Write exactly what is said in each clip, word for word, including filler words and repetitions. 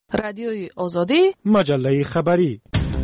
رادیوی آزادی، مجله خبری.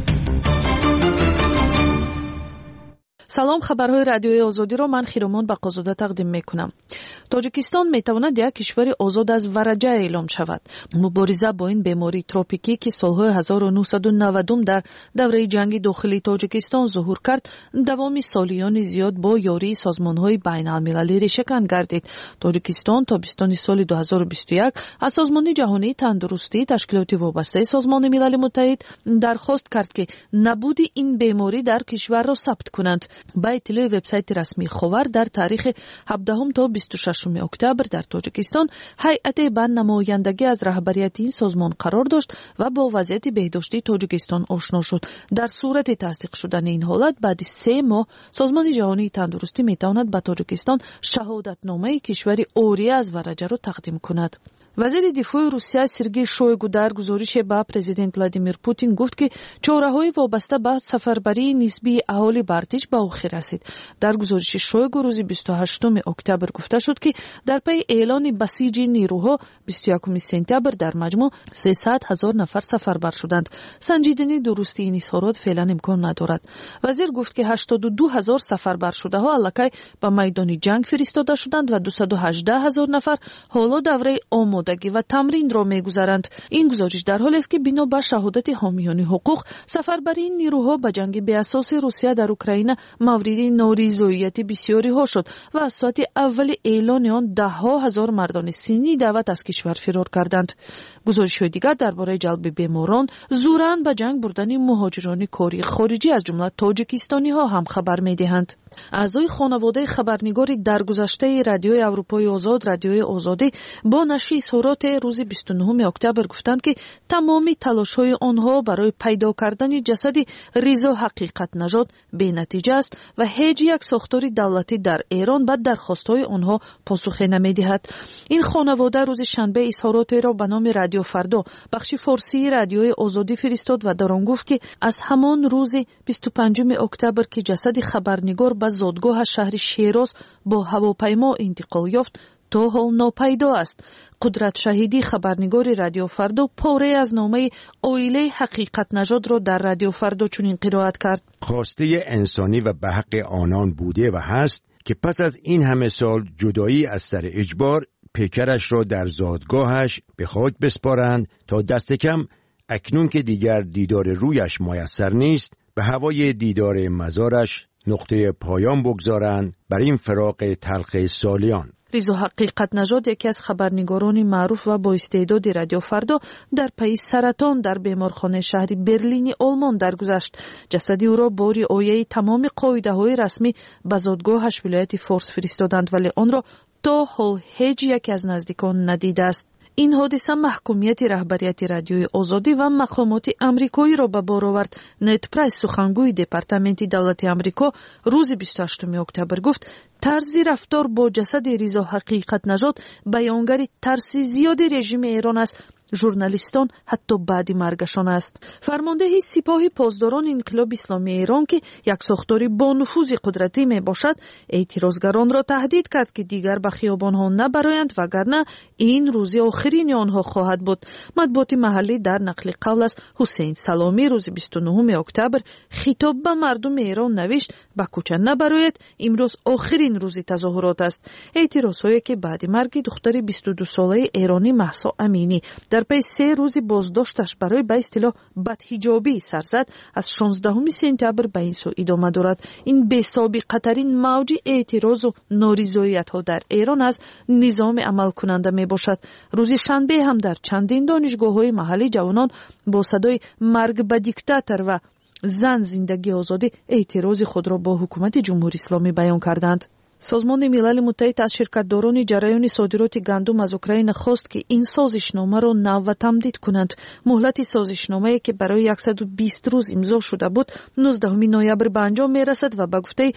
سلام، خبرهای رادیوی آزادی را من خیرومان بقازاده تقدیم میکنم. تاجیکستان میتواند یک کشور آزاد از ورجه اعلام شود. مبارزه با این بیماری تروپیکی که سالهای هزار و نهصد و نود در دوره جنگ داخلی تاجیکستان ظهور کرد، دوام سالیان زیاد با یاری سازمانهای بین المللی ریشه‌کن گردید. تاجیکستان تابستان سال دو هزار و بیست و یک از سازمان جهانی تندرستی، تشکیلات وابسته سازمان ملل متحد درخواست کرد که نبود این بیماری در کشور را ثبت کنند. با اطلاع وبسایت رسمی خاور در تاریخ هفدهم تا بیست و ششم اکتبر در تاجیکستان هیئت به نمایندگی از رهبریت این سازمان قرار داشت و با وضعیت بهداشتی تاجیکستان آشنا شد. در صورت تصدیق شدن این حالت بعد سه ماه سازمان جهانی تندرستی میتواند به تاجیکستان شهادتنامه کشوری عاری از ورجه را تقدیم کند. وزیر دفاع روسیه سرگئی شویگو در گزارش به پرزیدنت ولادیمیر پوتین گفت که چاره‌های وابسته به سفربری نسبی اهالی به ارتش به آخر رسید. در گزارش شویگو روز بیست و هشتم اکتبر گفته شد که در پی اعلان بسیج نیروها بیست و یکم سپتامبر در مجموع سیصد هزار نفر سفربر شدند. سنجیدنی درستی این اظهارات فعلا امکان ندارد. وزیر گفت که هشتاد و دو هزار سفربر شده ها الکی به میدان جنگ فرستاده شدند و دویست و هجده هزار نفر حالا دوره آمادگی و تمرین را می‌گذارند. این گزارش در حالی است که بنا به شهادت حامیان حقوق سفربری این نیروها به جنگ بی اساس روسیه در اوکراین مورد نارضایتی بسیاری ها شد و از ساعت اول اعلان آن ده ها هزار مردان سنی دعوت از کشور فرار کردند. گزارش‌های دیگر درباره جلب بیماران، زوراً به جنگ بردن مهاجران کاری خارجی از جمله تاجیکستانی ها هم خبر می‌دهند. اعضای خانواده خبرنگاری درگذشته رادیوی اروپای آزاد رادیوی آزادی با نشر اظهارات روز بیست و نهم اکتبر گفتند که تمامی تلاش‌های آنها برای پیدا کردن جسد رضا حقیقت نژاد بی‌نتیجه است و هیچ یک ساختار دولتی در ایران به درخواست‌های آنها پاسخ نمی‌دهد. این خانواده روز شنبه اظهارات را به نام رادیو فردا بخش فارسی رادیوی آزادی فرستاد و در آن گفت که از همان روز بیست و پنجم اکتبر که جسد خبرنگار به زادگاه شهر شیراز با هواپیما انتقال یافت تا حال ناپیدا است. قدرت شهیدی خبرنگار رادیو فردا پاره از نامه عائله حقیقت نژاد را در رادیو فردا چنین قرائت کرد: خواسته انسانی و به حق آنان بوده و هست که پس از این همه سال جدایی از سر اجبار پیکرش را در زادگاهش به خاک بسپارند تا دست کم اکنون که دیگر دیدار رویش میسر نیست به هوای دیدار مزارش نقطه پایان بگذارند بر این فراق تلخ سالیان. رضا حقیقت نژاد یکی از خبرنگاران معروف و با استعداد رادیو فردا در پی سرطان در بیمارخانه شهر برلین آلمان درگذشت. جسد او را با رعایت تمام قاعده‌های رسمی به زادگاهش ولایت فارس فرستادند ولی آن را تا حال هیچ یک از نزدیکان ندیده است. این حادثه محکومیت رهبریت رادیوی آزادی و مقامات آمریکایی را به بار آورد. نت پرایس سخنگوی دپارتمنت دولت آمریکا روز بیست و هشتم اکتبر گفت طرز رفتار با جسد رضا حقیقت نژاد بیانگر ترس زیاد رژیم ایران است. ژورنالیستان حتی بعد مرگشان است. فرمانده سپاه پاسداران انقلاب اسلامی ایران که یک ساختاری با نفوذ قدرتی می باشد اعتراضگران را تهدید کرد که دیگر به خیابان ها نبرایند وگرنه این روز آخرین آنها خواهد بود. مطبوعات محلی در نقل قول از حسین سلامی روز بیست و نهم اکتبر خطاب به مردم ایران نوشت: به کوچه نبراید، امروز آخرین روز تظاهرات است. اعتراضهایی که بعد مرگ دختر بیست و دو ساله ایرانی مهسا امینی در پی سه روز بازداشتش برای به اصطلاح بدحجابی سر زد از شانزدهم سپتامبر به این سو ادامه دارد. این بی‌سابقه ترین موج اعتراض و نارضایت ها در ایران از نظام عمل کننده می باشد. روز شنبه هم در چندین دانشگاه های محلی جوانان با صدای مرگ به دیکتاتور و زن زندگی آزادی اعتراض خود را با حکومت جمهوری اسلامی بیان کردند. سازمان ملل متحد از شرکتداران جریان صادرات گندم از اوکراین خواست که این سازشنامه را نو تمدید کنند. مهلت سازشنامه‌ای که برای صد و بیست روز امضا شده بود نوزدهم نوامبر به انجام می‌رسد و به گفته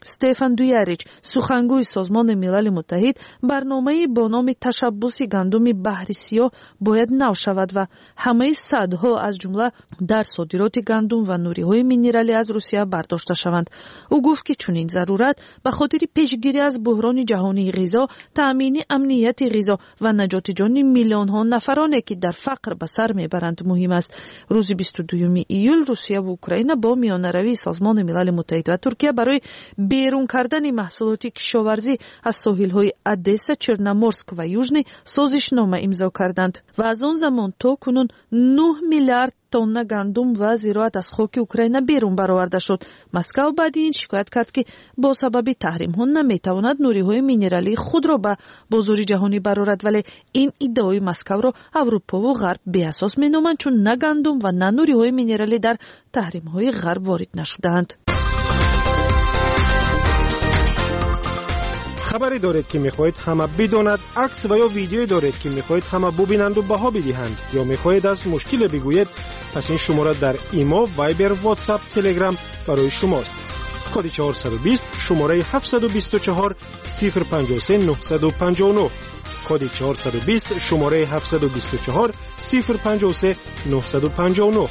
стефан дуярич, сухангӯи созмони милали муттаҳид, барномаи бо номи ташаббуси гандуми баҳри сиёҳ бояд нав шавад ва ҳамаи садҳо аз ҷумла дар содироти гандум ва нуриҳои минералӣ аз русия бардошта шаванд. ӯ гуфт ки чунин зарурат ба хотири пешгирӣ аз буҳрони ҷаҳонии ғизо, таъмини амнияти ғизо ва наҷоти ҷони миллионҳо нафароне ки дар фақр ба сар мебаранд муҳим аст. рӯзи бисту дуюми июл Русия ва Украина бо миёнаравии Созмони милали муттаҳид ва Туркия барои берун кардани маҳсулоти кишоварзӣ аз соҳилҳои Одесса, Черноморск ва Южный созишнома имзо карданд ва аз он замон то кунун нӯҳ миллиард тонна гандум ва зироат аз хоки Украина берун бароварда шуд. Москав баъди ин шикоят кард ки бо сабаби таҳримҳо наметавонад нуриҳои минералии худро ба бозори ҷаҳонӣ барорад, вале ин иддаои Москавро Аврупову Ғарб беасос меноманд, чун на гандум ва на нуриҳои минералӣ дар таҳримҳои Ғарб ворид нашудаанд. خبری دارید که میخواهید همه بداند، عکس و یا ویدیویی دارید که میخواهید همه ببینند و بها بدهند، یا میخواهید از مشکل بگویید، پس این شماره در ایما، وایبر، واتساپ، تلگرام برای شماست. کد چهارصد و بیست شماره هفتصد و بیست و چهار صفر پنجاه و سه نهصد و پنجاه و نه. کد چهارصد و بیست شماره هفتصد و بیست و چهار صفر پنجاه و سه نهصد و پنجاه و نه.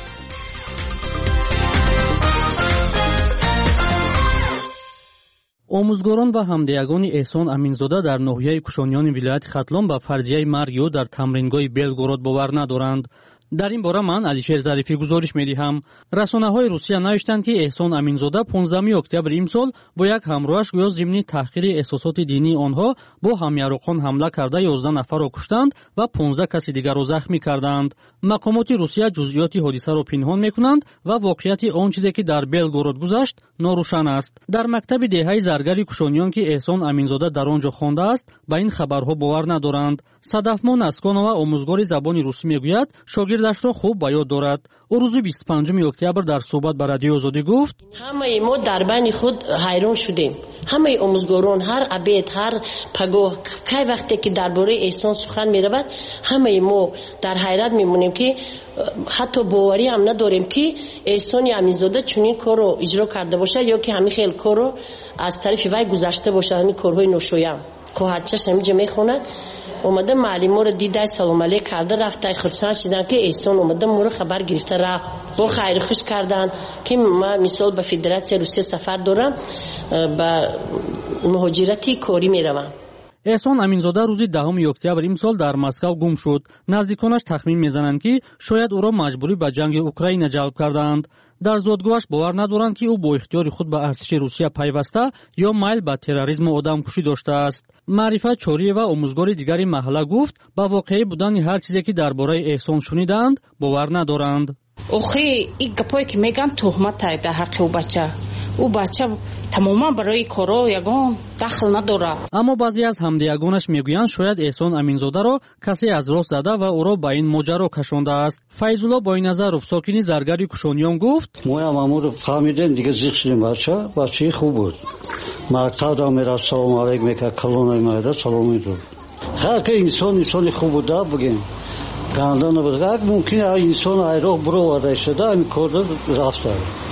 омӯзгорон ва ҳамдиягони эҳсон аминзода дар ноҳияи кушониёни вилояти хатлон ба фарзияи марги ӯ дар тамрингоҳи белгород бовар надоранд. дар ин бора ман алишер зарифӣ гузориш медиҳам. расонаҳои русия навиштанд ки эҳсон аминзода понздаҳуми октябри имсол бо як ҳамроҳаш гӯё зимни таҳқири эҳсосоти динии онҳо бо ҳамяроқон ҳамла карда ёздаҳ нафарро куштанд ва понздаҳ каси дигарро захмӣ карданд. мақомоти русия ҷузъиёти ҳодисаро пинҳон мекунанд ва воқеияти он чизе ки дар белгород гузашт норӯшан аст. дар мактаби деҳаи заргари кушониён ки эҳсон аминзода дар он ҷо хондааст ба ин хабарҳо бовар надоранд. садафмон асконова омӯзгори забони русӣ мегӯяд шогирдашро хуб ба ёд дорад. ӯ рӯзи бисту панҷуми октябр дар суҳбат ба радиои Озодӣ гуфт: ҳамаи мо дар байни худ ҳайрон шудем. ҳамаи омӯзгорон ҳар абед ҳар пагоҳ кай вақте ки дар бораи эҳсон сухан меравад, ҳамаи мо дар ҳайрат мемонем ки ҳатто боварӣ ҳам надорем ки эҳсони аминзода чунин корро иҷро карда бошад ё ки ҳамин хел корро аз тарафи вай гузашта бошад. ҳамин корҳои ношоям хоҳарчаш ҳаминҷа мехонад. омада маълиморо дидай салом алейк карда рафта, хурсанд шидан ки эҳсон омада моро хабар гирифта рафт, бо хайрухуш кардан ки ма мисол ба федератсияи Русия сафар дорам, ба муҳоҷирати корӣ меравам. эҳсон аминзода рӯзи даҳуми октябр имсол дар Москав гум шуд. наздиконаш тахмин мезананд ки шояд ӯро маҷбурӣ ба ҷанги Украина ҷалб карданд. дар зодгоҳаш бовар надоранд ки ӯ бо ихтиёри худ ба артиши Русия пайваста ё майл ба терроризму одамкушӣ доштааст. маърифат чориева омӯзгори дигари маҳалла гуфт ба воқеӣ будани ҳар чизе ки дар бораи эҳсон шунидаанд бовар надоранд. охи ин гапое ки меган тӯҳматае дар ҳаққи ӯ бача. ӯ бача тамоман барои коро ягон дахл надорад. аммо баъзе аз ҳамдиягонаш мегӯянд шояд эҳсон аминзодаро касе аз рост зада ва ӯро ба ин моҷаро кашондааст. файзулло бойназаров сокини заргари кушониён гуфт: моям амуро фаҳмидем, дига зиқ шудем. бача бачаи хуб буд. мактабро мерафт, салом алейк мекард, калонаи майда салом медод. хар ки инсон инсони хуб буда бугем. ганда набуд. як мумкин инсон айроқ буроварда шуда ин корда рафта.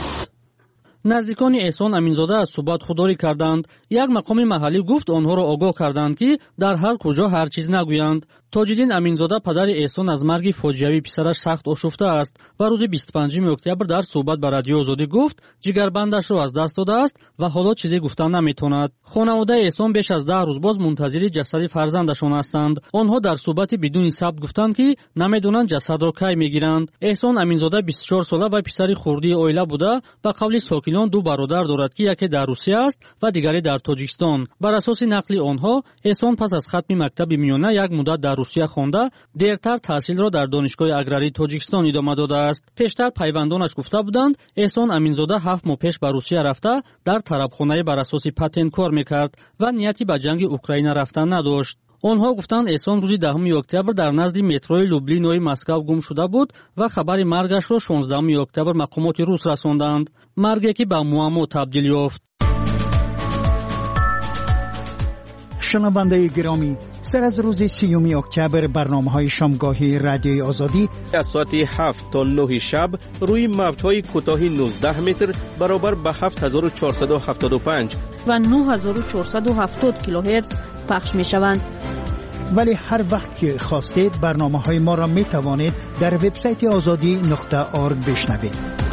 наздикони эҳсон аминзода аз суҳбат худдорӣ карданд. як мақоми маҳаллӣ гуфт онҳоро огоҳ карданд ки дар ҳар куҷо ҳар чиз нагӯянд. тоҷиддин аминзода падари эҳсон аз марги фоҷиавии писараш сахт ошуфта аст ва рӯзи бисту панҷуми октябр дар суҳбат ба радиои Озодӣ гуфт ҷигарбандашро аз даст додааст ва ҳоло чизе гуфта наметавонад. хонаводаи эҳсон беш аз даҳ рӯз боз мунтазири ҷасади фарзандашон ҳастанд. онҳо дар суҳбати бидуни сабт гуфтанд ки намедонанд ҷасадро кай мегиранд. эҳсон аминзода бисту чор сола ва писари хурдии оила буда ба қавли сокинон ду бародар дорад ки яке дар Русия аст ва дигаре дар Тоҷикистон. бар асоси нақли онҳо эҳсон пас аз хатми мактаби миёна як муддат дар Русия хонда, дертар таҳсилро дар донишгоҳи аграрии Тоҷикистон идома додааст. пештар пайвандонаш гуфта буданд эҳсон аминзода ҳафт моҳ пеш ба Русия рафта дар тарабхонаи бар асоси патент кор мекард ва нияти ба ҷанги Украина рафтан надошт. онҳо гуфтанд эҳсон рӯзи даҳуми октябр дар назди метрои Люблинои Москав гум шуда буд ва хабари маргашро шонздаҳуми октябр мақомоти рус расонданд. марге ки ба муаммо табдил ёфт. шунавандаи гиромӣ, بیشتر از روز سیوم اکتبر برنامه‌های شامگاهی رادیوی آزادی از ساعت هفت تا نه شب روی موج‌های کوتاه نوزده متر برابر به هفت هزار و چهارصد و هفتاد و پنج و نه هزار و چهارصد و هفتاد کیلوهرتز پخش می‌شوند. ولی هر وقت که خواستید برنامه‌های ما را می‌توانید در وبسایت آزادی نقطه آرگ بشنوید.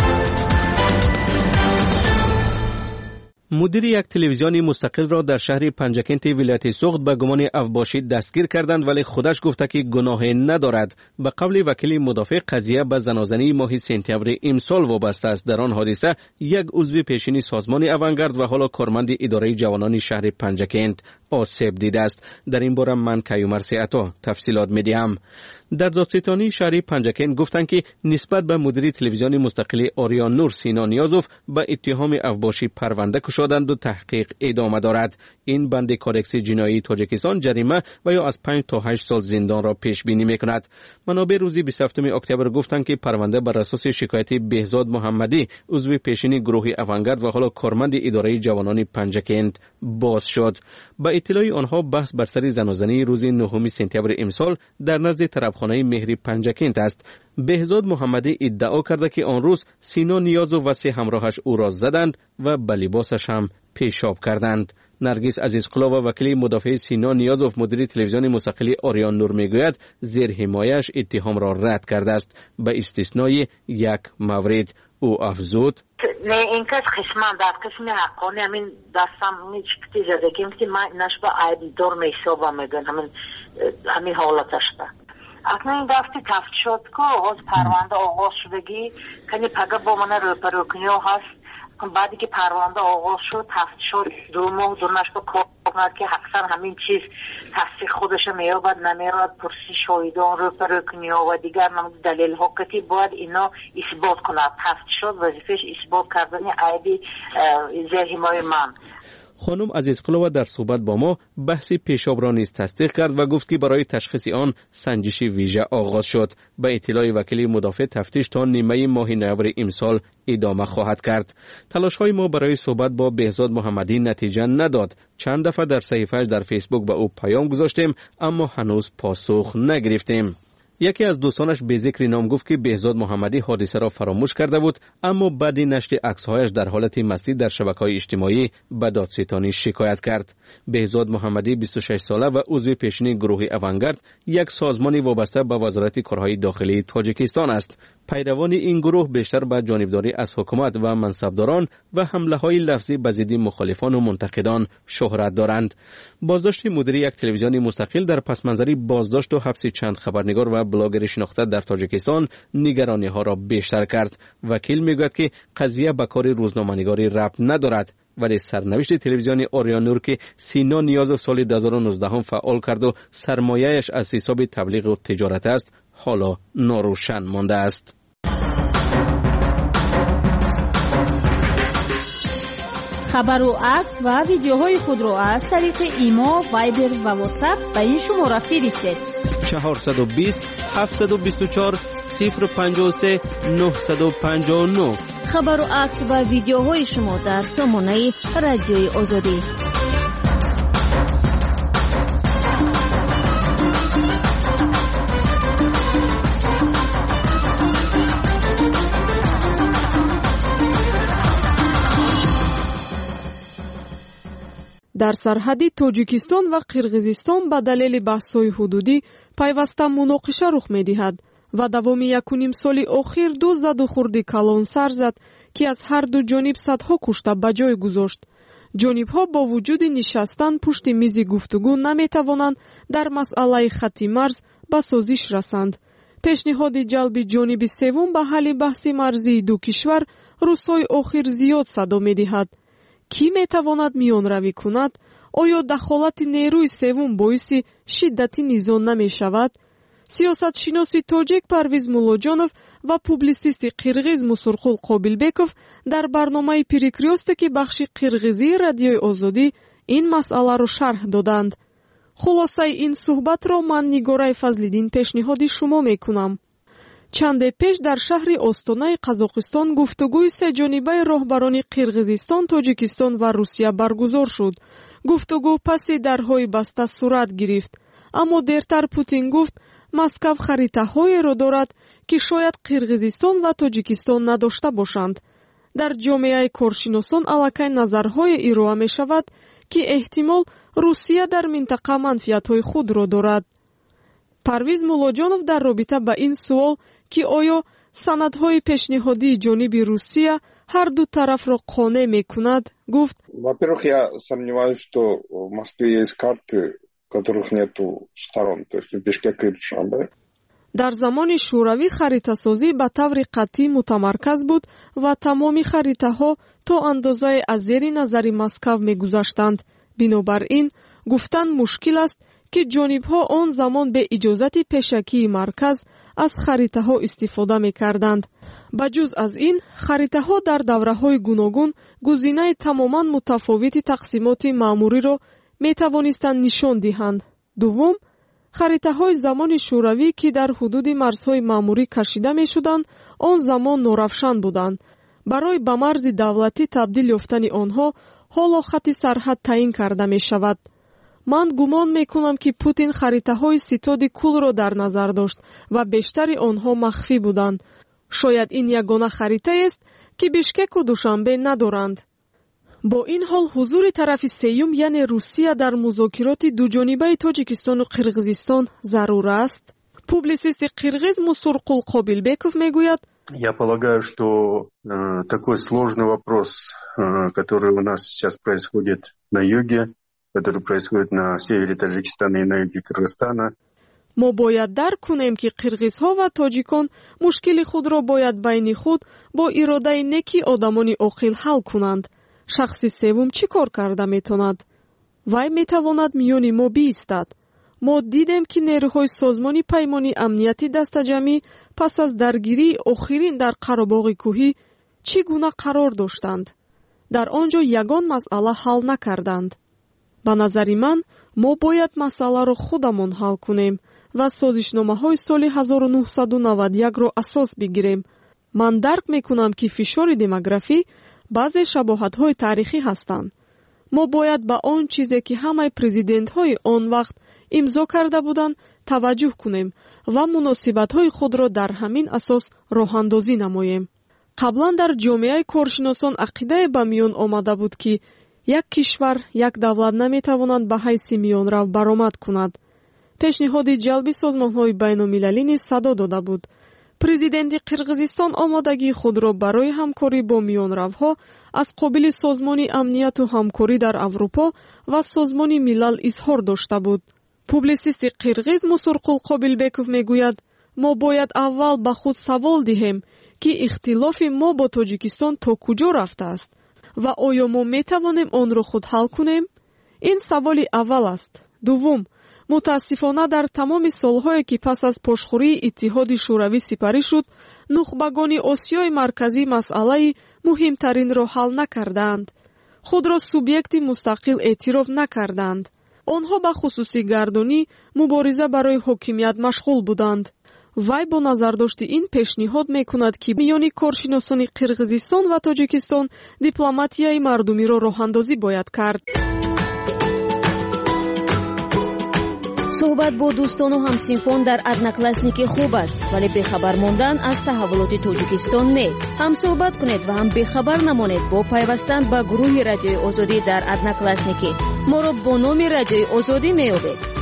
مدیر یک تلویزیون مستقل را در شهر پنجکنت ولایت سوخت به گمان افباشی دستگیر کردند، ولی خودش گفته که گناهی ندارد. به قول وکیل مدافع قضیه به زنازنی ماه سپتامبر امسال وابسته است. در آن حادثه یک عضو پیشین سازمان اونگارد و حالا کارمند اداره جوانان شهر پنجکنت آسیب دیده است. در این باره من کیومرث عطا تفصیلات میدهم. در دادستانی شهر پنجکنت گفتند که نسبت به مدیر تلویزیون مستقل آریان نور سینا نیازوف به اتهام افباشی پرونده گشودند و تحقیق ادامه دارد. این بند کودکس جنایی تاجیکستان جریمه و یا از پنج تا هشت سال زندان را پیش بینی میکند. منابع روز بیست و هفتم اکتبر گفتند که پرونده بر اساس شکایت بهزاد محمدی عضو پیشین گروه اونگارد و حالا کارمند اداره جوانان پنجکنت باز شد. با اطلاع آنها بحث بر سر زنازنی روز نهم سپتامبر امسال در نزد طربخانه مهری پنجکنت است. بهزاد محمدی ادعا کرده که آن روز سینا نیازو و سه همراهش او را زدند و به لباسش هم پیشاب کردند. نرگس عزیزقلا و وکیل مدافع سینا نیازوف مدیر تلویزیون مستقل آریان نور میگوید زیر حمایش اتهام را رد کرده است به استثنای یک مورد. او افزود نه این کس قسمان در قسم حقانی همین دستم هیچ کتی زده که من اینش با عیدی دار میشابه میگن همین همین حالتش با اکنون این دستی تفت شد که آغاز پرونده آغاز شدگی کنی پگه با من روپروکنی هست بعدی که پرونده آغاز شد تفت شد دو ماه دونش با کار کنند که اکثر همین چیز تصدیق خودش میابد نمیرد پرسی شایدان روپروکنی ها و دیگر دلیل حقیقی باید اینا اثبات کند. تفت شد وظیفش اثبات کردن عیبی زیر حمایت من. خانم عزیزقلوه در صحبت با ما بحث پیشاب را نیز تصدیق کرد و گفت که برای تشخیص آن سنجش ویژه آغاز شد. به اطلاع وکیل مدافع تفتیش تا نیمه ماه نوامبر امسال ادامه خواهد کرد. تلاش های ما برای صحبت با بهزاد محمدی نتیجه نداد. چند دفعه در صفحه‌اش در فیسبوک به او پیام گذاشتیم اما هنوز پاسخ نگرفتیم. یکی از دوستانش به ذکر نام گفت که بهزاد محمدی حادثه را فراموش کرده بود، اما بعد نشر عکس‌هایش در حالت مستی در شبکه‌های اجتماعی به دادستانی شکایت کرد. بهزاد محمدی بیست و شش ساله و عضو پیشین گروه اونگارد، یک سازمان وابسته به وزارت کارهای داخلی تاجیکستان است. پیروان این گروه بیشتر به جانبداری از حکومت و منصبداران و حمله‌های لفظی به ضد مخالفان و منتقدان شهرت دارند. بازداشت مدیر یک تلویزیون مستقل در پس‌منظر بازداشت و حبس چند خبرنگار و بلاگر شناخته در تاجیکستان نگرانی ها را بیشتر کرد. وکیل میگوید که قضیه به کار روزنامه‌نگاری ربط ندارد، ولی سرنوشت تلویزیون آریان نور که سینا نیازوف سال دو هزار و نوزده هم فعال کرد و سرمایه‌اش از حساب تبلیغ و تجارت است حالا ناروشن مانده است. خبر و عکس و ویدیوهای خود را از طریق ایما، وایبر و واتساپ به این شماره فرستید. چهارصد و بیست هفتصد و بیست و چهار صفر پنجاه و سه نهصد و پنجاه و نه. خبر و عکس و ویدیوهای شما در سامانه رادیوی آزادی. در سرحد تاجیکستان و قرغیزستان به دلیل بحث‌های حدودی پیوسته مناقشه رخ می‌دهد و دوام یک و نیم سال اخیر دو زد و خورد کلان سر زد که از هر دو جانب صدها کشته به جای گذاشت. جانب‌ها با وجود نشستن پشت میز گفتگو نمی‌توانند در مسئله خط مرز به سازش رسند. پیشنهاد جلب جانب سوم به حل بحث مرزی دو کشور روزهای اخیر زیاد صدا می‌دهد. کی میتواند میان روی کند؟ آیا دخالت نیروی سوم باعث شدت نزاع نمی شود؟ سیاست شناس تاجیک پرویز مولاجانов و پوبلیسیست قرغیز مسرخول قابلبекov در برنامه پریکریوست که بخش قرغیزی رادیوی آزادی این مسئله را شرح دادند. خلاصه این صحبت را من نگاره فضل‌الدین پیشنهاد شما میکنم. چند پیش در شهر آستانه قزاقستان گفتگوی سه جانبه راهبران قرغیزستان، تاجیکستان و روسیه برگزار شد. گفتگو پس درهای بسته صورت گرفت. اما دیرتر پوتین گفت مسکو خریطه های را دارد که شاید قرقیزستان و تاجیکستان نداشته باشند. در جامعه کارشناسان الکی نظرهای ایران می شود که احتمال روسیه در منطقه منفیت‌های خود را دارد. پرویز مولاجانов در رابطه با این سوال که آیا سندهای پیشنهادی جانب روسیه هر دو طرف را قانع میکند گفت: Во-первых, я сомневаюсь, что в Москве есть карты, которых нету сторон, то есть в Бишкеке и Душанбе. در زمان شوروی خریطه سازی به طور قطعی متمرکز بود و تمام خریطه ها تا اندازه از زیر نظر مسکو می گذاشتند. بنابراین گفتن مشکل است که جانب ها آن زمان به اجازت پیشکی مرکز از خریطه ها استفاده می کردند. بجز از این خریطه ها در دوره های گوناگون گزینه تماما متفاوت تقسیمات معموری را می توانستند نشان دهند. دوم، خریطه های زمان شوروی که در حدود مرزهای معموری کشیده می شدند آن زمان نورافشان بودند. برای به مرز دولتی تبدیل یافتن آنها حالا خط سرحد تعیین کرده می شود. من گمان می کنم که پوتین خریطه های ستاد کل را در نظر داشت و بیشتر آنها مخفی بودند. شاید این یگانه خریطه است که بیشکک و دوشنبه ندارند. با این حال حضور طرف سیوم یعنی روسیه در مذاکرات دوجانبه تاجیکستان و قرقیزستان ضرور است. پوبلیسیست قرقیز Мусурқул Қобилбеков میگوید: Я полагаю, что э, такой сложный вопрос, э, который у нас сейчас происходит на юге, который происходит на севере Таджикистана и на юге Кыргызстана. ما باید درک کنیم که قرقیزها و تاجیکان مشکل خود را باید بین خود با اراده نیکی آدمان عاقل حل کنند. شخص سوم چی کار کرده میتواند؟ وی میتواند میان ما بیستد. ما دیدیم که نیروهای سازمان پیمانی امنیتی دستجمعی پس از درگیری آخرین در قره‌باغ کوهی چگونه قرار داشتند. در آنجا یگان مسئله حل نکردند. به نظر من ما باید مسئله را خودمان حل کنیم و سازشنامه‌های سال هزار و نهصد و نود و یک را اساس بگیریم. من درک میکنم که فشار دموگرافی بعضی شباهت‌های تاریخی هستند. ما باید به آن چیزی که همه پرزیدنت‌های آن وقت امضا کرده بودند توجه کنیم و مناسبت‌های خود را در همین اساس راه‌اندازی نماییم. قبلا در جامعه کارشناسان عقیده به میان آمده بود که یک کشور یک دولت نمیتواند به حیث میانرو برآمد کند. پیشنهاد جلب سازمان‌های بین‌المللی نیز صدا داده بود. پرزیدنت قرقیزستان آمادگی خود را برای همکاری با میانروها از قبیل سازمان امنیت و همکاری در اروپا و سازمان ملل اظهار داشته بود. پوبلیسیست قرقیز Мусурқул Қобилбеков میگوید: ما باید اول به خود سوال دهیم که اختلاف ما با تاجیکستان تا کجا رفته است و آیا ما میتوانیم آن را خود حل کنیم؟ این سوال اول است. دوم، متاسفانه در تمام سالهایی که پس از پاشخوری اتحاد شوروی سپری شد، نخبگان آسیای مرکزی مسئله مهمترین را حل نکردند. خود را سوبیکت مستقل اعتراف نکردند. آنها به خصوصی گردانی مبارزه برای حاکمیت مشغول بودند. وی با نظر داشت این پیشنهاد میکند که میان کارشناسان قرقیزستان و تاجیکستان دیپلماتیای مردمی را راه‌اندازی باید کرد. صحبت با دوستان و همسنفان در ادناکلاسنیک خوب است، ولی بخبر ماندن از تحولات تاجیکستان نه. هم صحبت کنید و هم بخبر نمانید با پیوستن به گروه رادیوی آزادی در ادناکلاسنیک. ما را با نام رادیوی آزادی میابید.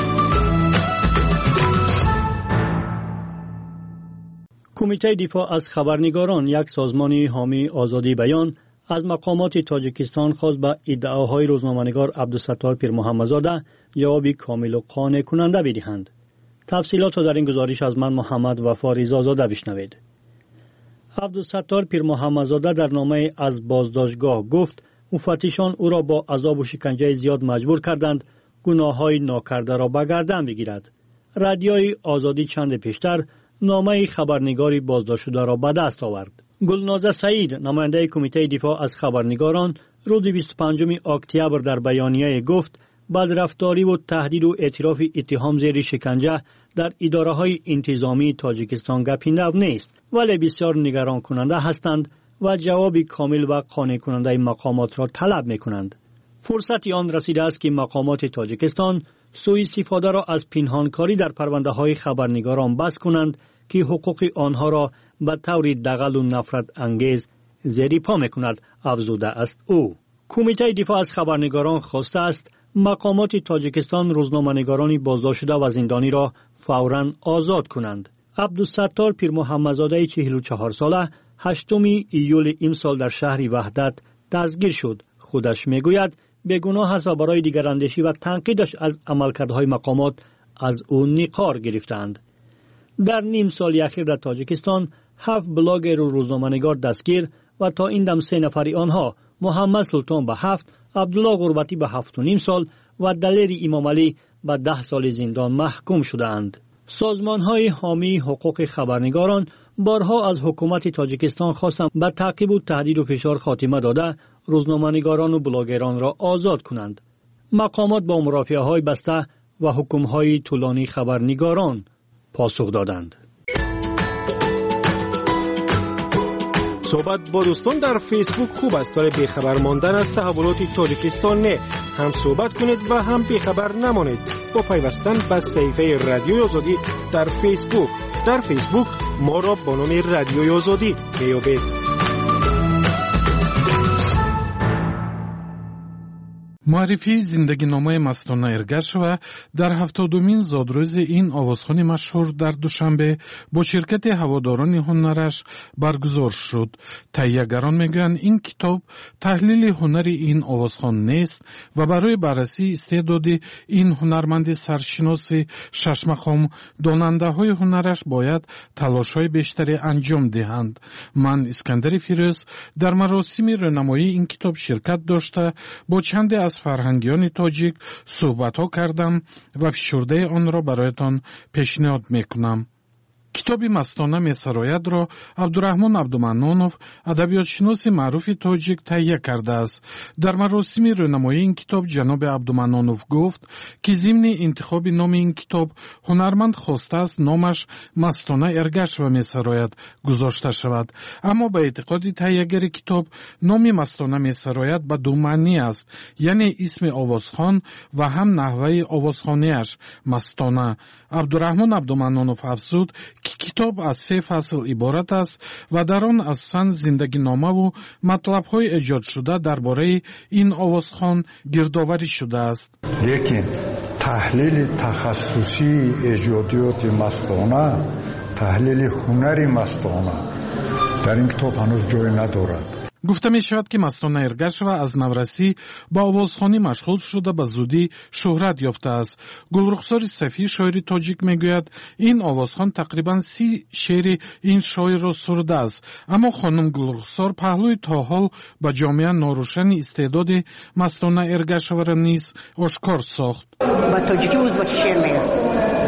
کمیته دفاع از خبرنگاران، یک سازمان حامی آزادی بیان، از مقامات تاجیکستان خواست به ادعاهای روزنامه‌نگار عبدالستار پیر محمدزاده جوابی کامل و قانع کننده بدهند. تفصیلات را در این گزارش از من محمد وفا رضازاده بشنوید. عبدالستار پیر محمدزاده در نامه از بازداشتگاه گفت مفتشان او را با عذاب و شکنجه زیاد مجبور کردند گناه‌های ناکرده را به گردن بگیرد. رادیوی آزادی چند پیشتر نامه خبرنگاری بازداشت شده را به دست آورد. گلنازه سعید، نماینده کمیته دفاع از خبرنگاران، روز بیست و پنجم اکتبر در بیانیه گفت بدرفتاری و تهدید و اعتراف اتهام زیر شکنجه در اداره های انتظامی تاجیکستان گپی نو نیست، ولی بسیار نگران کننده هستند و جواب کامل و قانع کننده مقامات را طلب می کنند. فرصت آن رسیده است که مقامات تاجیکستان سوء استفاده را از پنهانکاری در پرونده های خبرنگاران بس کنند که حقوق آنها را به طور دغل و نفرت انگیز زیر پا میکند، افزوده است او. کمیته دفاع از خبرنگاران خواسته است مقامات تاجیکستان روزنامه‌نگاران بازداشت شده و زندانی را فوراً آزاد کنند. عبدالستار پیر محمدزاده چهل و چهار ساله هشتم ایول امسال در شهر وحدت دستگیر شد. خودش میگوید بیگناه است و برای دیگراندیشی و تنقیدش از عملکردهای مقامات از او نقار گرفتند. در نیم سال اخیر در تاجیکستان هفت بلاگر و روزنامه‌نگار دستگیر و تا این دم سه نفری آنها محمد سلطان به هفت، عبدالله غربتی به هفت و نیم سال و دلیر امام علی به ده سال زندان محکوم شدند. سازمان‌های حامی حقوق خبرنگاران بارها از حکومت تاجیکستان خواستند به تعقیب و تهدید و فشار خاتمه داده روزنامه‌نگاران و بلاگران را آزاد کنند. مقامات با مرافعه‌های بسته و حکم‌های طولانی خبرنگاران پاسخ دادند. صحبت با دوستان در فیسبوک خوب است، ولی بیخبر ماندن از تحولات تاجیکستان نه. هم صحبت کنید و هم بیخبر نمانید با پیوستن به صفحه رادیوی آزادی در فیسبوک. در فیسبوک ما را با نام رادیوی آزادی بیابید. معرفی زندگی نامه مستانه ارگشوا در هفتادمین زادروز این آوازخوان مشهور در دوشنبه با شرکت هواداران هنرش برگزار شد. تهیه‌گران میگویند این کتاب تحلیل هنری این آوازخوان نیست و برای بررسی استعداد این هنرمند سرشناس ششمخام داننده های هنرش باید تلاش های بیشتری انجام دهند. من اسکندر فیروز در مراسم رونمایی این کتاب شرکت داشته با چند از فرهنگیان تاجیک صحبت ها کردم و فشرده آن را برایتان پیشنهاد میکنم. کتاب مستانه میسرایت را عبدالرحمن عبدالمنانوف ادبیاتشناس معروف تاجیک تهیه کرده است. در مراسم رونمایی این کتاب جناب عبدالمنانوف گفت که ضمن انتخاب نام این کتاب هنرمند خواسته است نامش مستانه ارگشوا میسرایت گذاشته شود، اما به اعتقاد تهیه‌گر کتاب نام مستانه میسرایت به دو معنی است، یعنی اسم آوازخوان و هم نحوه آوازخوانیش مستانه. عبدالرحمن عبدالمنانوف افزود که کتاب از سه فصل عبارت است و در آن اساساً زندگی نامه و مطلب‌های ایجاد شده درباره این آوازخوان گردآوری شده است. لیکن تحلیل تخصصی ایجادیات مستانه، تحلیل هنری مستانه در این کتاب هنوز جای ندارد. گفته می شود که مستانه ارگشوا از نورسی با آوازخوانی مشغول شده به زودی شهرت یافته است. گلرخسار صفی شاعر تاجیک می گوید این آوازخوان تقریبا سی شعر این شاعر را سرده است، اما خانم گلرخسار پهلوی تا حال به جامعه ناروشن استعداد مستانه ارگشوا را نیز آشکار ساخت. با تاجیکی ازبکی شعر میگه،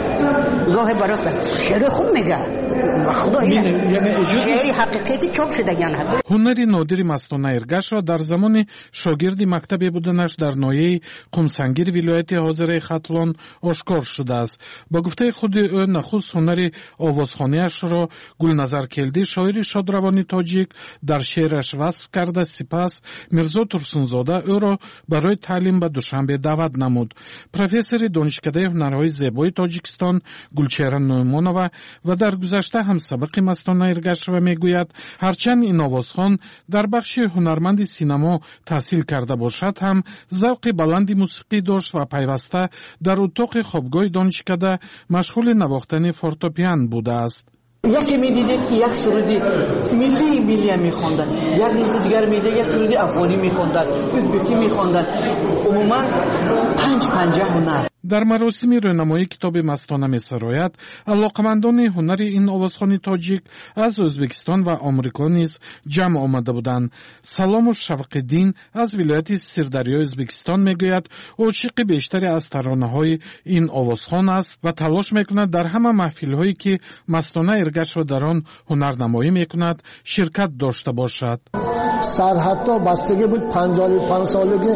گاهی براست شعر خوب میگه، خدا شعری حقیقتی چاپ شده یعنی. هنری نادر مستانه ارگشوا در زمان شاگرد مکتب بودنش در ناحیه قمسنگیر ولایت حاضره ختلان آشکار شده است. با گفته خود او نخست هنر آوازخوانیش را گلنظر کلدی شاعر شادروانی تاجیک در شعرش وصف کرده، سپس میرزا ترسونزاده او را برای تعلیم به دوشنبه دعوت نمود. پروفسور دانشکده هنرهای زیبای تاجیکستان گلچهره نومانова و در گذشته هم سبق مستانه ارگشوا میگوید هرچند این آوازخوان در بخش هنرمند سینما تحصیل کرده باشد هم ذوق بلند موسیقی داشت و پیوسته در اتاق خوابگاه دانشکده مشغول نواختن فورتپیان بوده است. یکی میدیدید که یک سرودی ملی ملی هم میخوندن، یک روز دیگر میدید یک سرودی افغانی میخوندن، ازبکی میخوندن، عموما پنج پنجه هنر. در مراسم رونمایی کتاب مستانه میسرایت علاقمندان هنر این آوازخوان تاجیک از ازبکستان و آمریکا نیز جمع آمده بودند. سلام و شفق‌الدین از ولایت سیردریای ازبکستان میگوید عاشق بیشتری از ترانه‌های این آوازخوان است و تلاش میکند در همه محفل‌هایی که مستانه ارگشوا در آن هنرنمایی میکند شرکت داشته باشد. سرحدها بستگی بود پنجاه و پنج سالگی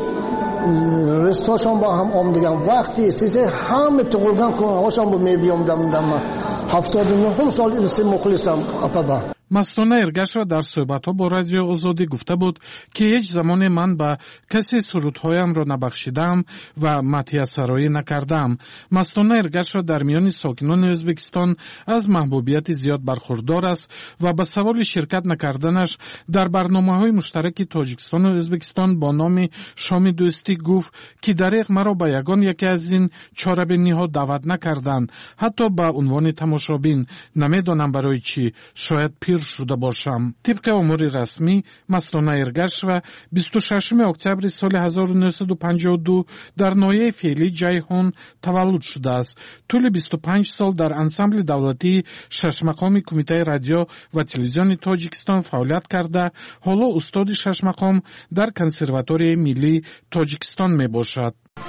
رستاشون با هم آمدگم وقتی استیزه همه تقلگم کنم هاشون با میبیم دم دم هفتاد و نه سال اینسی مخلصم اپا با مستانه ارگشوا در صحبت‌ها با رادیو آزادی گفته بود که هیچ زمان من به کسی سرودهایم را نبخشیدم و مدحیه سرایی نکردم. مستانه ارگشوا در میان ساکنان ازبکستان از محبوبیت زیاد برخوردار است و به سوال شرکت نکردنش در برنامه‌های مشترک تاجیکستان و ازبکستان با نام شام دوستی گفت که دریغ مرا به یگان یکی از این چهاربینی‌ها دعوت نکردند، حتی به عنوان تماشابین. نمیدانم برای چی، شاید پیر شده باشم. طبق امور رسمی مستانه ارگشوا بیست و ششم اکتبر سال هزار و نهصد و پنجاه و دو در ناحیه فعلی جیهون تولد شده است. طول بیست و پنج سال در انسامبل دولتی شش مقام کمیته رادیو و تلویزیون تاجیکستان فعالیت کرده، حالا استاد شش مقام در کنسرواتوری ملی تاجیکستان می باشد.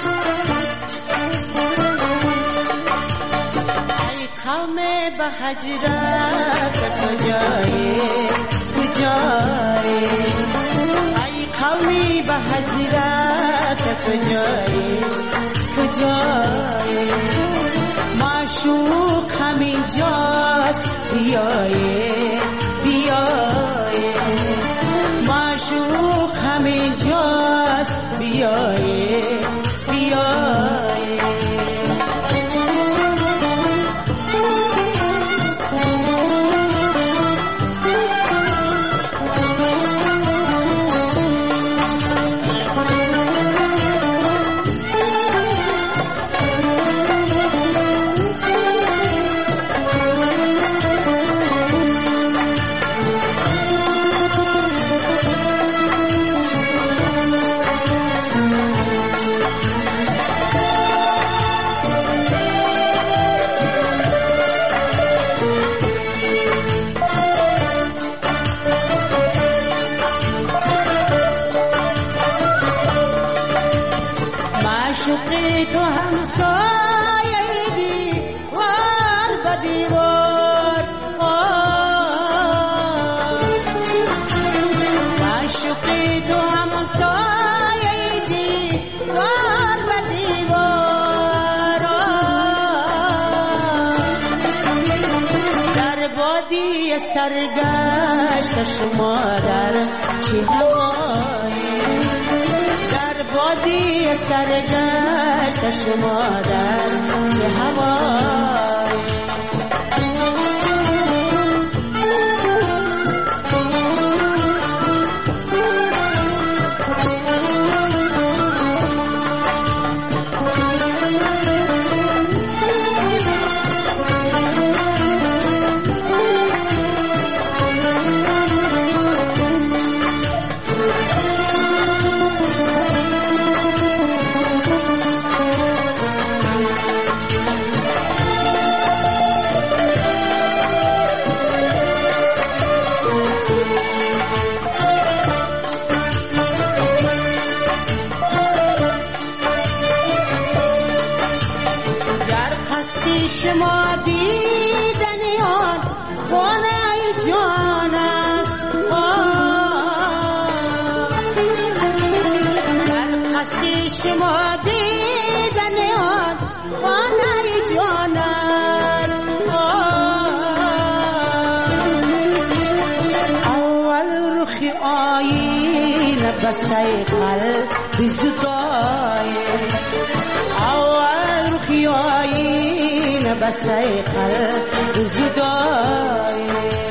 قوم به هجرت کجایی کجایی ای قومی به هجرت کجایی کجایی معشوق همین جاست بیایی بیایی معشوق همین جاست بیایی بیایی سرگشت شما در چه هوایی در بادی سرگشت شما در چه هوایی شما دیدنی آن خانه جان است در قصد شما دیدنی آن خانه جان است اول رخی آینه بسای قلب زدای اول رخی آینه بسای قلب زدای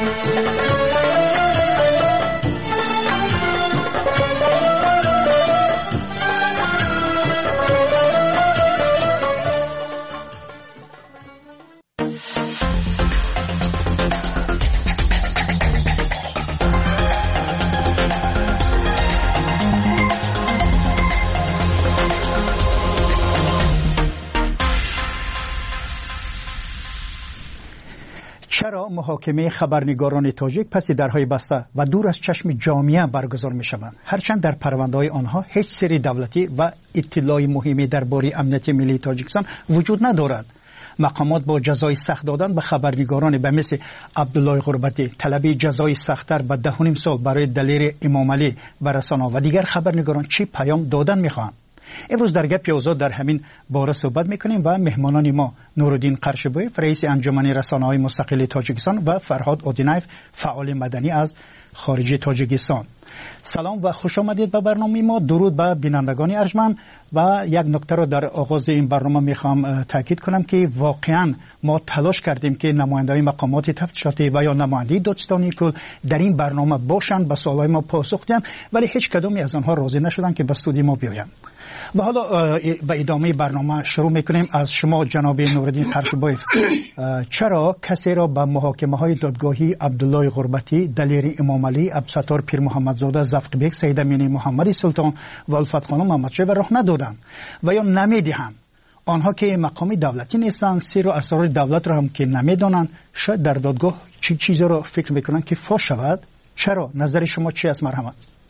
چرا محاکمه خبرنگاران تاجیک پس درهای بسته و دور از چشم جامعه برگزار می شوند؟ هرچند در پرونده‌های آنها هیچ سری دولتی و اطلاعی مهمی درباره امنیت ملی تاجیکستان وجود ندارد. مقامات با جزای سخت دادن به خبرنگاران به مثل عبدالله غربتی، طلبی جزای سخت‌تر به ده و نیم سال برای دلیر امام علی و رسانه‌ها و دیگر خبرنگاران چی پیام دادن می‌خواهند؟ امروز در گپ آزاد در همین باره صحبت میکنیم و مهمانان ما نورالدین قرشبویف رئیس انجمن رسانه‌های مستقل تاجیکستان و فرهاد اودینایف فعال مدنی از خارج تاجیکستان. سلام و خوش آمدید به برنامه ما. درود به بینندگان ارجمند. و یک نکته رو در آغاز این برنامه میخوام تاکید کنم که واقعا ما تلاش کردیم که نماینده‌های مقامات تفتیشاتی و یا نماینده دادستانی کل در این برنامه باشند، به سوالای ما پاسخ دهند، ولی هیچ کدومی از آنها راضی نشدن که به استودیو ما بیایند. و حالا به ادامه برنامه شروع میکنیم. از شما جناب نورالدین قرشبویف، چرا کسی را به محاکمه های دادگاهی عبدالله غربتی، دلیر امام علی، عبدالستار پیر محمدزاده، زفقبیک، سید امینی محمدی سلطان و الفت خانم محمدشاه راه ندادند و یا نمیدهند؟ آنها که مقامی دولتی نیستند، سیر و اسرار دولت را هم که نمیدانند، شاید در دادگاه چی چیزی را فکر میکنند که فاش شود؟ چرا؟ نظر شما چی است؟ مرحمت.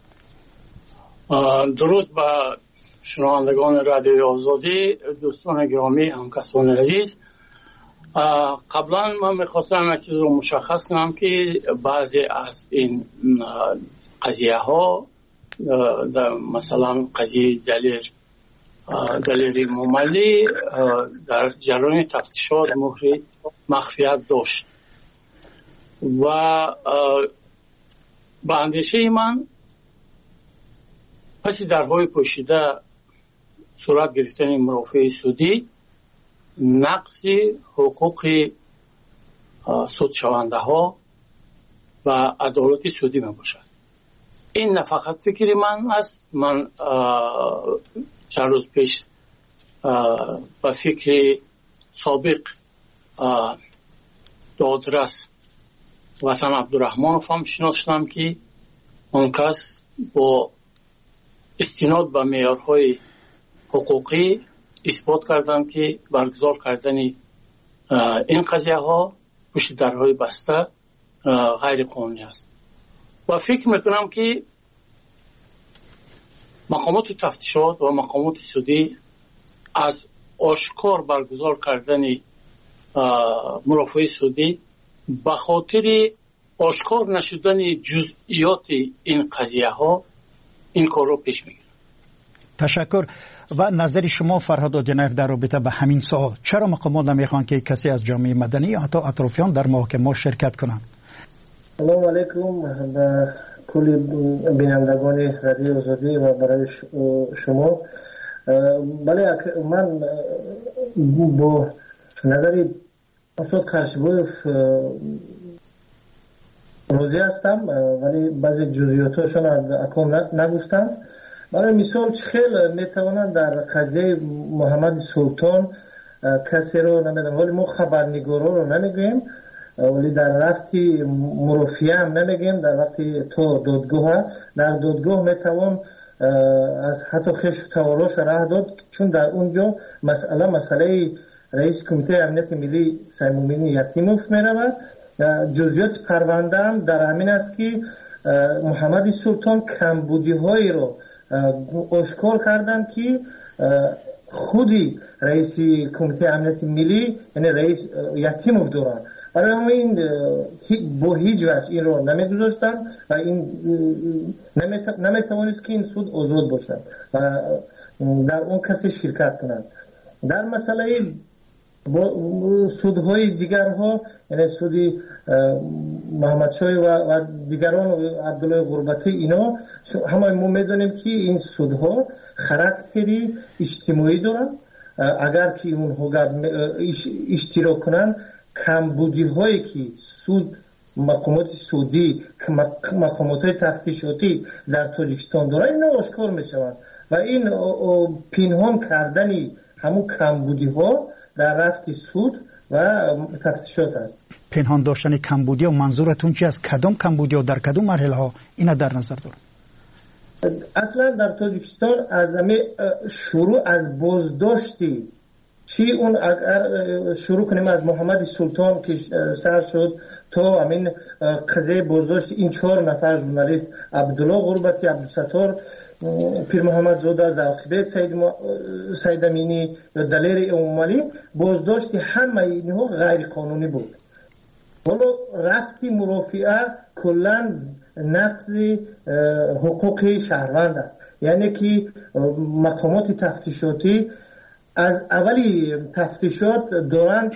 درود با شنوندگان رادیوی آزادی، دوستان گرامی، همکاسان عزیز. قبلا من میخواستم یک چیز رو مشخص کنم که بعضی از این قضیه ها، مثلا قضیه دلیر دلیر امام علی در جریان تفتیشات مهر مخفیت داشت و به اندیشه من پس درهای پوشیده صورت گرفتن مرافع سودی نقض حقوق سود شونده ها و عدالت سودی می باشد. این نه فقط فکر من است. من چند روز پیش با فکر سابق دادرس وطن عبدالرحمنوف هم شناختم که اون کس با استناد به معیارهای حقوقی اثبات کردن که برگزار کردن این قضیه ها پشت درهای بسته غیر قانونی است و فکر میکنم که مقامات تفتیشات و مقامات سودی از آشکار برگزار کردن مرافع سودی به خاطر آشکار نشدن جزئیات این قضیه ها این کار رو پیش میگیرن. تشکر. و نظر شما فرهاد اودینایف در رابطه به همین سوال، چرا مقامات نمیخوان که کسی از جامعه مدنی یا حتی اطرافیان در محاکمه شرکت کنند؟ سلام علیکم به کل بینندگان رادیو آزادی و برای شما. بله، من با نظر استاد قرشبویف راضی هستم، ولی بعضی جزئیاتشون اکنون نگفتم. برای مثال خیلی میتوانند در قضیه محمد سلطان کسی رو نمیدونم، ولی ما خبرنگارا رو نمیگیم، ولی در وقتی مرافعه هم نمیگیم، در وقتی تو دادگاه در دادگاه میتوان از حتی خش تواراش راه داد، چون در اونجا مسئله مسئله رئیس کمیته امنیت ملی سیمومینی یتیموف میرود. جزئیات پرونده هم در همین است که محمد سلطان کمبودی هایی رو آشکار کردن که خودی رئیس کمیته امنیت ملی یعنی رئیس یتیموف دارن. برای همین با هیچ وجه این رو نمیگذاشتن و این نمیتوانست که این سود آزاد باشد و در اون کسی شرکت کنند. در مسئله سودهای دیگرها، یعنی سودی محمدشاه و دیگران عبدالله غربتی، اینا همه ما میدونیم که این سودها خاراکتری اجتماعی دارن. اگر که اونها اشتراک کنن، کمبودی هایی که سود مقامات سودی مقامات تفتیشاتی در تاجیکستان دارن اینا آشکار میشوند و این پنهان کردن همون کمبودی ها در رفت سود و تفتیشات است. پنهان داشتن کمبودی و منظورتون چی از کدام کمبودی و در کدام مرحله ها اینا در نظر دارن؟ اصلا در تاجیکستان از همه شروع از بازداشتی چی اون اگر شروع کنیم از محمد سلطان که سر شد تا همین قضیه بازداشت این چهار نفر ژورنالیست عبدالله غربتی، عبدالستار پیر محمد زاده، زاخبیت، سید سید امینی یا دلیر امام علی، بازداشت همه اینها غیر قانونی بود. ولو رفتی مرافعه کلا نقض حقوق شهروند است. یعنی که مقامات تفتیشاتی از اولی تفتیشات دارن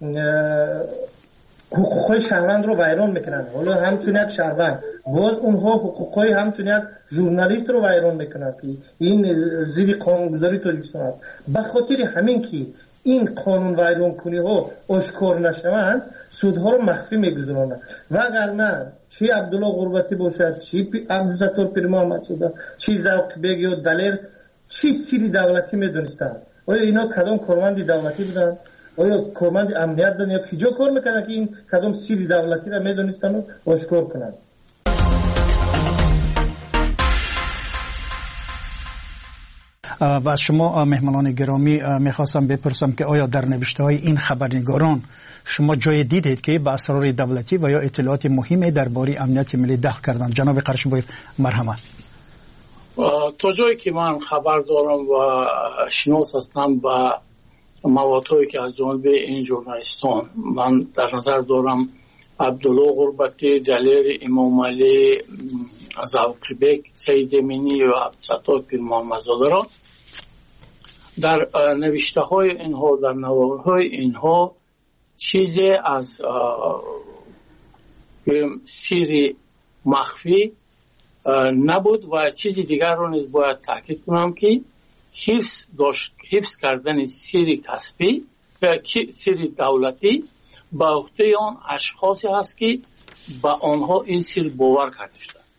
حقوقهای شهروند رو ویران میکنن. حالا همچون یک شهروند باز اونها حقوقهای همچون یک ژورنالیست رو ویران میکنن که این زیر قانونگذاری تاجیکستان است. به خاطر همین که این قانون ویران کنی ها آشکار نشوند سودها رو مخفی میگذارند و اگر نه چی عبدالله غربتی باشد، چی عبدالستار پیر محمد صدا، چی ذوق بیگ یا دلیر، چی سری دولتی میدونستند؟ آیا اینا کدام کارمند دولتی بودن؟ آیا کارمند امنیت دادن یا کجا کار میکنن که این کدام سری دولتی را میدونستن و آشکار کنند؟ و از شما مهمانان گرامی میخواستم بپرسم که آیا در نوشته های این خبرنگاران شما جای دیدید که به اسرار دولتی و یا اطلاعات مهمی درباره امنیت ملی دخل کردند؟ جناب قرشبوی مرحمت. تا جایی که من خبر دارم و شناس هستم و موادهایی که از جانب این ژورنالیستان من در نظر دارم عبدالله غربتی، دلیر امام علی، ذوقی بیگ، سید امینی و عبدالستار پیر محمد زاده را در نوشته های اینها در نوارهای های اینها چیزی از سری مخفی نبود و چیزی دیگر رو نیز باید تاکید کنم که حفظ داشت حفظ کردن سری کسبی و سری دولتی به عهده آن اشخاصی هست که به آنها این سر باور کرده شده است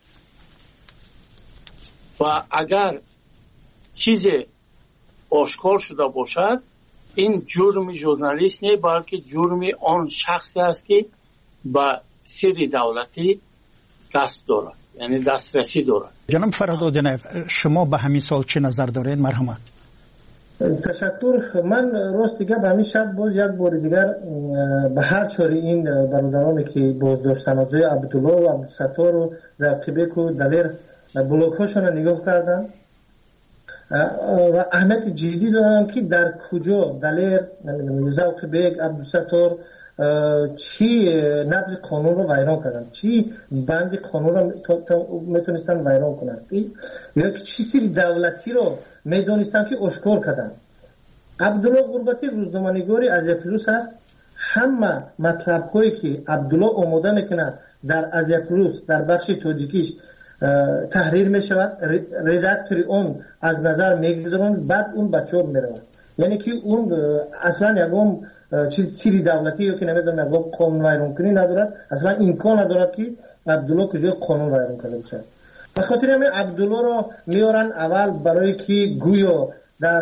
و اگر چیزی آشکار شده باشد این جرم ژورنالیست نه بلکه جرم آن شخصی است که به سری دولتی دست دارد، یعنی دسترسی دارد. جناب فرهاد شما به همین سال چه نظر دارید؟ مرحمت. تشکر. من راست دیگه به همین شب باز یک بار دیگر به هر چاری این برادرانی که بازداشتن از عبدالله و عبدالستار و ذوقی بیگ و دلیر بلاک هاشون رو نگاه کردن و اهمیت جدی دارن که در کجا دلیر، ذوقی بیگ، عبدالستار چی نقض قانون رو ویران کردن، چی بند قانون رو میتونستن ویران کنن یا چی سری دولتی رو میدونستن که آشکار کردن. عبدالله غربتی روزنامه‌نگاری از اپلوس است. همه مطلب هایی که عبدالله آماده میکنه در از اپلوس در بخش تاجیکیش تحریر میشود، ردکتوری اون از نظر میگذارن، بعد اون به چاپ میرود. یعنی که اون اصلا یکم چیز سری دولتی یا که نمیدونم یکم قانون ویران کنی ندارد، اصلا امکان ندارد که عبدالله کجای قانون ویران کرده باشد. به خاطر همین عبدالله را میارن اول برای که گویا در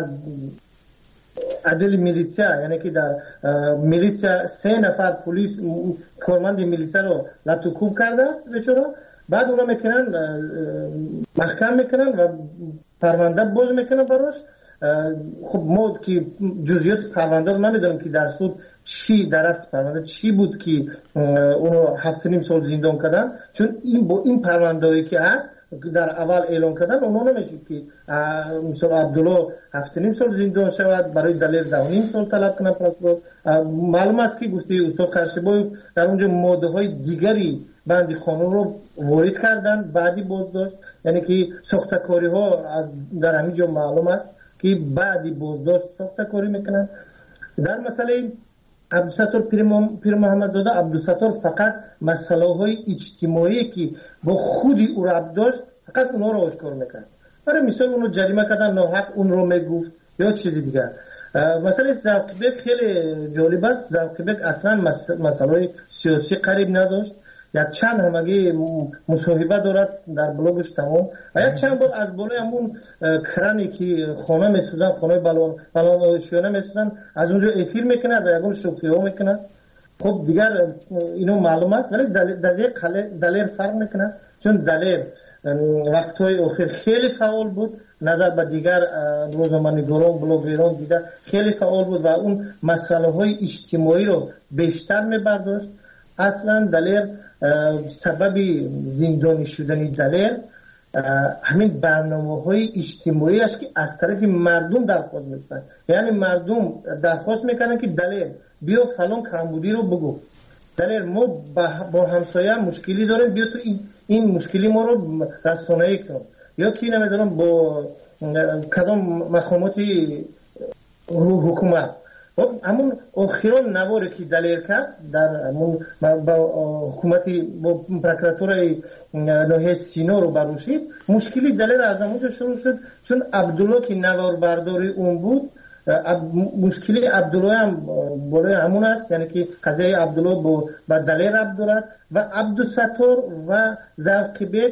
عدل میلیسیا، یعنی که در میلیسیا سه نفر پلیس کارمند میلیسیا رو لطوکوب کرده است بیچاره، بعد اونا میکنن محکم میکنن و پرونده باز میکنن براش. خب ما که جزئیات پرونده رو نمیدونم که در سود چی در رفت پرونده چی بود که اونو هفت نیم سال زندان کردن، چون این با این پرونده‌ای که هست در اول اعلان کردن اونو نمیشه که مثلا عبدالله هفت نیم سال زندان شود، برای دلیر ده نیم سال طلب کنن پاسپورت. معلوم است که گفته استاد قرشبوی در اونجا ماده های دیگری بند قانون رو وارد کردن بعدی بازداشت، یعنی که ساختکاری ها از در همین جا معلوم است که بعدی بازداشت ساختکاری میکنن. در مسئله عبدالستار پیر محمد زاده، عبدالستار فقط مسئله های اجتماعی که با خودی او ربط داشت فقط اونها رو آشکار میکرد. برای مثال اونو جریمه کردن ناحق اون رو میگفت یا چیزی دیگر. مسئله ذوقی بیگ خیلی جالب است. ذوقی بیگ اصلا مسئله سیاسی قریب نداشت. یک چند همگی مصاحبه دارد در بلوگش تمام و یک چند بار از بالای همون کرانی که خانه میسازن، خانه بلان بلان آشیانه میسازن، از اونجا افیر میکنه و یکم شوخی ها میکنه. خب دیگر اینو معلوم است، ولی دلیل دلیر فرق میکنه، چون دلیر وقتهای اخیر خیلی فعال بود نظر به دیگر روزنامه‌نگاران بلاگران دیگر خیلی فعال بود و اون مسئله های اجتماعی رو بیشتر میبرداشت. اصلا دلیر سبب زندانی شدن دلیر همین برنامه های اجتماعی است که از طرف مردم درخواست میکنن، یعنی مردم درخواست میکنن که دلیر بیا فلان کمبودی رو بگو، دلیر ما با همسایه مشکلی داریم بیا تو این, این مشکلی ما رو رسانه‌ای کن، یا کی نمیدونم با کدام مقاماتی حکومت. همون آخران نواری که دلیر کرد در با حکومتی با پروکراتورای ناحیه سینا رو بروشید، مشکلی دلیر از همونجا شروع شد چون عبدالله که نوار برداری اون بود. مشکلی عبدالله هم بالای همون است، یعنی که قضیه عبدالله با, با دلیر ربط دارد و عبدالستار و زوقبک.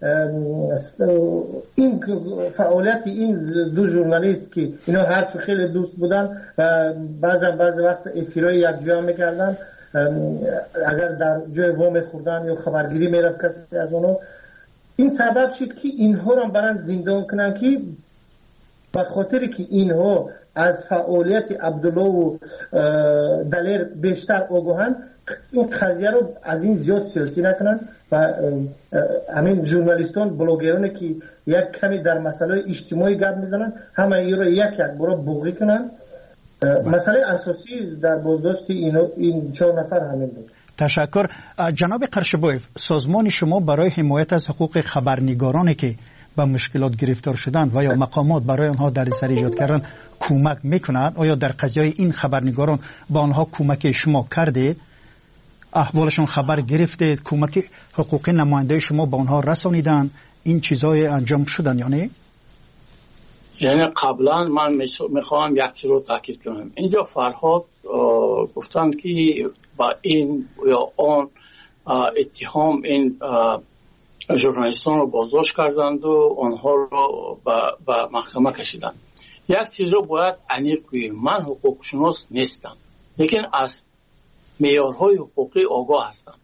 این فعالیت این دو ژورنالیست که اینا هرچی خیلی دوست بودن و بعضا بعض وقت افیرای یک جا میکردن، اگر در جای وام خوردن یا خبرگیری میرفت کسی از اونو، این سبب شد که اینها را برن زندان کنن که به خاطر که اینها از فعالیت عبدالله و دلیر بیشتر آگاهن، این قضیه رو از این زیاد سیاسی نکنن و همین ژورنالیستان بلاگرانی که یک کمی در مسئله اجتماعی گپ میزنن همه این رو یک یک برای بوغی کنن. مسئله اساسی در بازداشت این چهار نفر همین بود. تشکر. جناب قرشبویف، سازمان شما برای حمایت از حقوق خبرنگارانی که با مشکلات گرفتار شدند و یا مقامات برای آنها دردسر ایجاد کردن کمک میکنند؟ آیا در قضیه این خبرنگاران با آنها کمک شما کرده؟ احوالشون خبر گرفته؟ کمک حقوقی نماینده شما با آنها رسانیدن؟ این چیزای انجام شدن یا نه؟ یعنی قبلا من میخوام یک چیز رو تاکید کنم. اینجا فرهاد گفتن که با این یا آن اتهام این ژورنالیستان رو بازداشت کردند و آنها رو به محکمه کشیدند. یک چیز رو باید عمیق بگیم، من حقوق شناس نیستم، لیکن از معیارهای حقوقی آگاه هستم.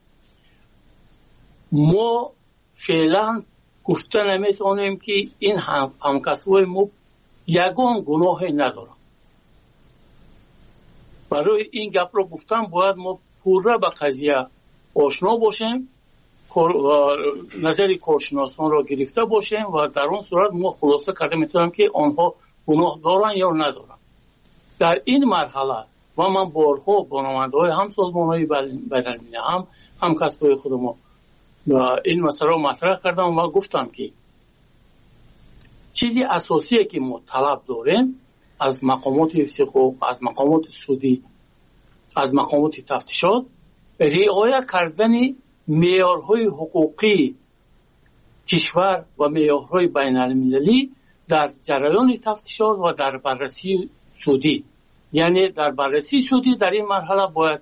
ما فعلا گفته نمیتونیم که این هم همکسبای ما یگان گناهی ندارن. برای این گپ رو گفتم باید ما پوره به قضیه آشنا باشیم، نظری کارشناسان را گرفته باشیم و در اون صورت ما خلاصه کرده میتونم که آنها گناه دارن یا ندارن. در این مرحله و من بارها با نماینده‌های هم سازمان‌های بین‌المللی هم هم کسبای خود ما این مسئله رو مطرح کردم و گفتم که چیزی اساسیه که ما طلب داریم از مقامات حقوق، از مقامات سودی، از مقامات تفتیشات، رعایت کردن معیارهای حقوقی کشور و معیارهای بین‌المللی در جریان تفتیشات و در بررسی سودی. یعنی در بررسی سودی در این مرحله باید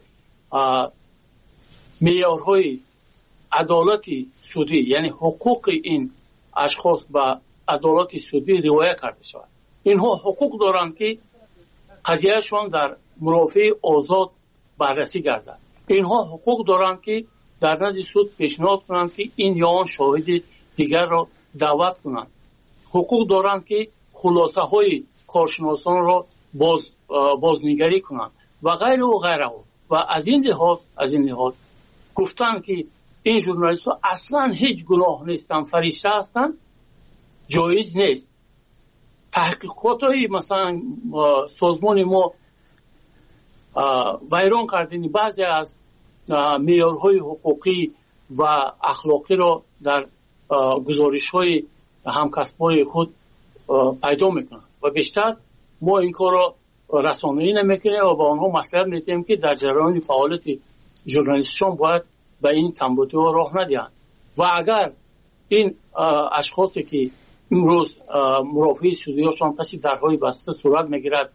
معیارهای عدالت سودی، یعنی حقوق این اشخاص به عدالت سودی رعایت کرده شود. اینها حقوق دارند که قضیهشون در مرافع آزاد بررسی گردد. اینها حقوق دارند که در نزد سود پیشنهاد کنند که این یا آن شاهد دیگر را دعوت کنند. حقوق دارند که خلاصه های کارشناسان را باز بازنگری کنند و غیره و غیره. و از این لحاظ از این لحاظ گفتن که این ژورنالیست ها اصلا هیچ گناه نیستن، فرشته هستن، جایز نیست. تحقیقات های مثلا سازمان ما ویران کردن بعضی از معیارهای حقوقی و اخلاقی را در گزارش های همکسبای خود پیدا میکنن و بیشتر ما این کار را رسانه‌ای نمیکنیم و با آنها مصلحت میدیم که در جریان فعالیت ژورنالیستشون باید به این کمبودی ها راه ندهند. و اگر این اشخاصی که امروز مرافع سودیاشون پس درهای بسته صورت میگیرد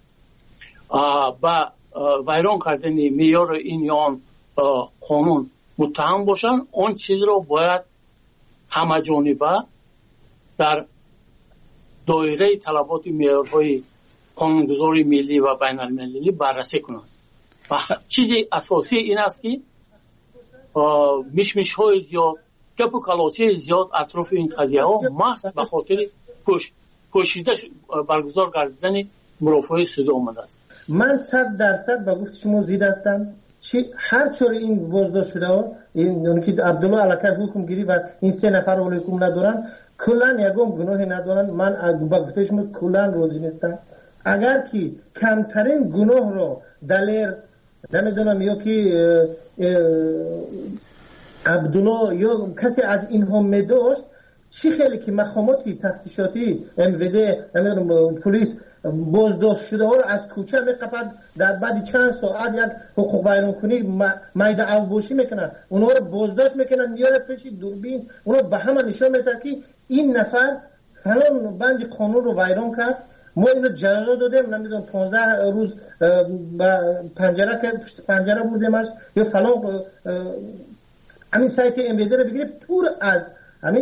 با ویران کردن معیار این یا آن قانون متهم باشن، اون چیز رو باید همه جانبه در دایره طلبات معیارهای قانونگذاری ملی و بین المللی بررسی کنند. و چیزی اساسی این است که میشمیش های زیاد، گپ و کلاچه زیاد اطراف این قضیه ها محض به خاطر پوش پوشیده برگزار کردن مرافعه سود آمده است. من صد درصد با گفت شما زید هستم. هر چور این بازداشت شده ها، این اون که عبدالله علاکه حکم گیری و این سه نفر ولی حکم ندارن، کلن یکم گناه ندارن. من با گفتش من کلن روزی نیستم. اگر که کمترین گناه رو دلیر نمیدونم یا که عبدالله یا کسی از اینها میداشت، چی خیلی که مقامات تفتیشاتی ام وی دی پلیس بازداشت شده ها رو از کوچه میقپد، در بعد چند ساعت یک حقوق بیانکنی میده اوباشی میکنن، اونها رو بازداشت میکنن، میاره پیش دوربین، اونها به همه نشان میده که این نفر فلان بند قانون رو ویران کرد. ما اینو جزا دادیم، نمیدونم پانزده روز پنجره که پشت پنجره بودیمش یا فلان. همین سایت ام وی دی رو بگیریم پر از همین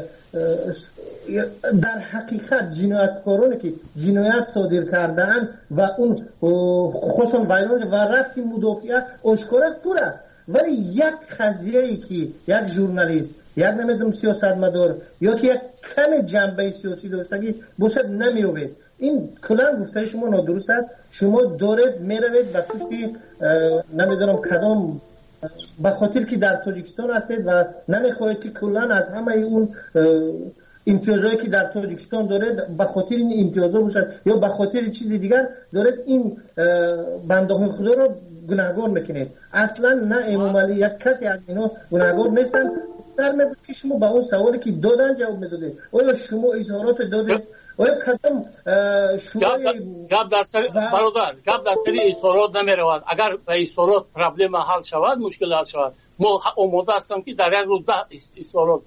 در حقیقت جنایتکارانی که جنایت صادر کردن و اون خوشم ویران و رفتی مدافعه آشکار است، پر است. ولی یک قضیه‌ای که یک ژورنالیست، یک نمیدونم سیاستمدار یا که یک کم جنبه سیاسی داشتگی باشد نمیوید. این کلا گفته شما نادرست است. شما دارید میروید و توش نمیدونم کدام به خاطر که در تاجیکستان هستید و نمیخواهید که کلا از همه اون امتیازهایی که در تاجیکستان دارید به خاطر این امتیازها باشد یا به خاطر چیزی دیگر دارید این بنده‌های خدا رو گناهگار میکنید. اصلا نه امام علی یک کسی از اینا گناهگار نیستن. در میبود که شما به اون سوالی که دادن جواب میدادید. آیا شما اظهارات دادید؟ آیا کدام شورای گپ در سر برادر گپ در سر اظهارات نمیرود. اگر به اظهارات پرابلم حل شود، مشکل حل شود، ما آماده هستم که در یک روز ده اظهارات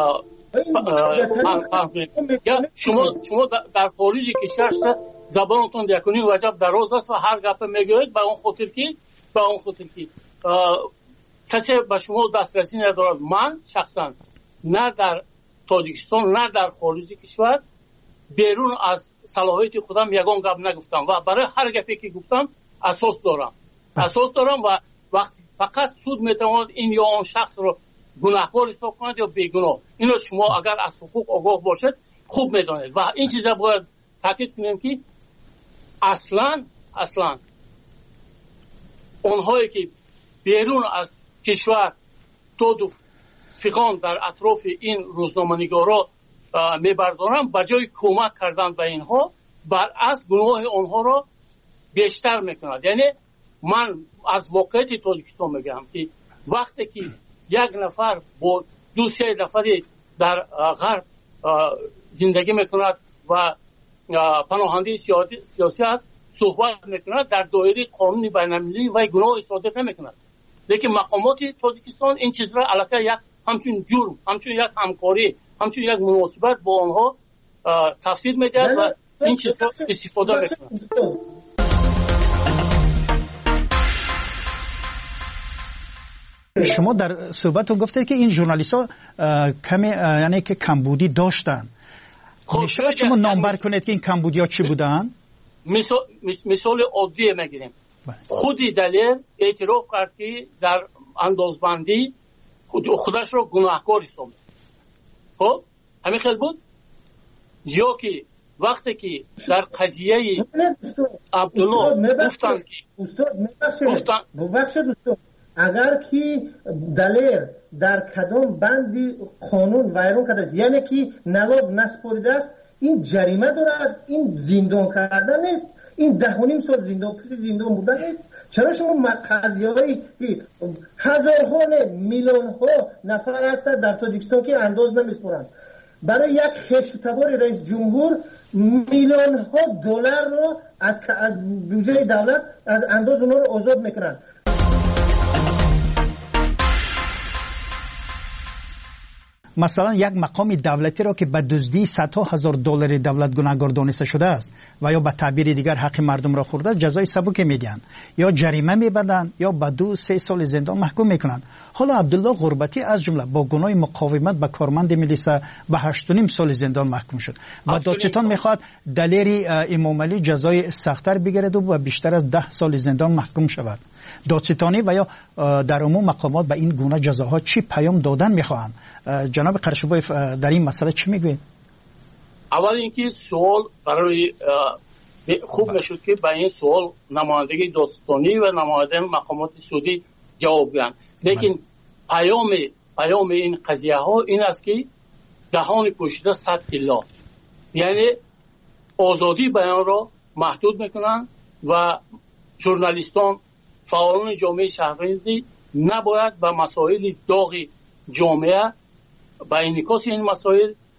شما شما در خارج کشور زبانتون یکنی وجب دراز است و هر گپ میگوید به اون خاطر که به اون خاطر که کسی به شما دسترسی ندارد. من شخصا نه در تاجیکستان نه در خارج کشور بیرون از صلاحیت خودم یگان گپ نگفتم و برای هر گپی که گفتم اساس دارم اساس دارم و وقتی فقط سود میتواند این یا آن شخص رو گناهکار حساب کند یا بیگناه. اینو شما اگر از حقوق آگاه باشد خوب میدانید و این چیزا باید تاکید کنیم که اصلا اصلا اونهایی که بیرون از کشور دو دو فیقان در اطراف این روزنامه‌نگارا میبردارن، به جای کمک کردن به اینها برعکس گناه آنها را بیشتر میکند. یعنی من از واقعیت تاجیکستان میگم که وقتی که یک نفر با دو سه نفری در غرب زندگی میکند و پناهنده سیاسی است صحبت میکند، در دایره قانونی بین‌المللی و گناه صادر نمیکند. لیکن مقامات تاجیکستان این چیز را علاقه یک همچون جرم، همچون یک همکاری، همچون یک مناسبت با آنها تفسیر میدهد و این چیز را استفاده میکند. شما در صحبتتون گفتید که این ژورنالیست‌ها کمی یعنی که کمبودی داشتن. میشه شما نامبر کنید که این کمبودی‌ها چی بودن؟ مثال مثال عادی میگیریم. خودی دلیل اعتراف کرد که در اندازبندی خودش را گناهکار حساب می‌کند. خب همین خیلی بود. یا که وقتی که در قضیه عبدالله گفتن که گفتن ببخشید اگر که دلیر در کدام بندی قانون ویران کرده است، یعنی که نلاب نسپرده است، این جریمه دارد، این زندان کردن نیست، این ده و نیم سال زندان پس زندان بودن نیست. چرا شما قضیه‌هایی که هزارها میلیون ها نفر هستند در تاجیکستان که انداز نمیسپرند، برای یک خشتبار رئیس جمهور میلیون ها دلار رو از از بودجه دولت از انداز اونها رو آزاد میکنند. مثلا یک مقام دولتی را که به دزدی صدها هزار دلار دولت گناهکار دانسته شده است و یا به تعبیر دیگر حق مردم را خورده، جزای سبک میدن یا جریمه میبندند یا به دو سه سال زندان محکوم میکنند. حالا عبدالله غربتی از جمله با گناه مقاومت به کارمند ملیسا به هشت و نیم سال زندان محکوم شد و دادستان میخواد دلیری امام علی جزای سخت‌تر بگیرد و بیشتر از ده سال زندان محکوم شود. دادستانی و یا در عموم مقامات به این گونه جزاها چی پیام دادن میخواهند؟ جناب قرشبایف در این مسئله چی میگوید؟ اول اینکه سوال برای خوب نشد که به این سوال نمایندگی دادستانی و نماینده مقامات سعودی جواب دهند. لیکن پیام پیام این قضیه ها این است که دهان پوشیده صد الا، یعنی آزادی بیان را محدود میکنند و ژورنالیستان، فعالان جامعه شهروندی نباید به مسائل داغ جامعه با انعکاس این مسائل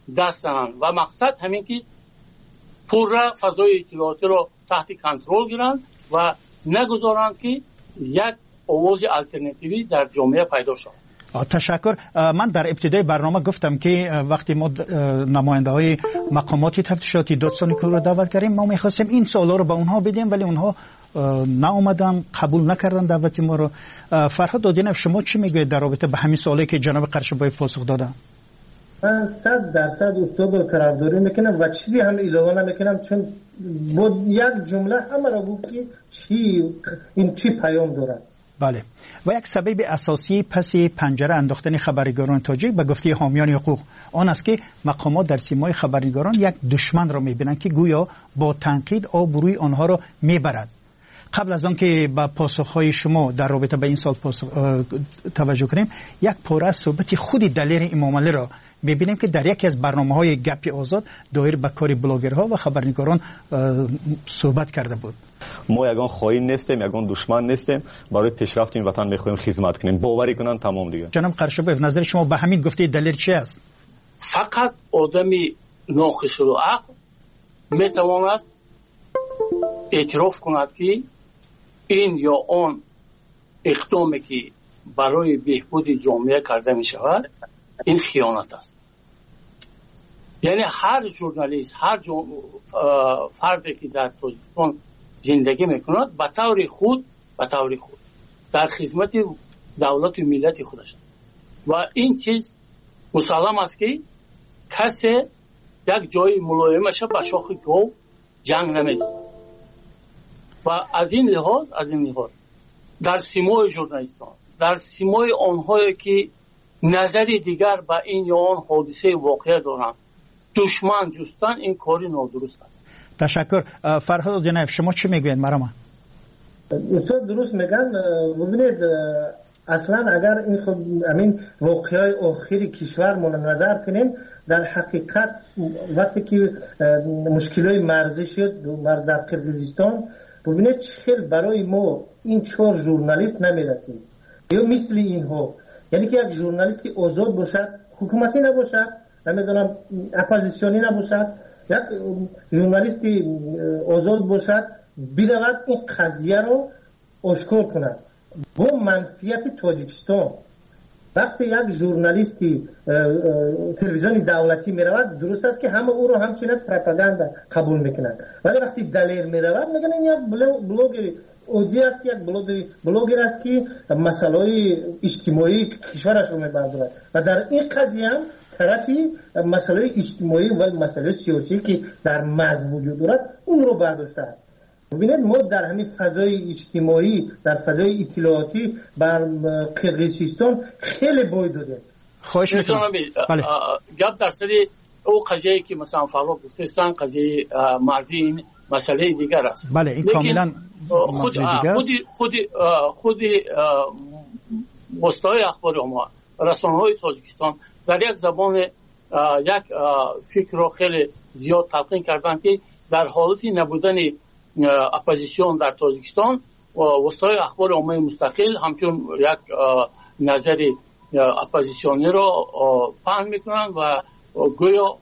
دست زنند و مقصد همین که پورا فضای اطلاعاتی رو تحت کنترل گیرند و نگذارند که یک آواز الटरनेटिव्ی در جامعه پیدا شود. تشکر. من در ابتدای برنامه گفتم که وقتی ما نماینده های مقامات تفتیشاتی دادستانی رو دعوت کردیم ما میخواستیم این سوالا رو به اونها بدیم ولی اونها نه اومدن قبول نکردن دعوت ما رو. فرهاد دادینف شما چی میگوید در رابطه به همین سوالی که جناب قرشبایی پاسخ دادن؟ من صد درصد استاد رو طرفداری میکنم و چیزی هم اضافه نمیکنم چون با یک جمله همه را گفت که چی این چی پیام دارد. بله و یک سبب اساسی پس پنجره انداختن خبرنگاران تاجیک به گفته حامیان حقوق آن است که مقامات در سیمای خبرنگاران یک دشمن را میبینند که گویا با تنقید آبروی آنها را میبرد. قبل از آن که به پاسخهای شما در رابطه به این سال توجه کنیم یک پاره از صحبت خود دلیر امام علی را میبینیم که در یکی از برنامه‌های گپ آزاد دایر به کار بلاگرها و خبرنگاران صحبت کرده بود. ما یگان خائن نیستیم، یگان دشمن نیستیم، برای پیشرفت این وطن میخوایم خدمت کنیم. باوری کنن تمام دیگه. جناب قرشبایف نظر شما به همین گفته دلیل چی است؟ فقط آدمی ناقص العقل میتواند اعتراف کند که این یا آن اقدامی که برای بهبود جامعه کرده می شود این خیانت است. یعنی هر ژورنالیست، هر جو... فردی که در تاجیکستان زندگی میکند به طور خود به طور خود در خدمت دولت و ملت خودش و این چیز مسلم است که کسی یک جای ملایمش به شاخ گاو جنگ نمیده و از این لحاظ از این لحاظ در سیمای ژورنالیستان در سیمای آنهایی که نظر دیگر به این یا آن حادثه واقعه دارند دشمن جستن این کاری نادرست است. تشکر. فرهاد جنایف شما چی میگوید مرام؟ استاد درست میگن. ببینید اصلا اگر این خود امین واقعه آخری کشور ما نظر کنیم در حقیقت وقتی که مشکلای مرزی شد مرز در قرقیزستان ببینید چخیل برای ما این چهار ژورنالیست نمیرسید یا مثل اینها یعنی که یک ژورنالیست که آزاد باشد حکومتی نباشد نمیدونم اپوزیسیونی نباشد یک ژورنالیست که آزاد باشد برود این قضیه رو آشکار کند با منفیت تاجیکستان. وقتی یک ژورنالیستی تلویزیون دولتی میرود درست است که همه او رو همچنین پروپاگاندا قبول میکنند ولی وقتی دلیر میرود میگن این یک بلوگر اودی است یک بلوگر بلوگر است که مسائل اجتماعی کشورش رو میبردارد و در این قضیه هم طرفی مسائل اجتماعی و مسائل سیاسی که در مرز وجود دارد اون رو برداشته است. ببینید ما در همین فضای اجتماعی در فضای اطلاعاتی بر قرقیزستان خیلی بوی داده. خواهش می‌کنم. بله. گپ در سر او قضیه که مثلا فرق گفتستان قضیه مرزی این مسئله دیگر است. بله این کاملا خود خود خود خود مستوای اخبار ما رسانه‌های تاجیکستان در یک زبان یک فکر رو خیلی زیاد تلقین کردن که در حالت نبودن اپوزیسیون در تاجیکستان و وسایل اخبار عمومی مستقل همچون یک نظر اپوزیسیونی رو پهن میکنن و گویا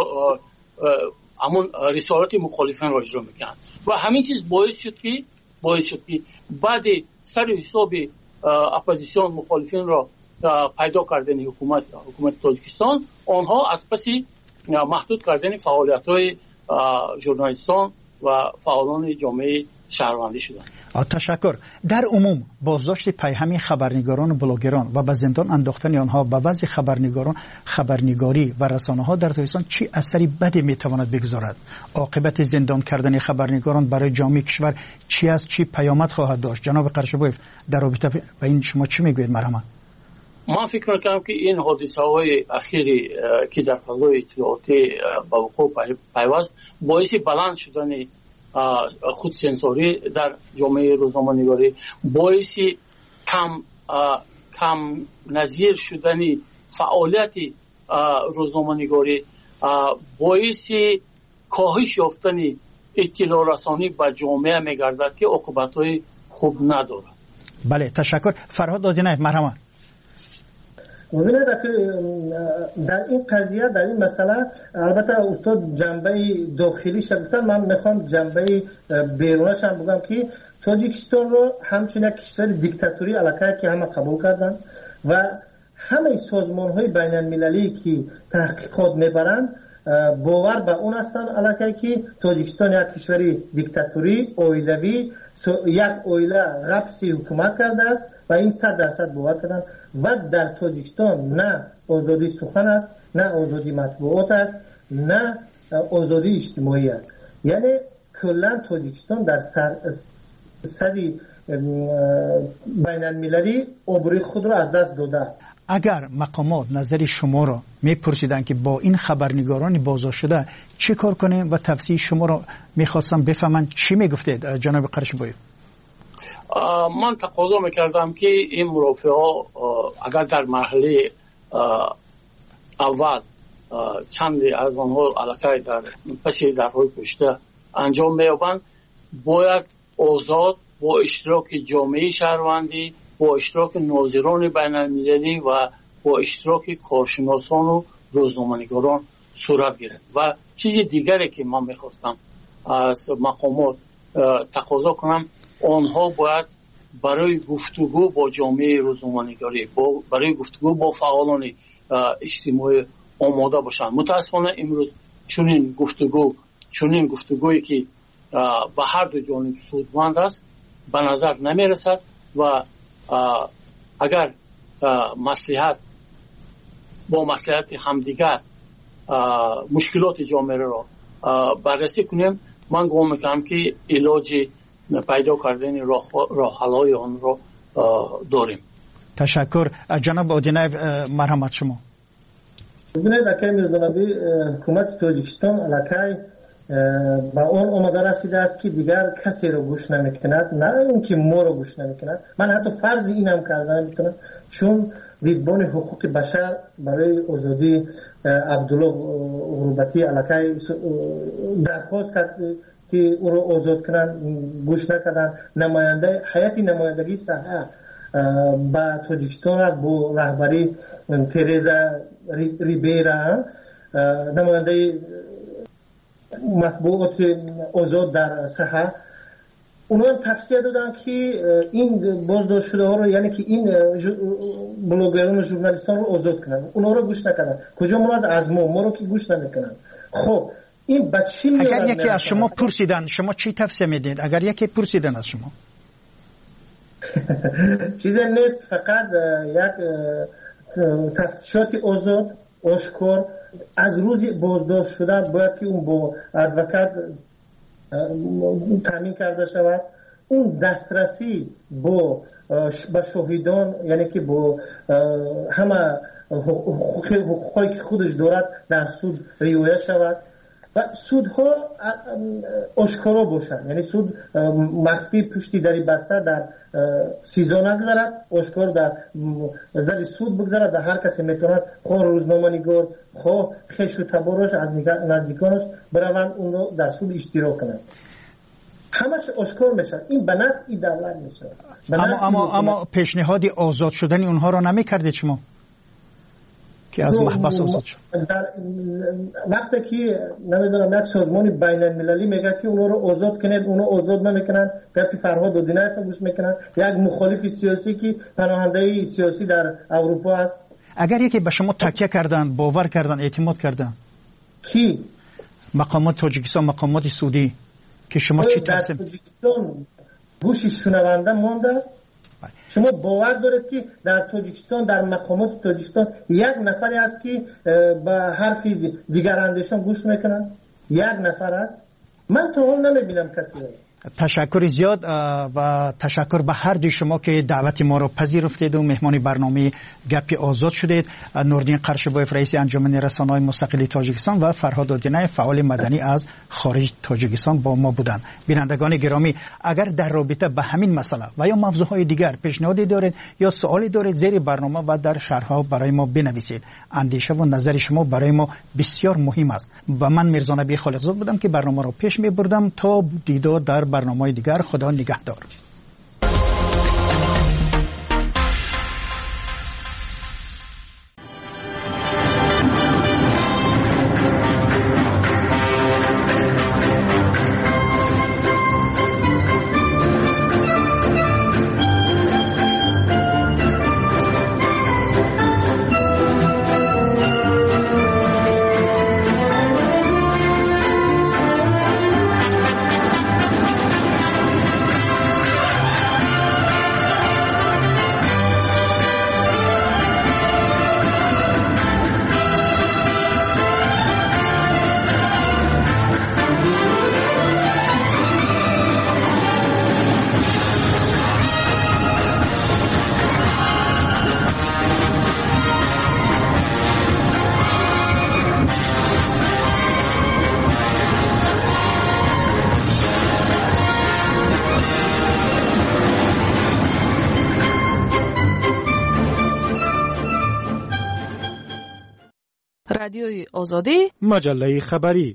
همون رسالت مخالفین رو اجرا میکنن و همین چیز باعث شد که باعث شد که بعد سر حساب اپوزیسیون مخالفین رو پیدا کردن حکومت حکومت تاجیکستان آنها از پسی محدود کردن فعالیت‌های ژورنالیستان و فعالان جامعه شهروندی شدند. تشکر. در عموم بازداشت پیهمی خبرنگاران و بلاگران و به زندان انداختن آنها به وضع خبرنگاران خبرنگاری و رسانه ها در تاجیکستان چی اثری بدی میتواند بگذارد؟ عاقبت زندان کردن خبرنگاران برای جامعه کشور چی است؟ چی پیامد خواهد داشت؟ جناب قرشبایف در رابطه با این شما چی میگوید مرحمت؟ من فکر میکنم که این حادثه های اخیری که در فضای اطلاعاتی با وقوع پیوست باعث بلند شدن خود سانسوری در جامعه روزنامه‌نگاری باعث کم کم نظیر شدن فعالیت روزنامه‌نگاری باعث کاهش یافتن اطلاع رسانی به جامعه میگردد که عاقبت‌های خوب ندارد. بله تشکر. فرهاد دادینه مرحمت. ببینید که در این قضیه در این مسئله البته استاد جنبه داخلی شدستن، من میخوام جنبه بیرونش هم بگم که تاجیکستان رو همچنین یک کشور دیکتاتوری علاقه که همه قبول کردن و همه سازمان های بین المللی که تحقیقات میبرند باور به اون هستند علاقه که تاجیکستان یک کشوری دیکتاتوری اویلوی یک اویله غبسی حکومت کرده است و این صد درصد باور کردن و در تاجیکستان نه آزادی سخن است، نه آزادی مطبوعات است، نه آزادی اجتماعی است. یعنی کلا تاجیکستان در سر صدی بین المللی عبوری خود را از دست داده است. اگر مقامات نظر شما را میپرسیدن که با این خبرنگاران بازداشت شده چه کار کنیم و تفسیر شما را میخواستم بفهمن، چی میگفتید جناب قرشبویی؟ من تقاضا میکردم که این مرافعه ها اگر در مرحله اول چندی از آنها علاقه در پس درهای پشته انجام میابند، باید آزاد با اشتراک جامعه شهروندی، با اشتراک ناظران بین المللی و با اشتراک کارشناسان و روزنامه‌نگاران صورت گیرد. و چیز دیگری که من میخواستم از مقامات تقاضا کنم، آنها باید برای گفتگو با جامعه روزنامه‌نگاری، برای گفتگو با فعالان اجتماعی آماده باشند. متاسفانه امروز چنین گفتگو چنین گفتگویی که به هر دو جانب سودمند است به نظر نمی رسد و اگر مصلحت با مصلحت همدیگر مشکلات جامعه را بررسی کنیم، من گمان میکنم که علاج پیدا کردن راه حل‌های آن را داریم. تشکر. جناب آدینایف، مرحمت شما. ببینید اکای میرزانبی، حکومت تاجیکستان علاقه با اون اومده رسیده است که دیگر کسی رو گوش نمیکند، نه اینکه ما رو گوش نمیکند. من حتی فرض اینم کردن میتونم، چون دیدبان حقوق بشر برای آزادی عبدالله غربتی علاقه درخواست کرد که او رو آزاد کنن، گوش نکردن. نماینده حیاتی نمایندگی صحه با تاجیکستان با رهبری تریزا ریبیرا، نماینده مطبوعات آزاد در صحه، اونا هم تفسیر دادن که این بازداشت شده ها رو، یعنی که این بلوگران و ژورنالیستان رو آزاد کنن، اونا رو گوش نکردن. کجا مراد از ما ما رو که گوش نمیکنن. خب این بچی میاد. اگر یکی از شما پرسیدن شما چی تفسیر میدید؟ اگر یکی پرسیدن از شما چیز نیست، فقط یک تفتیشات آزاد آشکار از روزی بازداشت شده باید که اون با ادوکات تامین کرده شود. اون دسترسی با با شاهدان، یعنی که با همه حقوقی که خودش دارد در سود رعایت شود و سودها آشکارا باشند، یعنی سود مخفی پشتی دری بسته در سیزا نگذارد، آشکار در زیر سود بگذارد. در هر کسی میتواند خواه روزنامه‌نگار خواه خویش و تبارش از نزدیکانش بروند اون رو در سود اشتراک کنند. همش آشکار میشه. این به نفع دولت میشه. اما اما اما پیشنهادی آزاد شدن اونها را نمیکردید شما که از محبس آزاد شد؟ در وقتی که نمیدونم یک سازمان بین المللی میگه که اونها رو آزاد کنید، اونها آزاد نمیکنن، گفتی فرهاد آدینایف گوش میکنن، یک مخالف سیاسی که پناهنده سیاسی در اروپا است. اگر یکی به شما تکیه کردن، باور کردن، اعتماد کردن، کی؟ مقامات تاجیکستان، مقامات سعودی، که شما چی تفسیر؟ در تاجیکستان گوش شنونده مانده است. شما باور دارید که در تاجیکستان، در مقامات تاجیکستان یک نفری است که به حرف دیگر اندیشان گوش میکنن؟ یک نفر است؟ من تا حال نمیبینم کسی رو. تشکر زیاد و تشکر به هر دوی شما که دعوت ما را پذیرفتید و مهمان برنامه گپ آزاد شدید. نوردین قرشبویف رئیس انجمن رسانه‌های مستقل تاجیکستان و فرهاد آدینایف فعال مدنی از خارج تاجیکستان با ما بودند. بینندگان گرامی، اگر در رابطه به همین مسئله و یا موضوعهای دیگر پیشنهادی دارید یا سوالی دارید، زیر برنامه و در شرح‌ها برای ما بنویسید. اندیشه و نظر شما برای ما بسیار مهم است. و من میرزا نبی خالقزاد بودم که برنامه را پیش می‌بردم. تا دیدار در برنامه‌های دیگر، خدا نگهدار. رادیوی آزادی، مجله خبری.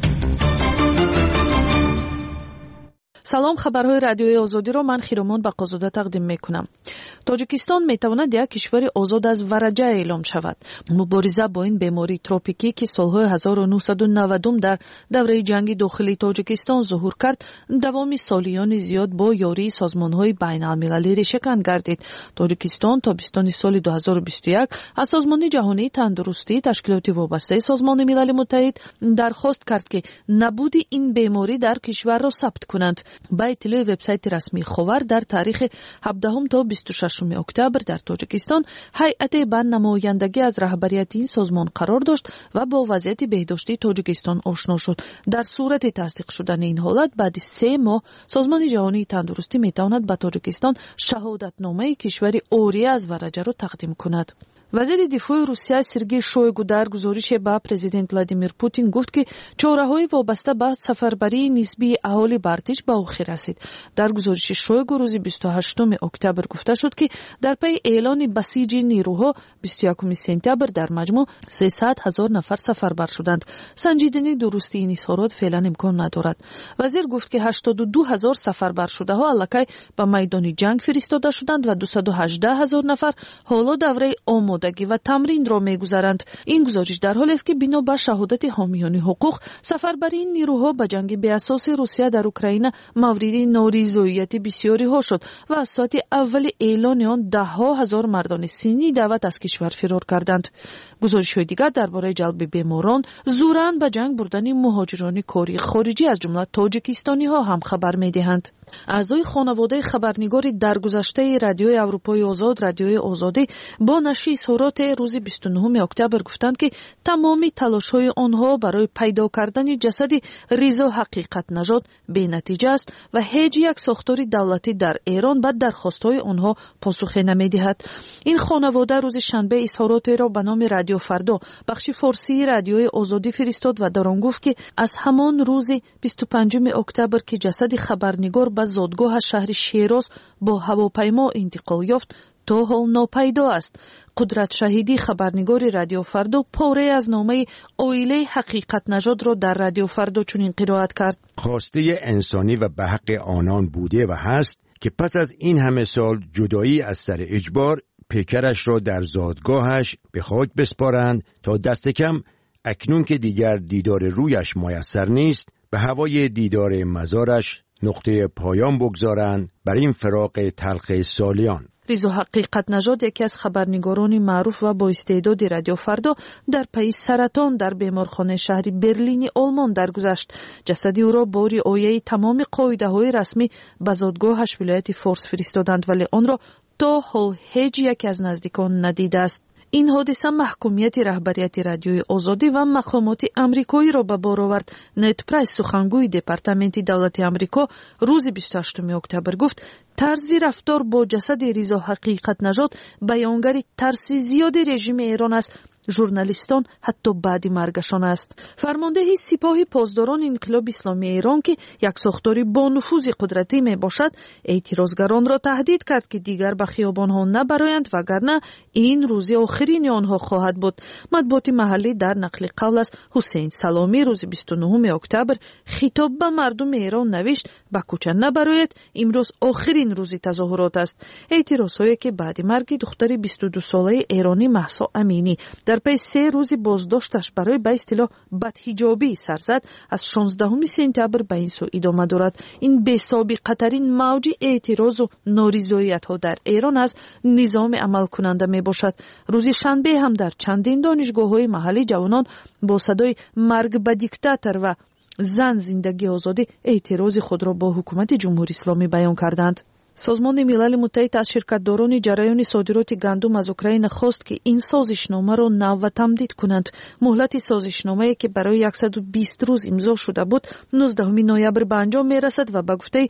سلام، خبرهای رادیوی آزادی را من خیرومان بقازاده تقدیم میکنم. تاجیکستان میتواند یک کشور آزاد از ورجه اعلام شود. مبارزه با این بیماری تروپیکی که سالهای هزار و نهصد و نود در دوره جنگ داخلی تاجیکستان ظهور کرد، دوام سالیان زیاد با یاری سازمانهای بین المللی ریشه‌کن گردید. تاجیکستان تابستان سال دو هزار و بیست و یک از سازمان جهانی تندرستی، تشکیلات وابسته سازمان ملل متحد درخواست کرد که نبود این بیماری در کشور را ثبت کنند. با اطلاع وبسایت رسمی خاور در تاریخ هفدهم تا بیست و ششم اکتبر در تاجیکستان هیئت به نمایندگی از رهبریت این سازمان قرار داشت و با وضعیت بهداشتی تاجیکستان آشنا شد. در صورت تصدیق شدن این حالت بعد سه ماه سازمان جهانی تندرستی میتواند به تاجیکستان شهادتنامه کشوری عاری از ورجه را تقدیم کند. وزیر دفاع روسیه سرگئی شویگو در گزارش به پرزیدنت ولادیمیر پوتین گفت که چاره‌های وابسته به سفربری نسبی اهالی به ارتش به آخر رسید. در گزارش شویگو روز بیست و هشتم اکتبر گفته شد که در پی اعلان بسیج نیروها بیست و یکم سپتامبر در مجموع سیصد هزار نفر سفربر شدند. سنجیدنی درستی این اظهارات فعلا امکان ندارد. وزیر گفت که هشتاد و دو هزار سفربر شده ها الکی به میدان جنگ فرستاده شدند و دویست و هجده هزار نفر حالا دوره آمادگی و تمرین را می‌گذارند. این گزارش در حالی است که بنا به شهادت حامیان حقوق سفربری این نیروها به جنگ بی اساس روسیه در اوکراین مورد نارضایتی بسیاری ها شد و از ساعت اول اعلان آن ده ها هزار مردان سنی دعوت از کشور فرار کردند. گزارش‌های دیگر درباره جلب بیماران، زوراً به جنگ بردن مهاجران کاری خارجی از جمله تاجیکستانی ها هم خبر می‌دهند. اعضای خانواده خبرنگاری درگذشته رادیوی اروپای آزاد رادیوی آزادی با نشر اظهارات روز بیست و نهم اکتبر گفتند که تمامی تلاش‌های آنها برای پیدا کردن جسد رضا حقیقت نژاد بی‌نتیجه است و هیچ یک ساختار دولتی در ایران به درخواست‌های آنها پاسخ نمی‌دهد. این خانواده روز شنبه اظهارات را به نام رادیو فردا بخش فارسی رادیوی آزادی فرستاد و در آن گفت که از همان روز بیست و پنجم اکتبر که جسد خبرنگار به زادگاه شهر شیراز با هواپیما انتقال یافت تا حال ناپیدا است. قدرت شهیدی خبرنگار رادیو فردا پاره از نامه عائله حقیقت نژاد را در رادیو فردا چنین قرائت کرد: خواسته انسانی و به حق آنان بوده و هست که پس از این همه سال جدایی از سر اجبار پیکرش را در زادگاهش به خاک بسپارند تا دست کم اکنون که دیگر دیدار رویش میسر نیست به هوای دیدار مزارش نقطه پایان بگذارند بر این فراق تلخ سالیان. رضا حقیقت نژاد یکی از خبرنگاران معروف و با استعداد رادیو فردا در پی سرطان در بیمارخانه شهر برلین آلمان درگذشت. جسد او را با رعایت تمام قاعده‌های رسمی به زادگاهش ولایت فارس فرستادند ولی آن را تا حال هیچ یک از نزدیکان ندیده است. این حادثه محکومیت رهبریت رادیوی آزادی و مقامات آمریکایی را به بار آورد. نت پرایس سخنگوی دپارتمنت دولت آمریکا روز بیست و هشتم اکتبر گفت طرز رفتار با جسد رضا حقیقت نژاد بیانگر ترس زیاد رژیم ایران است. ژورنالیستان حتی بعد مرگشان است. فرمانده سپاه پاسداران انقلاب اسلامی ایران که یک ساختاری با نفوذ قدرتی می باشد اعتراضگران را تهدید کرد که دیگر به خیابان ها نبرایند وگرنه این روز آخرین آنها خواهد بود. مطبوعات محلی در نقل قول از حسین سلامی روز بیست و نهم اکتبر خطاب به مردم ایران نوشت: به کوچه نبراید، امروز آخرین روز تظاهرات است. اعتراضهایی که بعد مرگ دختر بیست و دو ساله ایرانی مهسا امینی در پی سه روز بازداشتش برای به اصطلاح بدحجابی سر زد از شانزدهم سپتامبر به این سو ادامه دارد. این بی‌سابقه ترین موج اعتراض و نارضایت ها در ایران از نظام عمل کننده می باشد. روز شنبه هم در چندین دانشگاه های محلی جوانان با صدای مرگ به دیکتاتور و زن زندگی آزادی اعتراض خود را با حکومت جمهوری اسلامی بیان کردند. سازمان ملل متحد از شرکتداران جریان صادرات گندم از اوکراین خواست که این سازشنامه را نو تمدید کنند. مهلت سازشنامه‌ای که برای صد و بیست روز امضا شده بود نوزدهم نوامبر به انجام می‌رسد و به گفته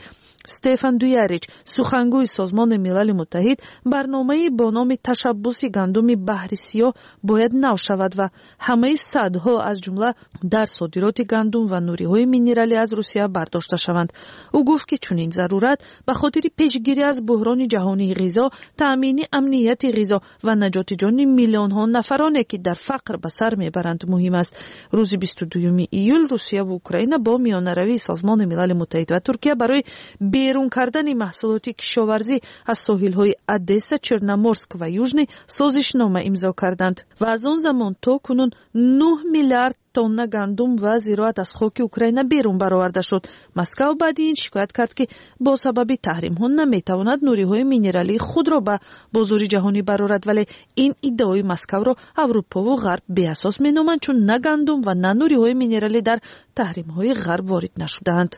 стефан дуярич, сухангӯи созмони милали муттаҳид, барномаи бо номи ташаббуси гандуми баҳри сиёҳ бояд нав шавад ва ҳамаи садҳо аз ҷумла дар содироти гандум ва нуриҳои минералӣ аз русия бардошта шаванд. ӯ гуфт ки чунин зарурат ба хотири пешгирӣ аз буҳрони ҷаҳонии ғизо, таъмини амнияти ғизо ва наҷоти ҷони миллионҳо нафароне ки дар фақр ба сар мебаранд муҳим аст. рӯзи бисту дуюми июл русия ва украина бо миёнаравии созмони милали муттаҳид ва туркия барои берун кардани маҳсулоти кишоварзӣ аз соҳилҳои Одесса, Черноморск ва Южный созишнома имзо карданд ва аз он замон то кунун нӯҳ миллиард тонна гандум ва зироат аз хоки Украина берун бароварда шуд. Москав баъди ин шикоят кард ки бо сабаби таҳримҳо наметавонад нуриҳои минералии худро ба бозори ҷаҳонӣ барорад, вале ин иддаои Москавро Аврупову Ғарб беасос меноманд, чун на гандум ва на нуриҳои минералӣ дар таҳримҳои Ғарб ворид нашудаанд.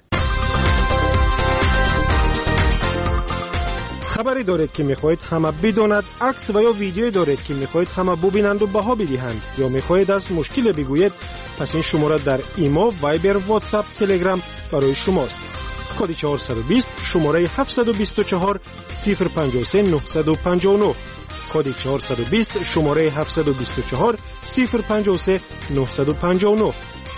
خبری دارید که میخواهید همه بداند، عکس و یا ویدیویی دارید که میخواهید همه ببینند و بها بدهند یا میخواهید از مشکل بگویید، پس این شماره در ایما، وایبر، واتساپ، تلگرام برای شماست. کد چهارصد و بیست شماره هفتصد و بیست و چهار صفر پنجاه و سه نهصد و پنجاه و نه. کد چهارصد و بیست شماره هفتصد و بیست و چهار صفر پنجاه و سه نهصد و پنجاه و نه.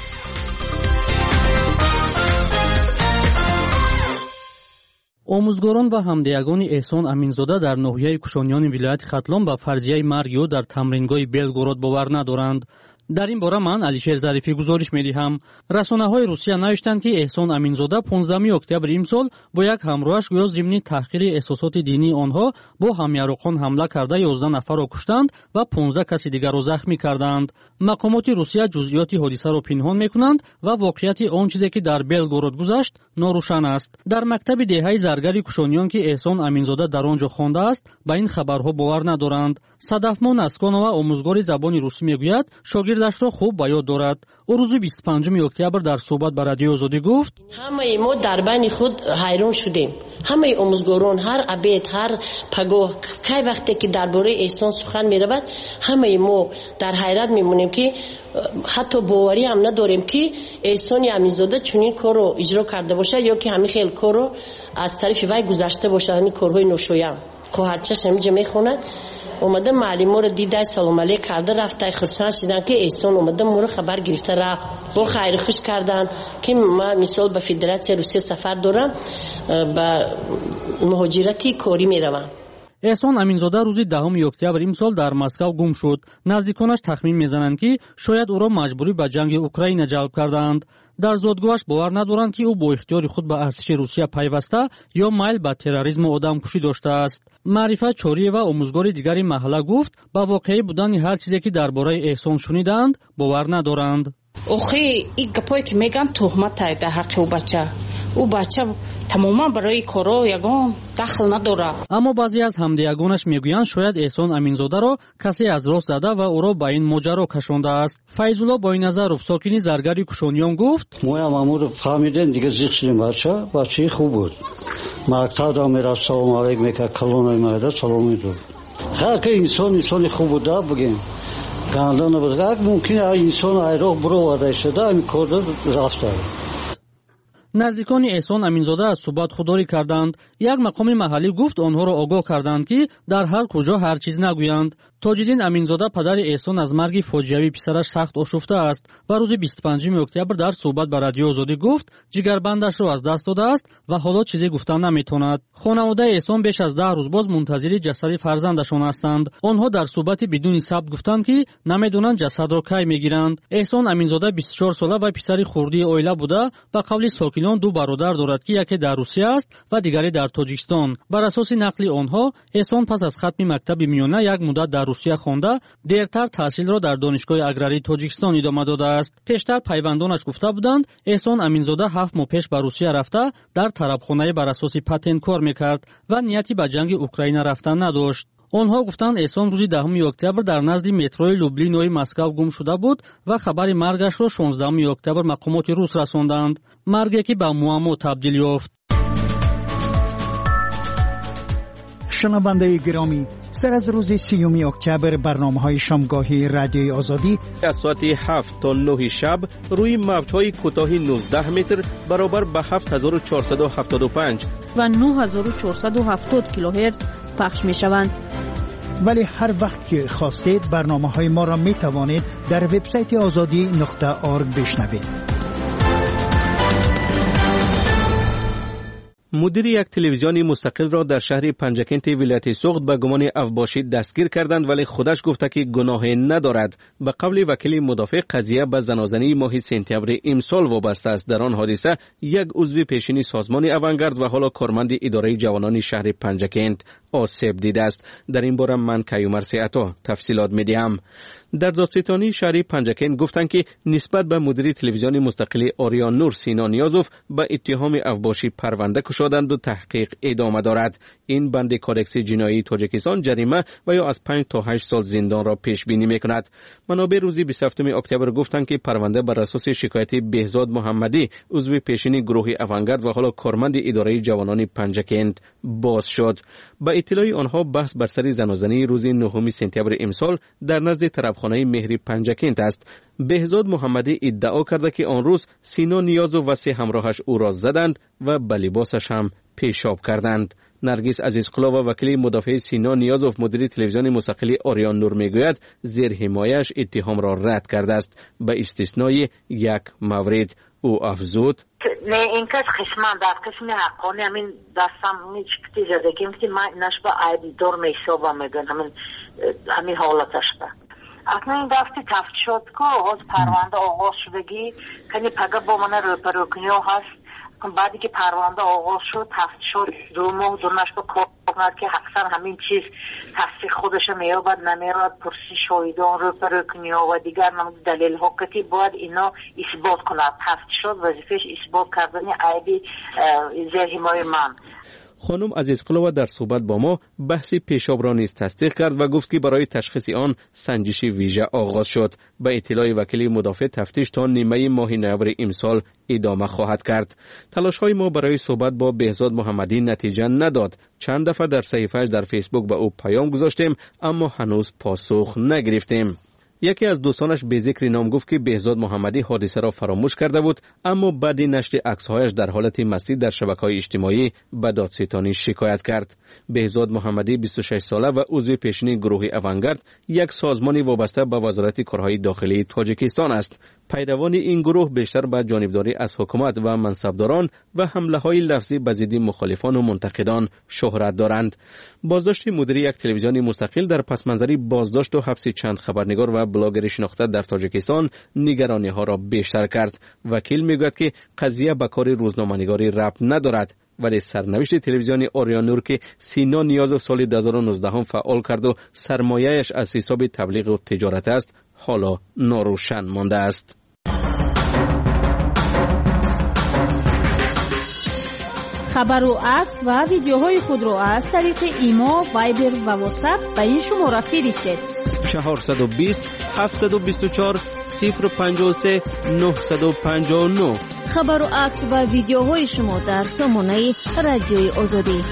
омӯзгорон ва ҳамдиягони эҳсон аминзода дар ноҳияи кушониёни вилояти хатлон ба фарзияи марги ӯ дар тамрингоҳи белгород бовар надоранд. дар ин бора ман алишер зарифӣ гузориш медиҳам. расонаҳои русия навиштанд ки эҳсон аминзода понздаҳуми октябри имсол бо як ҳамроҳаш гӯё зимни таҳқири эҳсосоти динии онҳо бо ҳамяроқон ҳамла карда ёздаҳ нафарро куштанд ва понздаҳ каси дигарро захмӣ карданд. мақомоти русия ҷузъиёти ҳодисаро пинҳон мекунанд ва воқеияти он чизе ки дар белгород гузашт норӯшан аст. дар мактаби деҳаи заргари кушониён ки эҳсон аминзода дар он ҷо хондааст ба ин хабарҳо бовар надоранд. садафмон асконова омӯзгори забони русӣ мегӯяд шогирдашро хуб ба ёд дорад. ӯ рӯзи бисту панҷуми октябр дар суҳбат ба радиои озодӣ гуфт: ҳамаи мо дар байни худ ҳайрон шудем. ҳамаи омӯзгорон ҳар абед ҳар пагоҳ кай вақте ки дар бораи эҳсон сухан меравад, ҳамаи мо дар ҳайрат мемонем ки ҳатто боварӣ ҳам надорем ки эҳсони аминзода чунин корро иҷро карда бошад ё ки ҳамин хел корро аз тарафи вай гузашта бошад. ҳамин корҳои ношоям хоҳарчаш ҳаминҷа мехонад. омада маълиморо дида салом алейк карда рафта хурсанд шидан ки эҳсон омада моро хабар гирифта рафт. бо хайрухуш кардан ки ман мисол ба федератсияи русия сафар дорам, ба муҳоҷирати корӣ меравам. эҳсон аминзода рӯзи даҳуми октябр имсол дар Москав гум шуд. наздиконаш тахмин мезананд ки шояд ӯро маҷбурӣ ба ҷанги Украина ҷалб карданд. дар зодгоҳаш бовар надоранд ки ӯ бо ихтиёри худ ба артиши русия пайваста ё майл ба терроризму одамкушӣ доштааст. маърифат чориева омӯзгори дигари маҳалла гуфт ба воқеӣ будани ҳар чизе ки дар бораи эҳсон шунидаанд бовар надоранд. охи ин гапое ки меган тӯҳматае дар ҳаққи ӯ бача. ӯ бача тамоман барои коро ягон дахл надорад. аммо баъзе аз ҳамдиягонаш мегӯянд шояд эҳсон аминзодаро касе аз рост зада ва ӯро ба ин моҷаро кашондааст. файзулло бойназаров сокини заргари кушониён гуфт: моям амуро фаҳмидем, дига зиқ шудем. бача бачаи хуб буд. мактабда мерафт, салом алейк мекард, калонаи майда салом медод. ҳарка инсон инсони хуб буда бигем. ганда набуд. як мумкин а инсон айроқ буроварда иштада ами корда рафта. наздикони эҳсон аминзода аз суҳбат худдорӣ карданд. як мақоми маҳаллӣ гуфт онҳоро огоҳ карданд ки дар ҳар куҷо ҳар чиз нагӯянд. тоҷиддин аминзода падари эҳсон аз марги фоҷиавии писараш сахт ошуфта аст ва рӯзи бисту панҷуми октябр дар суҳбат ба радиои озодӣ гуфт ҷигарбандашро аз даст додааст ва ҳоло чизе гуфтан наметавонад. хонаводаи эҳсон беш аз даҳ рӯз боз мунтазири ҷасади фарзандашон ҳастанд. онҳо дар суҳбати бидуни сабт гуфтанд ки намедонанд ҷасадро кай мегиранд. эҳсон аминзода бисту чор сола ва писари хурдии оила буда ба қавли сокинон ду бародар дорад ки яке дар русия аст ва дигаре дар тоҷикистон. бар асоси нақли онҳо эҳсон пас аз хатми мактаби миёна як муддат дар русия хонда дертар таҳсилро дар донишгоҳи аграрии тоҷикистон идома додааст. пештар пайвандонаш гуфта буданд эҳсон аминзода ҳафт моҳ пеш ба русия рафта дар тарабхонаи бар асоси патент кор мекард ва нияти ба ҷанги Украина рафтан надошт. онҳо гуфтанд эҳсон рӯзи даҳуми октябр дар назди метрои Люблинои Москав гум шуда буд ва хабари маргашро шонздаҳуми октябр мақомоти рус расонданд. марге ки ба муаммо табдил ёфт. шунавандаи гиромӣ, سر از روز سیوم اکتبر برنامه‌های شامگاهی رادیوی آزادی از ساعت هفت تا نه شب روی موج‌های کوتاه نوزده متر برابر به هفت هزار و چهارصد و هفتاد و پنج و نه هزار و چهارصد و هفتاد کیلوهرتز پخش می‌شوند. ولی هر وقت که خواستید برنامه‌های ما را می‌توانید در وبسایت آزادی نقطه org بشنوید. مدیر یک تلویزیون مستقل را در شهر پنجکنت ولایت سوخت به گمان افباشی دستگیر کردند، ولی خودش گفته که گناهی ندارد. به قول وکیل مدافع قضیه به زنازنی ماه سپتامبر امسال وابسته است. در آن حادثه یک عضو پیشین سازمان اونگارد و حالا کارمند اداره جوانان شهر پنجکنت آسیب دیده است. در این باره من کیومرث عطا تفصیلات میدهم. در دادستانی شهر پنجکنت گفتند که نسبت به مدیر تلویزیون مستقل آریان نور سینا نیازوف به اتهام افباشی پرونده گشودند و تحقیق ادامه دارد. این بند کودکس جنایی تاجیکستان جریمه و یا از پنج تا هشت سال زندان را پیش بینی میکند. منابع روز بیست و هفتم اکتبر گفتند که پرونده بر اساس شکایت بهزاد محمدی عضو پیشین گروه اونگارد و حالا کارمند اداره جوانان پنجکنت باز شد. با اطلاع آنها بحث بر سر زنازنی روز نهم سپتامبر امسال در نزد طربخانه مهری پنجکنت است. بهزاد محمدی ادعا کرده که آن روز سینا نیازوف و سه همراهش او را زدند و به لباسش هم پیشاب کردند. نرگس عزیزقلا و وکیل مدافع سینا نیازوف مدیر تلویزیون مستقل آریان نور میگوید زیر حمایش اتهام را رد کرده است به استثنای یک مورد. او افزود نه این کس خشمان در قسم حقانی همین دستم میچکتی زده که اینکه من اینش با عیدی دور میشابه میگن همین همین حالتش با اکنون این دفتی تفت شد که آغاز پرونده آغاز شدگی کنی پگه با من روپروکنی هست بعدی که پرونده آغاز شد تفت شد دو ماه دونش با کار کنند که حقصا همین چیز تصدیق خودش میابد نمیرد پرسی شایدان روپروکنی ها و دیگر دلیل حقیقی باید اینا اثبات کند. تفت شد وظیفش اثبات کردن عیبی زیر حمایت من. خانم عزیزقلوه در صحبت با ما بحث پیشاب را نیز تصدیق کرد و گفت که برای تشخیص آن سنجش ویژه آغاز شد. به اطلاع وکیل مدافع تفتیش تا نیمه ماه نوامبر امسال ادامه خواهد کرد. تلاش های ما برای صحبت با بهزاد محمدی نتیجه نداد. چند دفعه در صفحه‌اش در فیسبوک به او پیام گذاشتیم اما هنوز پاسخ نگرفتیم. یکی از دوستانش به ذکر نام گفت که بهزاد محمدی حادثه را فراموش کرده بود، اما بعد نشر عکس‌هایش در حالت مستی در شبکه‌های اجتماعی به دادستانی شکایت کرد. بهزاد محمدی بیست و شش ساله و عضو پیشین گروه اونگارد، یک سازمان وابسته به وزارت کارهای داخلی تاجیکستان است. پیروان این گروه بیشتر به جانبداری از حکومت و منصبداران و حمله‌های لفظی به ضد مخالفان و منتقدان شهرت دارند. بازداشت مدیر یک تلویزیون مستقل در پس‌منظر بازداشت و حبس چند خبرنگار و بلاگر شناخته در تاجیکستان نگرانی ها را بیشتر کرد. وکیل میگوید که قضیه به کار روزنامه‌نگاری ربط ندارد، ولی سرنوشت تلویزیون آریان نور که سینا نیازوف سال دو هزار و نوزده هم فعال کرد و سرمایه‌اش از حساب تبلیغ و تجارت است حالا ناروشن مانده است. خبر و عکس و ویدیوهای خود را از طریق ایما، وایبر و واتساپ به این شماره فرستید. چهارصد و بیست هفتصد و بیست و چهار صفر پنجاه و سه نهصد و پنجاه و نه. خبر و عکس و ویدیوهای شما در سامانه رادیوی آزادی.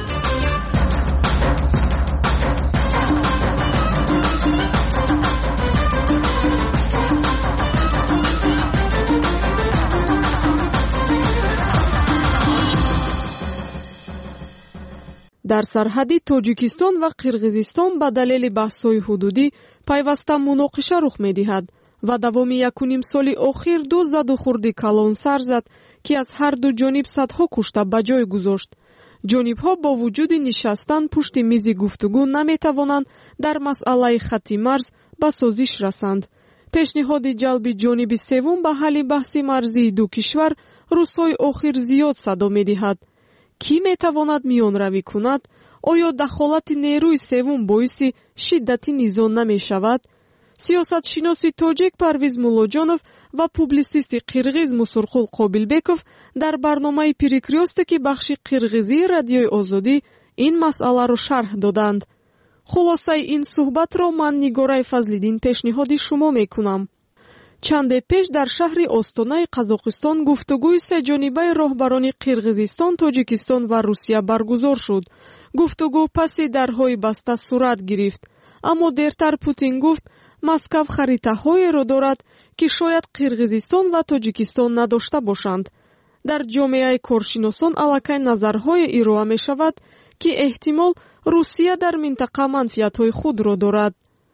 در سرحدی تاجیکستان و قرغیزستان به دلیل بحث‌های حدودی پیوسته مناقشه رخ می‌دهد و دوام یک و نیم سال اخیر دو زد و خورد کلان سر زد که از هر دو جانب صدها کشته به جای گذاشت. جانب‌ها با وجود نشستن پشت میز گفتگو نمی‌توانند در مسئله خط مرز به سازش رسند. پیشنهاد جلب جانب سوم به حل بحث مرزی دو کشور روزهای اخیر زیاد صدا می‌دهد. کی میتواند میان روی کند؟ آیا دخالت نیروی سوم باعث شدت نزاع نمی شود؟ سیاست شناس تاجیک پرویز مولاجانوف و پوبلیسیست قرغیز مسرخول قابلبکوف در برنامه پریکریوست که بخش قرغیزی رادیوی آزادی این مسئله را شرح دادند. خلاصه این صحبت را من نگاره فضل‌الدین پیشنهاد شما میکنم. چند پیش در شهر آستانه قزاقستان گفتگوی سه جانبه راهبران قرغیزستان، تاجیکستان و روسیه برگزار شد. гуфтугӯ паси дарҳои баста сурат гирифт. аммо дертар Путин гуфт Москав харитаҳоеро дорад, ки шояд Қирғизистон ва Тоҷикистон надошта бошанд. дар ҷомеаи коршиносон аллакай назарҳое ироа мешавад, ки эҳтимол Русия дар минтақа манфиатҳои худро дорад.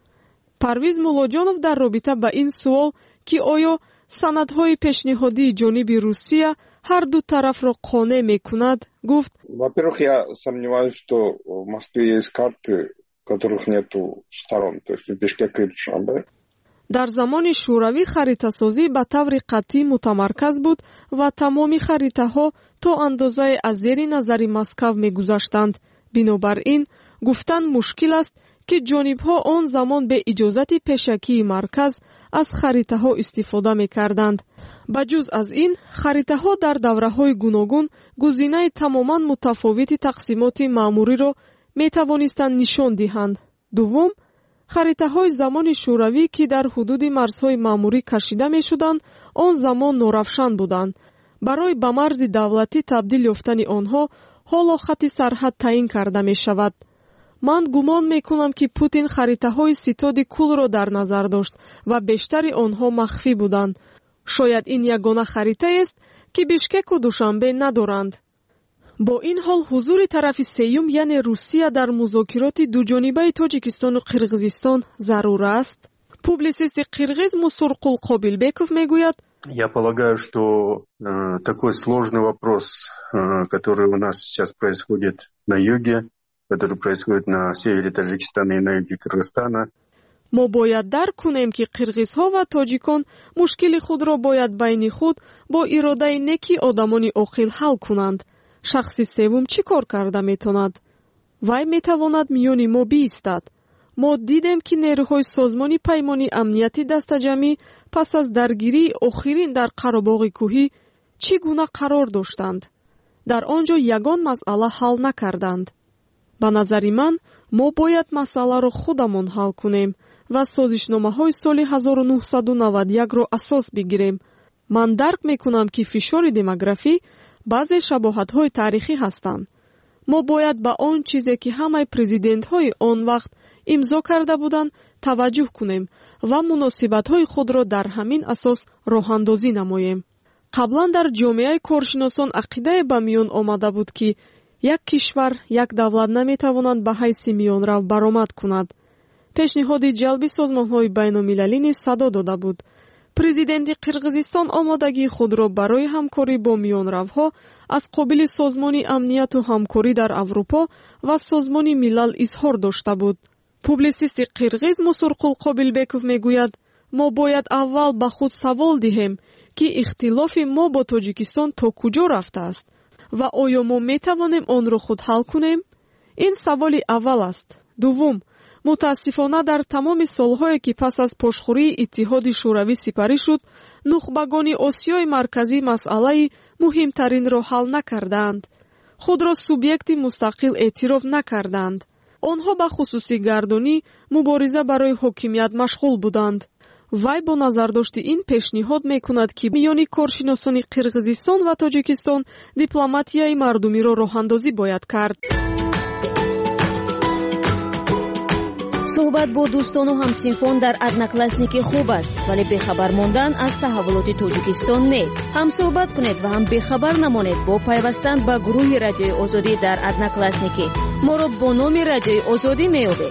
Парвиз Муллоҷонов дар робита ба ин суол, ки оё санадҳои пешниҳодии ҷониби Русия ҳар ду тарафро қонеъ мекунад, гуфт: Во-первых, я сомневаюсь, что в Москве есть карты, которых нету сторон, то есть в Бишкеке и Душанбе. дар замони шӯравӣ харитасозӣ ба таври қатъӣ мутамарказ буд ва тамоми харитаҳо то андозае аз зери назари Москав мегузаштанд. бинобар ин гуфтан мушкил аст, ки ҷонибҳо он замон бе иҷозати пешакии марказ аз харитаҳо истифода мекарданд. ба ҷуз аз ин, харитаҳо дар давраҳои гуногун гузинаи тамоман мутафовити тақсимоти маъмуриро метавонистанд нишон диҳанд. дуввум, харитаҳои замони шӯравӣ, ки дар ҳудуди марзҳои маъмурӣ кашида мешуданд, он замон норавшан буданд. барои ба марзи давлатӣ табдил ёфтани онҳо ҳоло хатти сарҳад таъин карда мешавад. ман гумон мекунам, ки Путин харитаҳои ситоди кулро дар назар дошт ва бештари онҳо махфӣ буданд. шояд ин ягона харитаест, ки Бишкеку Душанбе надоранд. бо ин ҳол ҳузури тарафи сеюм, яъне Русия, дар музокироти дуҷонибаи Тоҷикистону Қирғизистон зарур аст. Публицисти қирғиз Мусурқул Қобилбеков мегӯяд: Я полагаю, что э, такой сложный вопрос, э, который у нас сейчас происходит на юге, который происходит на севере Таджикистана и на юге Кыргызстана. мо бояд дарк кунем, ки қирғизҳо ва тоҷикон мушкили худро бояд байни худ бо иродаи неки одамони оқил ҳал кунанд. шахси севум чӣ кор карда метавонад? вай метавонад миёни мо биистад. мо дидем, ки нерӯҳои созмони паймони амнияти дастаҷамӣ пас аз даргирии охирин дар Қаробоғи кӯҳӣ чӣ гуна қарор доштанд. дар он ҷо ягон масъала ҳал накарданд. ба назари ман, мо бояд масъаларо худамон ҳал кунем ва созишномаҳои соли ҳазору нуҳсаду навад и як-ро асос бигирем. ман дарк мекунам, ки фишори демографӣ баъзе шабоҳатҳои таърихӣ ҳастанд. мо бояд ба он чизе, ки ҳамаи президентҳои он вақт имзо карда буданд, таваҷҷӯҳ кунем ва муносибатҳои худро дар ҳамин асос роҳандозӣ намоем. қаблан дар ҷомеаи коршиносон ақидае ба миён омада буд, ки як кишвар, як давлат наметавонанд ба ҳайси миёнрав баромад кунад. пешниҳоди ҷалби созмонҳои байнумилалӣ низ садо дода буд. президенти Қирғизистон омодагии худро барои ҳамкорӣ бо миёнравҳо аз қобили созмони амнияту ҳамкорӣ дар Аврупо ва созмони милал изҳор дошта буд. публисисти қирғиз Мусурқул Қобилбеков мегӯяд: мо бояд аввал ба худ савол диҳем, ки ихтилофи мо бо Тоҷикистон то куҷо рафтааст ва оё мо метавонем онро худ ҳал кунем? ин саволи аввал аст. дуввум, мутаассифона дар тамоми солҳое, ки пас аз пошхӯрии Иттиҳоди Шӯравӣ сипарӣ шуд, нухбагони Осиёи Марказӣ масъалаи муҳимтаринро ҳал накардаанд. худро субъекти мустақил эътироф накардаанд. онҳо ба хусусигардонӣ, мубориза барои ҳокимият машғул буданд. вай бо назардошти ин пешниҳод мекунад, ки миёни коршиносони Қирғизистон ва Тоҷикистон дипломатияи мардумиро роҳандозӣ бояд кард. суҳбат бо дӯстону ҳамсинфон дар одноклассники хуб аст, вале бехабар мондан аз таҳаввулоти Тоҷикистон не. ҳам суҳбат кунед ва ҳам бехабар намонед бо пайвастан ба гурӯҳи Радиои Озодӣ дар одноклассники. моро бо номи Радиои Озодӣ меёбед.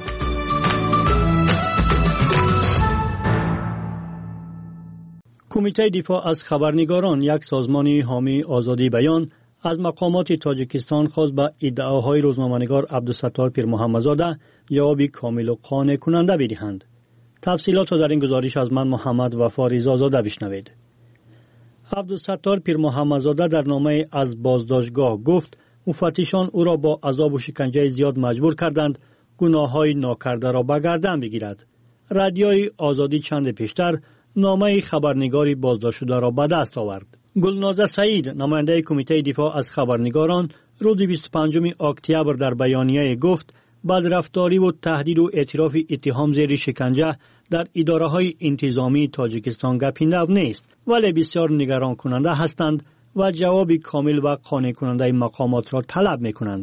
کمیته دفاع از خبرنگاران، یک سازمان حامی آزادی بیان، از مقامات تاجیکستان خواست به ادعاهای روزنامه‌نگار عبدالستار پیر محمدزاده جواب کامل و قانع کننده بدهند. تفصیلات را در این گزارش از من محمد وفا رضازاده بشنوید. عبدالستار پیر محمدزاده در نامه از بازداشتگاه گفت مفتشان او را با عذاب و شکنجه زیاد مجبور کردند گناه‌های ناکرده را به گردن بگیرد. رادیوی آزادی چند پیشتر نامه خبرنگاری بازداشت شده را به دست آورد. گلنازه سعید، نماینده کمیته دفاع از خبرنگاران، روز بیست و پنجم اکتبر در بیانیه گفت بدرفتاری و تهدید و اعتراف اتهام زیر شکنجه در اداره‌های انتظامی تاجیکستان گپی نو نیست، ولی بسیار نگران کننده هستند و جواب کامل و قانع کننده مقامات را طلب می‌کنند.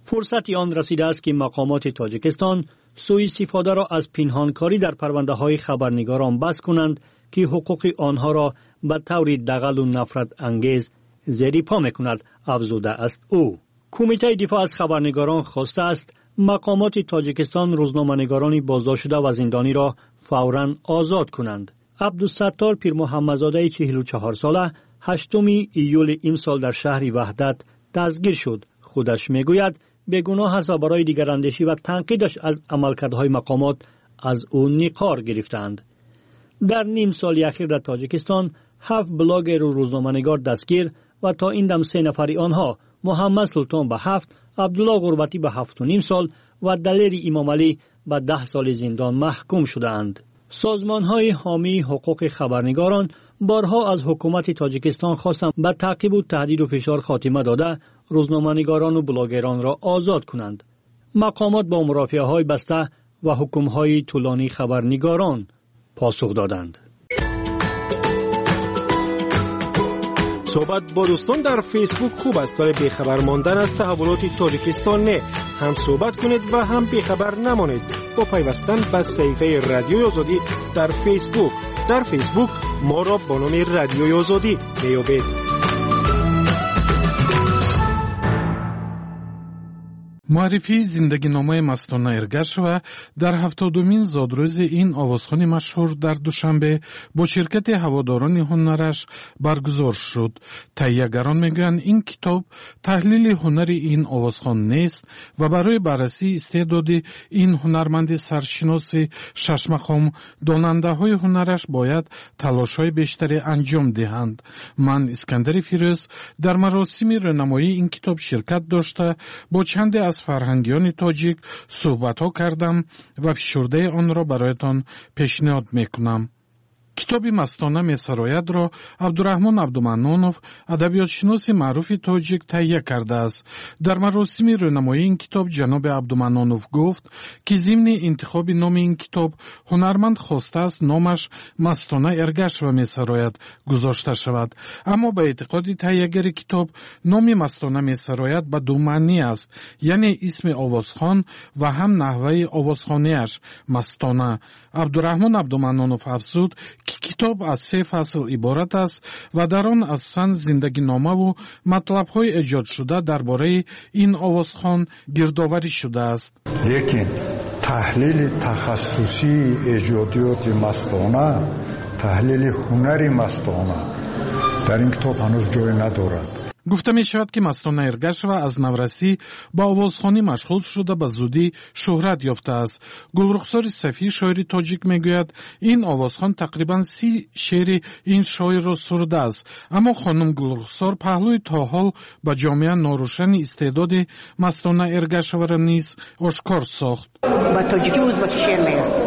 فرصت آن رسیده است که مقامات تاجیکستان سوء استفاده را از پنهانکاری در پرونده های خبرنگاران بس کنند که حقوق آنها را به طور دغل و نفرت انگیز زیر پا میکند، افزوده است او. کمیته دفاع از خبرنگاران خواسته است مقامات تاجیکستان روزنامه‌نگاران بازداشت شده و زندانی را فوراً آزاد کنند. عبدالستار پیر محمدزاده چهل و چهار ساله هشتم ایول امسال در شهر وحدت دستگیر شد. خودش میگوید بیگناه است و برای دیگراندیشی و تنقیدش از عملکردهای مقامات از او نقار گرفتند. در نیم سال اخیر در تاجیکستان هفت بلاگر و روزنامه‌نگار دستگیر و تا این دم سه نفری آنها محمد سلطان به هفت، عبدالله غربتی به هفت و نیم سال و دلیر امام علی به ده سال زندان محکوم شده‌اند. سازمان‌های حامی حقوق خبرنگاران بارها از حکومت تاجیکستان خواستند به تعقیب و تهدید و فشار خاتمه داده روزنامه‌نگاران و بلاگران را آزاد کنند. مقامات با مرافعه‌های بسته و حکم‌های طولانی خبرنگاران پاسخ دادند. صحبت با دوستان در فیسبوک خوب است، ولی بیخبر ماندن از تحولات تاجیکستان نه. هم صحبت کنید و هم بیخبر نمانید با پیوستن به صفحه رادیوی آزادی در فیسبوک. در فیسبوک ما را با نام رادیوی آزادی بیابید. معرفی زندگی نامه مستانه ارگشوا در هفتادمین زادروز این آوازخوان مشهور در دوشنبه با شرکت هواداران هنرش برگزار شد. تهیه‌گران میگویند این کتاب تحلیل هنری این آوازخوان نیست و برای بررسی استعداد این هنرمند سرشناس ششمخام داننده های هنرش باید تلاش های بیشتری انجام دهند. من اسکندر فیروز در مراسم رونمایی این کتاب شرکت داشته با چند از فرهنگیان تاجیک صحبت ها کردم و فشرده آن را برایتان پیشنهاد میکنم. کتاب مستانه میسرایت را عبدالرحمن عبدالمنانوف ادبیاتشناس معروف تاجیک تهیه کرده است. در مراسم رونمایی این کتاب جناب عبدالمنانوف گفت که ضمن انتخاب نام این کتاب هنرمند خواسته است نامش مستانه ارگشوا میسرایت گذاشته شود، اما به اعتقاد تهیه‌گر کتاب نام مستانه میسرایت به دو معنی است، یعنی اسم آوازخوان و هم نحوه آوازخوانیش مستانه. عبدالرحمن عبدالمنانوف افزود که کتاب از سه فصل عبارت است و در آن اساساً زندگی نامه و مطلب‌های ایجاد شده درباره این آوازخوان گردآوری شده است. لیکن تحلیل تخصصی ایجادیات مستانه، تحلیل هنری مستانه در این کتاب هنوز جای ندارد. گفته می شود که مستانه ارگشوا از نورسی با آوازخوانی مشغول شده به زودی شهرت یافته است. گلرخسار صفی شاعر تاجیک می گوید این آوازخوان تقریبا سی شعر این شاعر را سروده است، اما خانم گلرخسار پهلوی تا حال به جامعه ناروشن استعداد مستانه ارگشوا را نیز آشکار ساخت. با تاجیکی ازبکی شعر میگه،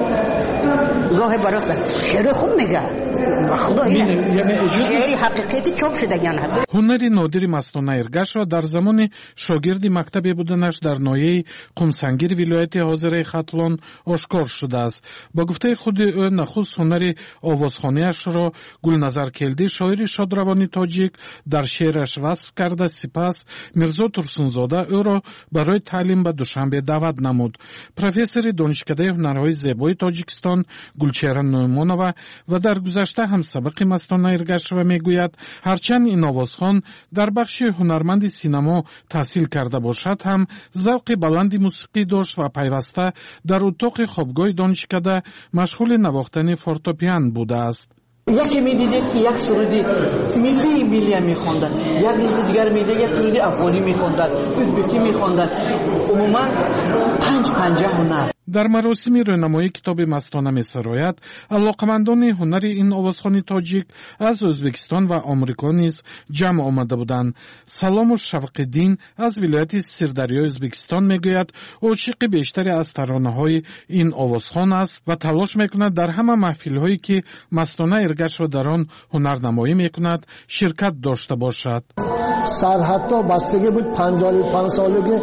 گاهی براست شعر خوب میگه، خدا شعری حقیقتی چاپ شده یعنی. هنری نادر مستانه ارگشوا در زمان شاگرد مکتب بودنش در ناحیه قمسنگیر ولایت حاضره ختلان آشکار شده است. با گفته خود او نخست هنر آوازخوانیش را گلنظر کلدی شاعر شادروانی تاجیک در شعرش وصف کرده، سپس میرزا ترسونزاده او را برای تعلیم به دوشنبه دعوت نمود. پروفسور دانشکده هنرهای زیبای تاجیکستان گلچهره نومانова و در گذشته هم سبق مستانه ارگشوا میگوید هرچند این آوازخوان در بخش هنرمند سینما تحصیل کرده باشد هم ذوق بلند موسیقی داشت و پیوسته در اتاق خوابگاه دانشکده مشغول نواختن فورتپیان بوده است. یکی میدیدید که یک سرودی ملی ملی میخوندن، یک روز دیگر میدید یک سرودی افغانی میخوندن، ازبکی میخوندن، عموما پنج پنجه هنر. در مراسم رونمایی کتاب مستانه میسرایت علاقمندان هنر این آوازخوان تاجیک از ازبکستان و آمریکا نیز جمع آمده بودند. سلام و شفق دین از ولایت سردریای ازبکستان میگوید عاشق بیشتری از ترانه‌های این آوازخوان است و تلاش میکند در همه محفل‌هایی که مستانه ارگشوا در آن هنرنمایی میکند شرکت داشته باشد. سرحدها بستگی بود پنجاه و پنج سالگی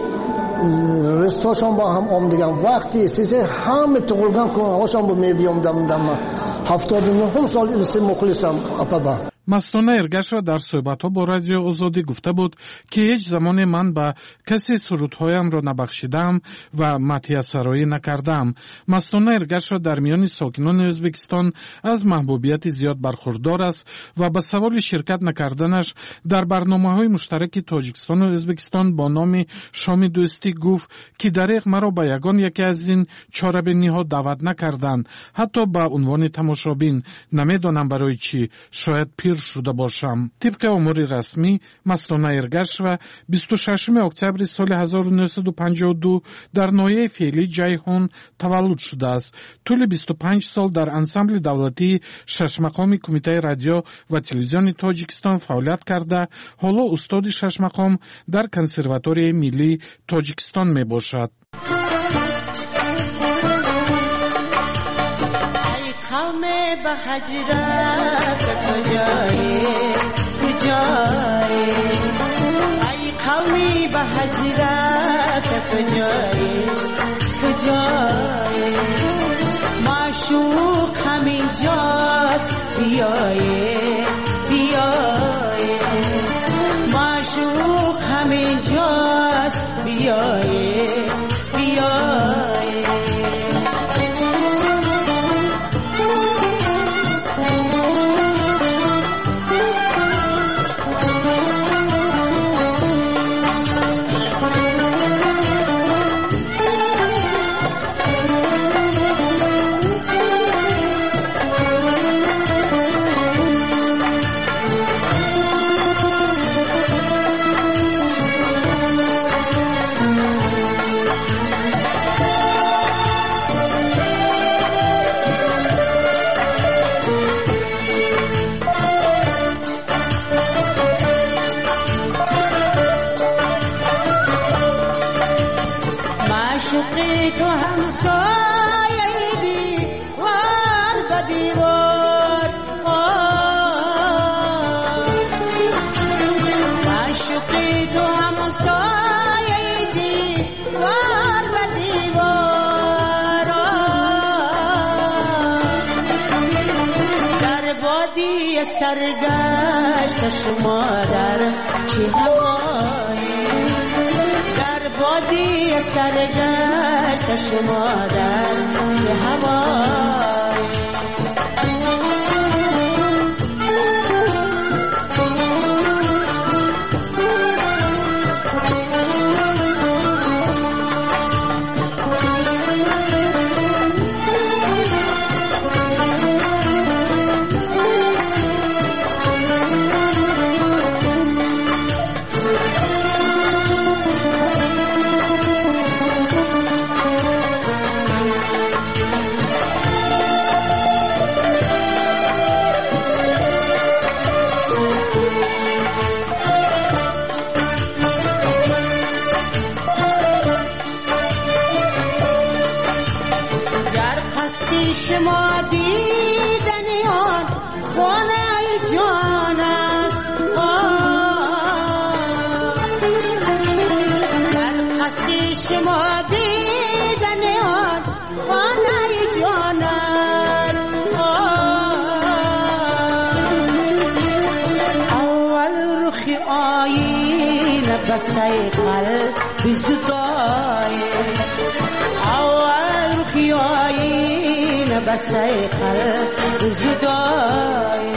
رستاشون با هم آمدگم وقتی سیزه همه تقلگم کنم هاشون با میبیم دم دم هفتاد و نه سال این سه مخلصم اپا با مستانه ارگشوا در صحبت‌ها با رادیو آزادی گفته بود که هیچ زمان من به کسی سرودهایم را نبخشیدم و مطیع سرایی نکردم. مستانه ارگشوا در میان ساکنان ازبکستان از محبوبیت زیاد برخوردار است و به سوال شرکت نکردنش در برنامه‌های مشترک تاجیکستان و ازبکستان با نام شام دوستی گفت که دریغ مرا به یگان یکی از این چهاربینی‌ها دعوت نکردند، حتی به عنوان تماشابین. نمیدانم برای چی، شاید پیر شده باشم. طبق امور رسمی مستانه ارگشوا بیست و ششم اکتبر سال هزار و نهصد و پنجاه و دو در ناحیه فعلی جیهون تولد شده است. طول بیست و پنج سال در انسامبل دولتی شش مقام کمیته رادیو و تلویزیون تاجیکستان فعالیت کرده، حالا استاد شش مقام در کنسرواتوری ملی تاجیکستان می باشد. قوم به هجرت کجایی کجایی ای قومی به هجرت کجایی کجایی معشوق همین جاست بیایی بیایی معشوق همین جاست بیایی بیایی سرگشت شما در چه هوایی در بادی سرگشت شما در چه هوایی شما دیدنی آن خانه جان است در قصد شما دیدنی آن خانه جان است اول رخی آیین بسای قلب زدای اول رخی آیین بسای قلب زدای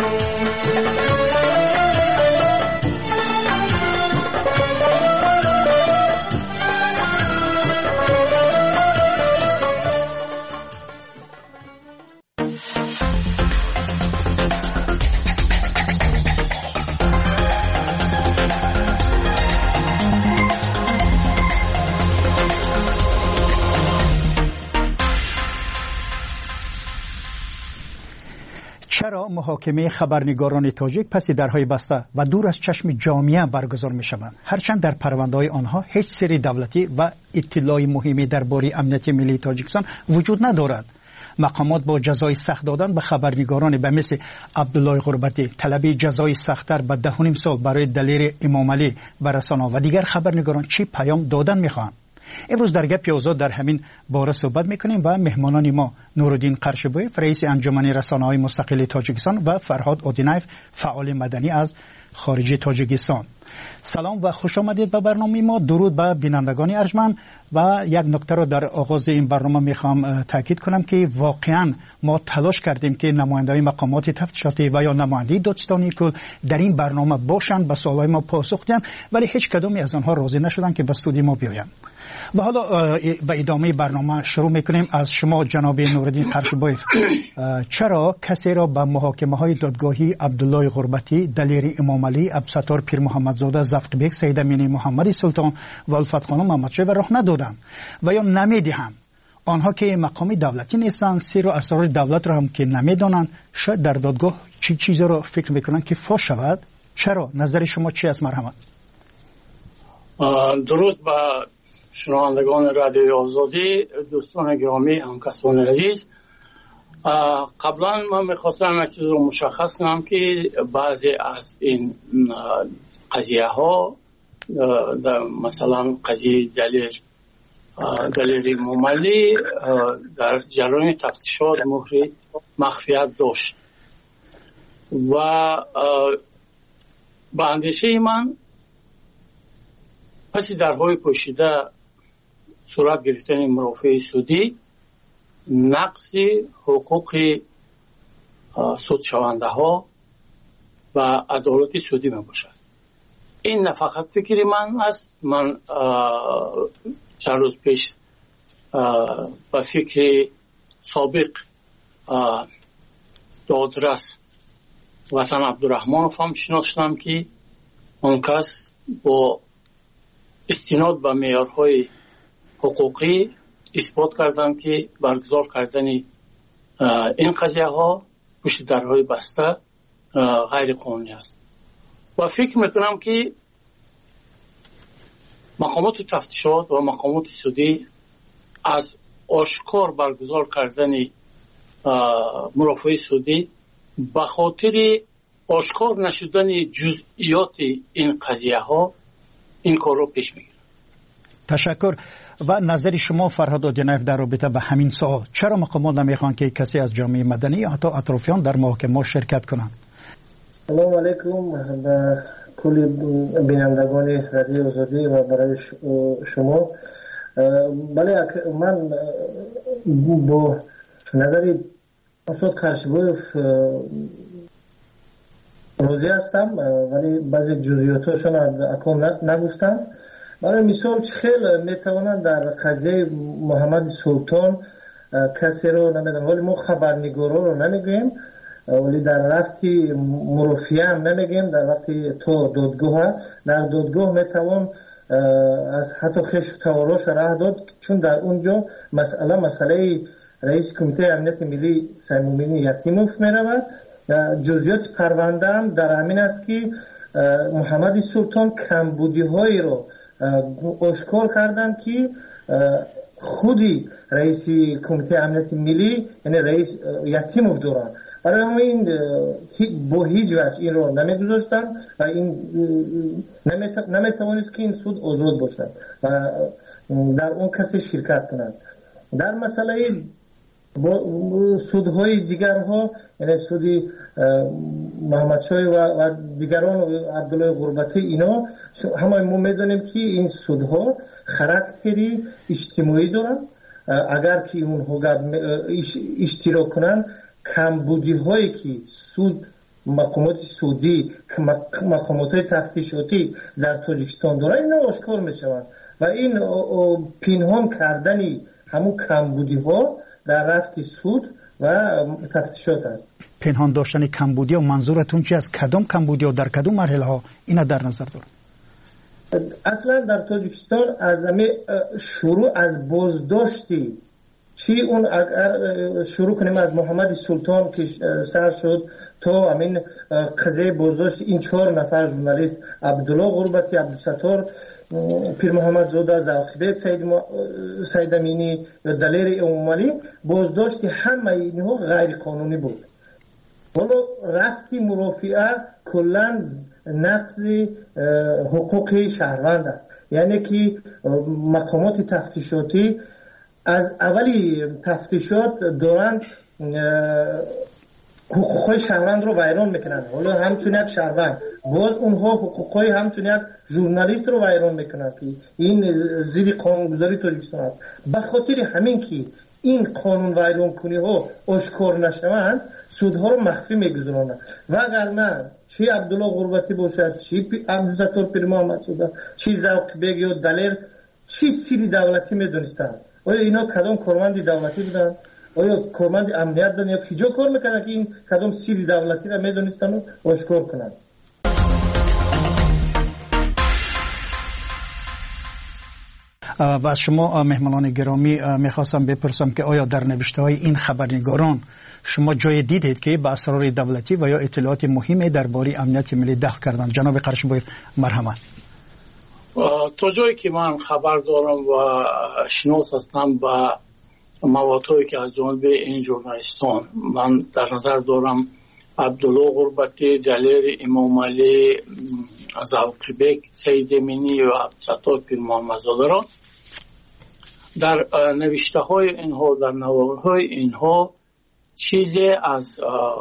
چرا محاکمه خبرنگاران تاجیک پس درهای بسته و دور از چشم جامعه برگزار می شوند، هرچند در پرونده‌های آنها هیچ سری دولتی و اطلاعی مهمی درباره امنیت ملی تاجیکستان وجود ندارد. مقامات با جزای سخت دادن به خبرنگاران به مثل عبدالله غربتی، طلب جزای سخت‌تر به ده و نیم سال برای دلیر امام علی به رسانه‌ها و دیگر خبرنگاران چی پیام دادن می‌خواهند؟ امروز در گپ آزاد در همین باره صحبت میکنیم و مهمانان ما نورالدین قرشبویف رئیس انجمن رسانه‌های مستقل تاجیکستان و فرهاد اودینایف فعال مدنی از خارج تاجیکستان. سلام و خوش آمدید به برنامه ما. درود به بینندگان ارجمند. و یک نکته رو در آغاز این برنامه میخوام تاکید کنم که واقعا ما تلاش کردیم که نماینده‌های مقامات تفتیشاتی و یا نماینده دادستانی کل در این برنامه باشند، به سوالای ما پاسخ دهند، ولی هیچ کدومی از آنها راضی نشدن که به استودیو ما بیایند. و حالا به ادامه برنامه شروع میکنیم. از شما جناب نورالدین قرشبویف، چرا کسی را به محاکمه های دادگاهی عبدالله غربتی، دلیر امام علی، عبدالستار پیر محمدزاده، زفت بیگ، سید امینی محمدی سلطان و الفت خانم محمدشاه راه ندادند و یا نمیدهند؟ آنها که مقامی دولتی نیستند، سیر و اسرار دولت را هم که نمیدانند، شاید در دادگاه چی چیزی را فکر میکنند که فاش شود؟ چرا؟ نظر شما چی است؟ مرحمت. درود با شنوندگان رادیوی آزادی، دوستان گرامی، همکاسان عزیز. قبلا من میخواستم یک چیز رو مشخص کنم که بعضی از این قضیه ها، مثلا قضیه دلیر دلیر موملی در جریان تفتیشات مهر مخفیت داشت و به اندیشه من پس درهای پوشیده صورت گرفتن مرافع سودی نقض حقوق سود شونده ها و عدالت سودی می باشد. این نه فقط فکر من است. من چند روز پیش با فکر سابق دادرس وطن عبدالرحمن هم شناختم که اون کس با استناد به معیارهای حقوقی اثبات کردن که برگزار کردن این قضیه ها پشت درهای بسته غیر قانونی است و فکر میکنم که مقامات تفتیشات و مقامات سودی از آشکار برگزار کردن مرافع سودی به خاطر آشکار نشدن جزئیات این قضیه ها این کار رو پیش میگیرن. تشکر. و نظر شما فرهاد اودینایف در رابطه به همین سوال، چرا مقامات نمیخوان که کسی از جامعه مدنی یا حتی اطرافیان در محاکمه شرکت کنند؟ سلام علیکم به کل بینندگان رادیو آزادی و برای شما. بله، من با نظر استاد قرشبویف راضی هستم، ولی بعضی جزئیاتشون اکنون نگفتم. برای مثال خیلی میتوانند در قضیه محمد سلطان کسی رو نمیدونم، ولی ما خبرنگارا رو نمیگیم، ولی در وقتی مرافعه هم نمیگیم، در وقتی تو دادگاه در دادگاه میتوان از حتی خش تواراش راه داد، چون در اونجا مسئله مسئله رئیس کمیته امنیت ملی سیمومینی یتیموف میرود. جزئیات پرونده هم در همین است که محمد سلطان کمبودی هایی رو آشکار کردن که خودی رئیس کمیته امنیت ملی یعنی رئیس یتیموف دارن. برای همین با هیچ وجه این رو نمیگذاشتن و این نمیتوانست که این سود آزاد باشد و در اون کسی شرکت کنند. در مسئله سودهای دیگر ها، یعنی سودی محمد شاه و دیگران عبدالله غربتی، اینا همه ما میدونیم که این سودها خاراکتری اجتماعی دارن. اگر که اونها اشتراک کنن، کمبودی هایی که سود مقامات سودی مقامات تفتیشاتی در تاجیکستان دارن اینا آشکار میشوند و این پنهان کردن همون کمبودی ها در رفت سود و تفتیشات است. پنهان داشتن کمبودی و منظورتون چی از کدام کمبودی و در کدام مرحله ها اینا در نظر دارن؟ اصلا در تاجیکستان از همه شروع از بازداشتی چی اون اگر شروع کنیم از محمد سلطان که سر شد تا همین قضیه بازداشت این چهار نفر ژورنالیست عبدالله غربتی، عبدالستار پیر محمد زاده، زاخبیت، سید, م... سید امینی و دلیر امام علی، بازداشت همه اینها غیر قانونی بود. ولو رفتی مرافعه کلا نقض حقوق شهروند است. یعنی که مقامات تفتیشاتی از اولی تفتیشات دارن حقوقهای شهروند رو ویران میکنن. حالا همچون یک شهروند باز اونها حقوقهای همچون یک ژورنالیست رو ویران میکنن که این زیر قانونگذاری تاجیکستان است. به خاطر همین که این قانون ویران کنی ها آشکار نشوند سودها رو مخفی میگذارند و اگر نه چی عبدالله غربتی باشد، چی عبدالستار پیر محمد زاده، چی ذوق بیگ یا دلیر، چی سری دولتی میدونستند؟ آیا اینا کدام کارمند دولتی بودن؟ آیا کارمند امنیت دارن یا کجا کار میکنن که این کدام سری دولتی را میدونستن و آشکار کنن؟ و از شما مهمانان گرامی میخواستم بپرسم که آیا در نوشته های این خبرنگاران شما جای دیدید که به اسرار دولتی و یا اطلاعات مهمی درباره امنیت ملی دخل کردند؟ جناب قرشبوی مرحمت. تا جایی که من خبر دارم و شناس هستم با موادهایی که از جانب این ژورنالیستان من در نظر دارم عبدالله غربتی، دلیر امام علی، ذوق بیگ، سید امینی و عبدالستار پیر محمد زاده را در نوشته های اینها در نوار های اینها چیزی از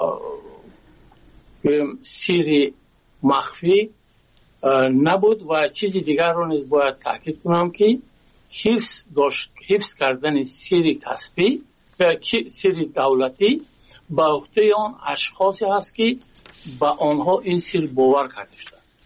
سری مخفی نبود و چیزی دیگر رو نیز باید تاکید کنم که حفظ داشت حفظ کردن سری کسبی و سری دولتی به عهده آن اشخاصی هست که به آنها این سر باور کرده شده است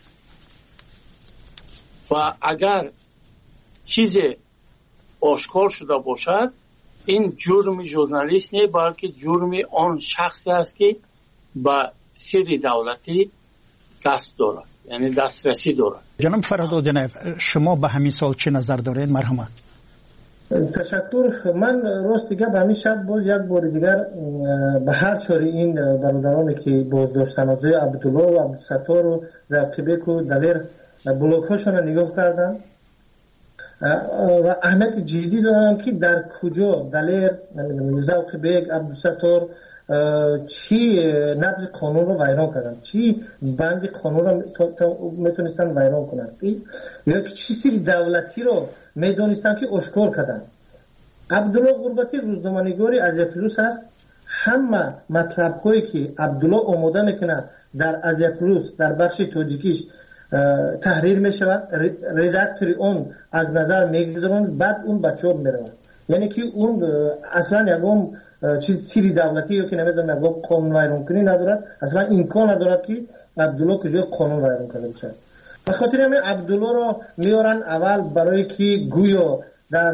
و اگر چیزی آشکار شده باشد این جرم ژورنالیست نه بلکه جرم آن شخصی است که به سری دولتی دست دارد، یعنی دسترسی دارد. جناب فرهاد شما به همین سال چه نظر دارید؟ مرحمت. تشکر. من راست دیگه به همین شب باز یک بار دیگر به هر چاری این برادرانی که بازداشتن از عبدالله و عبدالستار و ذوق بیگ و دلیر بلاک هاشون رو نگاه کردم و اهمیت جدی دارم که در کجا دلیر، ذوق بیگ، عبدالستار چی نبض قانون رو ویران کردن، چی بند قانون رو میتونستن ویران کنن یا چی سری دولتی رو میدونستن که آشکار کردن. عبدالله غربتی روزنامه‌نگاری از پلوس است. همه مطلب هایی که عبدالله آماده میکنه در ازیا پلوس در بخش تاجیکیش تحریر میشود، ردکتوری اون از نظر میگذارن، بعد اون به چاپ میرود. یعنی که اون اصلا یکم چیز سری دولتی یا که نمیدونم یکم قانون ویران کنی ندارد، اصلا امکان ندارد که عبدالله کجا قانون ویران کنه بشه. به خاطر همین عبدالله رو میارن اول برای که گویا در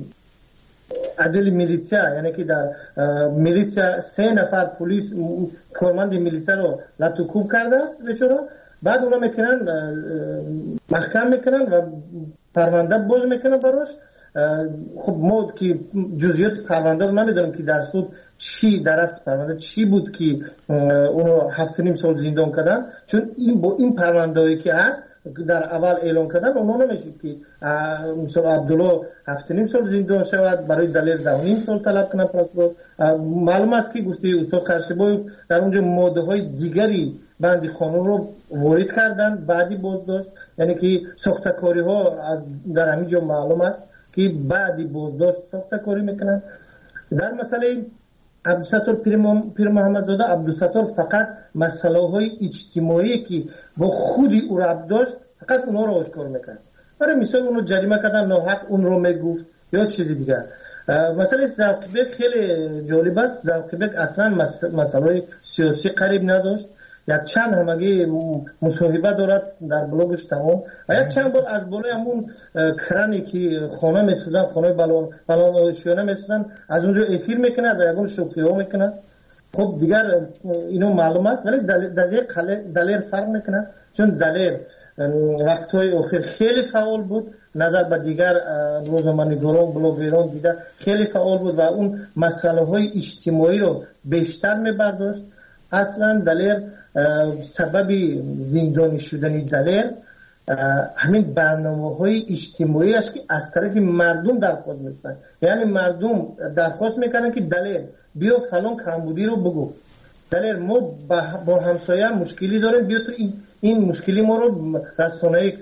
عدل میلیسیا، یعنی که در میلیسیا سه نفر پلیس کارمند میلیسیا رو لطوکوب کرده است بیچاره، بعد اونا میکنن محکم میکنن و پرونده باز میکنن براش. خب ما که جزئیات پرونده رو نمیدونم که در سود چی درست پرونده چی بود که اونو هفت نیم سال زندان کردن، چون این با این پرونده‌ای که هست در اول اعلام کردن اونو نمیشه که مثلا عبدالله هفت نیم سال زندان شود، برای دلیر ده نیم سال طلب کنن پراسپور. معلوم است که گفته استاد قرشبوی در اونجا ماده های دیگری بند قانون رو وارد کردن بعدی بازداشت، یعنی که ساختکاری ها از در همینجا معلوم است که بعدی بازداشت ساختکاری میکنن. در مسئله عبدالستار پیر محمد زاده، عبدالستار فقط مسئله های اجتماعی که با خودی او را داشت فقط اونها رو آشکار میکرد. برای مثال اونو جریمه کردن ناحق اون رو میگفت یا چیزی دیگر. مسئله ذوق بیگ خیلی جالب است. ذوق بیگ اصلا مسئله سیاسی قریب نداشت. یک چند همگی مصاحبه دارد در بلوگش تمام و یک چند بار از بالای همون کرانی که خانه میسازن، خانه بلان بلان آشیانه میسازن، از اونجا افیر میکنه و یکون شوخی ها میکنه. خب دیگر اینو معلوم است، ولی دلیل دلیر فرق میکنه، چون دلیر وقتهای اخیر خیلی فعال بود نظر به دیگر روزنامه‌نگاران بلاگران دیگر خیلی فعال بود و اون مسئله های اجتماعی رو بیشتر میبرداشت. اصلا دلیر سبب زندانی شدن دلیر همین برنامه های اجتماعی است که از طرف مردم درخواست میکنن، یعنی مردم درخواست میکنن که دلیر بیا فلان کمبودی رو بگو، دلیر ما با همسایه مشکلی داریم بیا تو این, این مشکلی ما رو رسانه‌ای کن،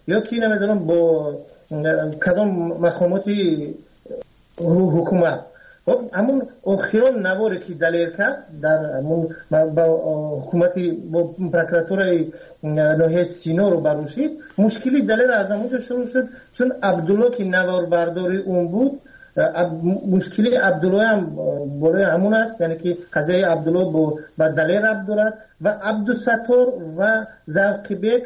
یا کی نمیدونم با کدام مقاماتی حکومت. همون آخران نواری که دلیر کرد در همون با حکومتی با پروکراتورای ناحیه سینا رو بروشید، مشکلی دلیر از همونجا شروع شد چون عبدالله که نوار برداری اون بود. مشکلی عبدالله هم بالای همون است، یعنی که قضیه عبدالله با, با دلیر ربط دارد و عبدالستار و زوقی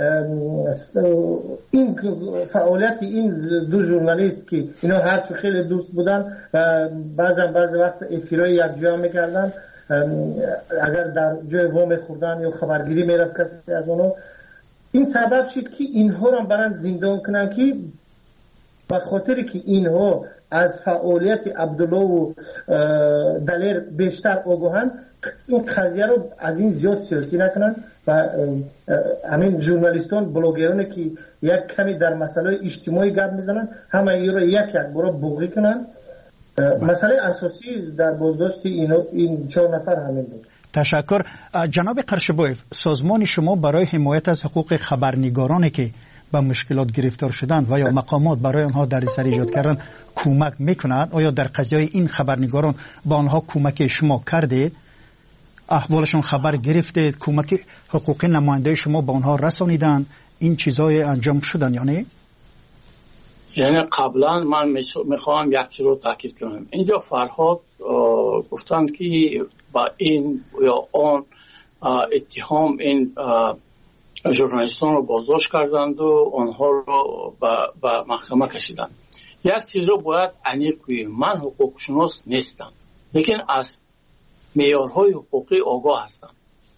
این فعالیت این دو ژورنالیست که اینا هرچو خیلی دوست بودن و بعضا بعض وقت افیرای یک جا میکردن، اگر در جای وام خوردن یا خبرگیری میرفت کسی از اونو، این سبب شد که اینها را برن زندان کنن که به خاطر که اینها از فعالیت عبدالله و دلیر بیشتر آگاهن، این قضیه رو از این زیاد سیاسی نکنن و همین ژورنالیستان بلاگرانی که یک کمی در مسئله اجتماعی گپ میزنن همه ای رو یک یک برای بوغی کنن. مسئله اساسی در بازداشت این چهار نفر همین بود. تشکر. جناب قرشبویف، سازمان شما برای حمایت از حقوق خبرنگارانی که با مشکلات گرفتار شدند و یا مقامات برای آنها دردسر ایجاد کردن کمک میکنند؟ آیا در قضیه این خبرنگاران با آنها کمک شما کردید؟ احوالشون خبر گرفتید؟ کمک حقوقی نماینده شما با آنها رسانیدن؟ این چیزای انجام شدن یا نه؟ یعنی قبلا من میخوام یک چیز رو تاکید کنم. اینجا فرهاد گفتن که با این یا آن اتهام این ژورنالیستان رو بازداشت کردند و آنها رو به محکمه کشیدند. یک چیز رو باید عمیق کنیم. من حقوق شناس نیستم، لیکن از معیارهای حقوقی آگاه هستم.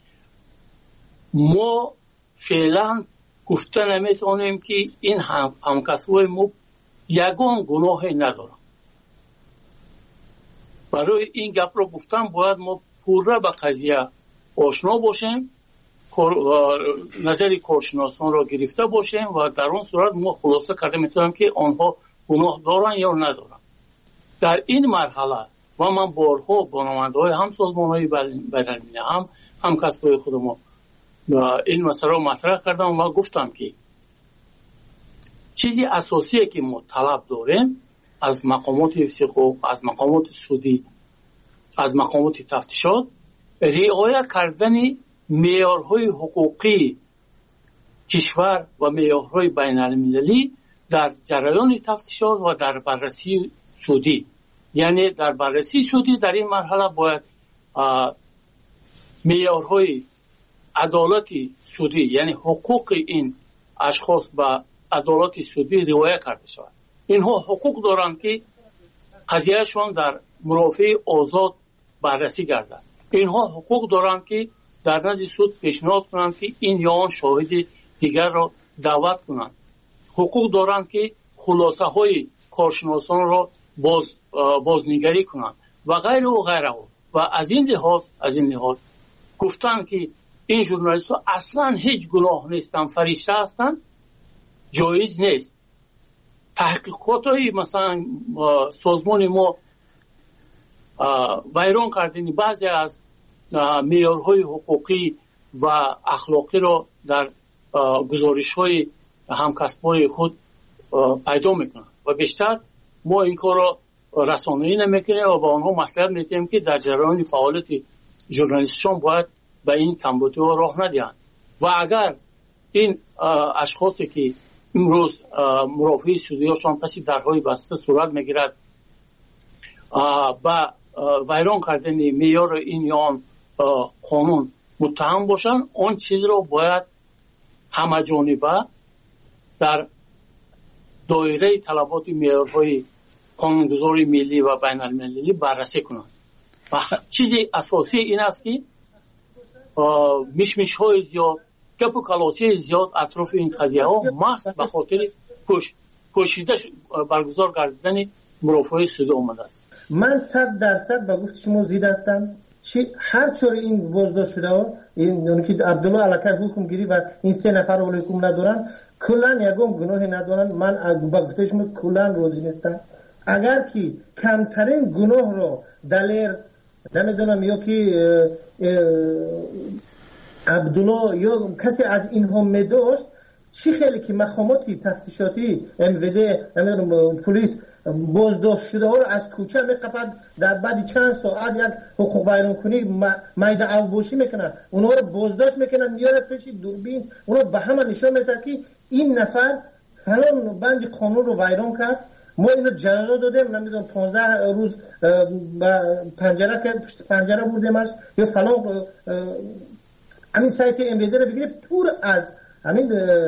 ما فعلا گفته نمیتونیم که این همکسای ما یگان گناهی ندارن. برای این گپ رو گفتم باید ما پوره به قضیه آشنا باشیم، نظری کارشناسان را گرفته باشیم و در اون صورت ما خلاصه کرده میتونم که آنها گناه دارن یا ندارن. در این مرحله و من بارها با نماینده‌های هم سازمان‌های بین‌المللی هم هم کسب‌های خودم این مسئله رو مطرح کردم و گفتم که چیزی اساسیه که ما طلب داریم از مقامات حقوق، از مقامات سودی، از مقامات تفتیشات، رعایت کردن معیارهای حقوقی کشور و معیارهای بین‌المللی در جریان تفتیشات و در بررسی سودی. یعنی در بررسی سودی در این مرحله باید معیارهای عدالت سودی، یعنی حقوق این اشخاص به عدالت سودی رعایت کرده شود. اینها حقوق دارند که قضیهشون در مرافع آزاد بررسی گردد. اینها حقوق دارند که در نزد سود پیشنهاد کنند که این یا آن شاهد دیگر را دعوت کنند. حقوق دارند که خلاصه های کارشناسان را باز بازنگری کنند و غیره و غیره. و از این لحاظ از این لحاظ گفتن که این ژورنالیست‌ها اصلا هیچ گناه نیستن، فریشته هستند، جایز نیست. تحقیقات‌های مثلا سازمان ما ویران کردن بعضی از معیارهای حقوقی و اخلاقی را در گزارش‌های همکسب‌های خود پیدا میکنند و بیشتر ما این کار را رسانه‌ای نمیکنیم و با آنها مصلحت میدیم که در جریان فعالیت ژورنالیستشان باید به این کمبودی ها راه ندهند. و اگر این اشخاصی که امروز مرافع سودی‌هاشان پس درهای بسته صورت میگیرد با ویران کردن معیار این یا آن قانون متهم باشند، آن چیز را باید همه جانبه در دایره طلبات معیارهای قانونگذاری ملی و بین المللی بررسی کنند. و چیزی اساسی این است که میشمیش های زیاد، گپ و کلاچه زیاد اطراف این قضیه ها محض به خاطر پوش پوشیده برگزار کردن مرافعه سود آمده است. من صد درصد با گفت شما زید هستم. هر چور این بازداشت شده ها، این اون که عبدالله علاکه حکم گیری و این سه نفر ولی حکم ندارن، کلن یکم گناه ندارن. من با گفتش من کلن روزی نیستم. اگر که کمترین گناه رو دلیر نمیدونم یا که عبدالله یا کسی از اینها میداشت، چی خیلی که مقامات تفتیشاتی ام وی دی پلیس بازداشت شده ها رو از کوچه میقفد، در بعد چند ساعت یک حقوق بیانکنی میده اوباشی میکنن، اونها رو بازداشت میکنن، میاره پیش دوربین، اونها به همه نشان میده که این نفر فلان بند قانون رو ویران کرد. ما اینو جزا دادیم، نمیدونم پانزده روز پنجره که پشت پنجره بردیمش یا فلان. همین سایت ام وی دی رو بگیرید پر از همین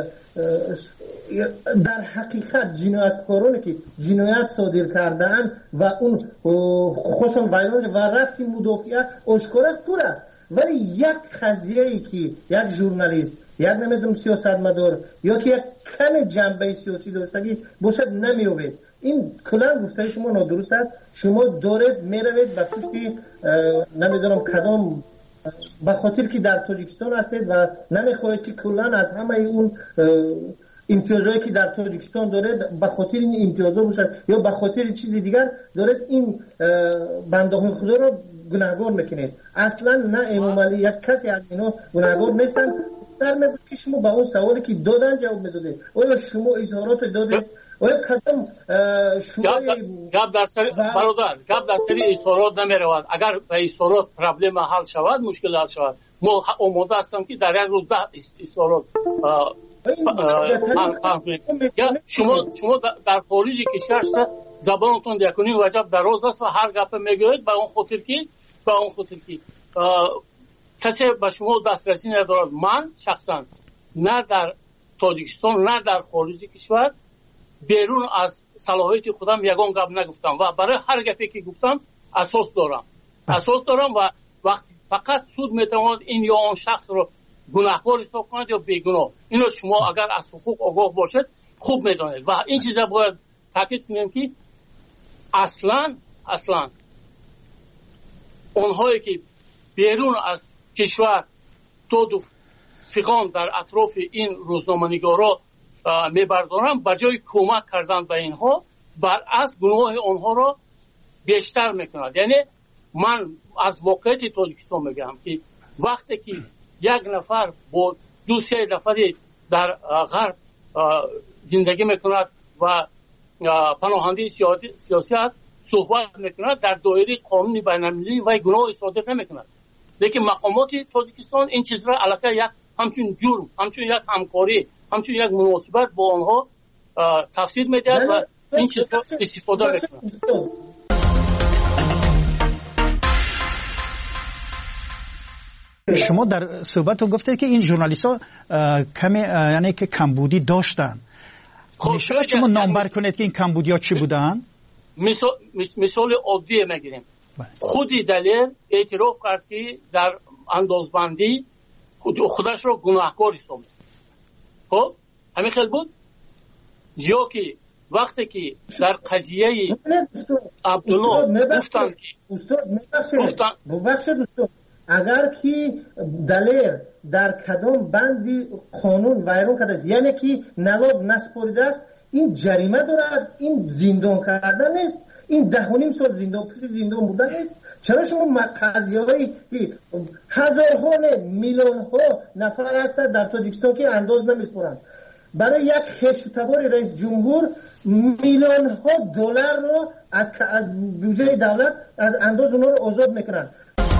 در حقیقت جنایتکارانی که جنایت صادر کردن و اون خوشم ویران و رفتی مدافعه آشکار است، پر است. ولی یک قضیه‌ای که یک ژورنالیست، یک نمیدونم سیاستمدار یا که یک کم جنبه سیاسی داشتگی باشد نمیوید. این کلا گفته شما نادرست است. شما دارید میروید به پشت نمیدونم کدام، به خاطر که در تاجیکستان هستید و نمیخواهید که کلا از همه اون امتیازهایی که در تاجیکستان دارید به خاطر این امتیازها باشد یا به خاطر چیزی دیگر دارید این بنده های خدا رو گناهگار میکنید. اصلا نه امام علی یک کسی از اینا گناهگار نیستن. در میگه که شما به اون سوالی که دادن جواب میدادید. آیا شما اظهارات دادید؟ آیا کدام شورای گپ در سر برادر گپ در سر اظهارات نمیرود؟ اگر به اظهارات پرابلم حل شود، مشکل حل شود، ما آماده هستم که در یک روز ده اظهارات شما شما در خارج کشور زبانتون یکنین وجب دراز است و هر گپ میگوید به اون خاطر که به اون خاطر که کسی به شما دسترسی ندارد. من شخصا نه در تاجیکستان نه در خارج کشور بیرون از صلاحیت خودم یگان گپ نگفتم و برای هر گپی که گفتم اساس دارم اساس دارم و وقتی فقط سود میتواند این یا آن شخص رو گناهکار حساب کند یا بیگناه. اینو شما اگر از حقوق آگاه باشد خوب میدانید و این چیزا باید تاکید کنیم که اصلا اصلا اونهایی که بیرون از کشور دو دو فیغان در اطراف این روزنامه‌نگارا میبردارن، به جای کمک کردن به اینها برعکس گناه آنها را بیشتر میکند. یعنی من از واقعیت تاجیکستان میگم که وقتی که یک نفر با دو سه نفری در غرب زندگی میکند و پناهنده سیاسی است صحبت میکند، در دایره قانونی بین‌المللی و گناه صادر نمیکند. لیکن مقامات تاجیکستان این چیز را علاقه یک همچون جرم، همچون یک همکاری، همچون یک مناسبت با آنها تفسیر میدهد و این چیز را استفاده میکند. شما در صحبتتون گفتید که این ژورنالیست ها کمی یعنی که کمبودی داشتن. میشه شما نامبر کنید که این کمبودی ها چی بودن؟ مثال مثال عادی میگیریم. خودی دلیل اعتراف کرد که در اندازبندی خودش را گناهکار حساب می‌کرد. خب همین خیلی بود. یا که وقتی که در قضیه عبدالله گفتن که گفتن استاد اگر که دلیل در کدام بندی قانون ویران کرده است، یعنی که نلاب نسپاریده است، این جریمه دارد، این زندان کردن نیست، این ده و نیم سال زندان پشت زندان بودن نیست. چرا شما قضیه هایی که هزارها میلیون ها نفر هستند در تاجیکستان که انداز نمیسپارند، برای یک خشتبار رئیس جمهور میلیون ها دلار رو از از بودجه دولت از انداز اونها رو آزاد میکنند.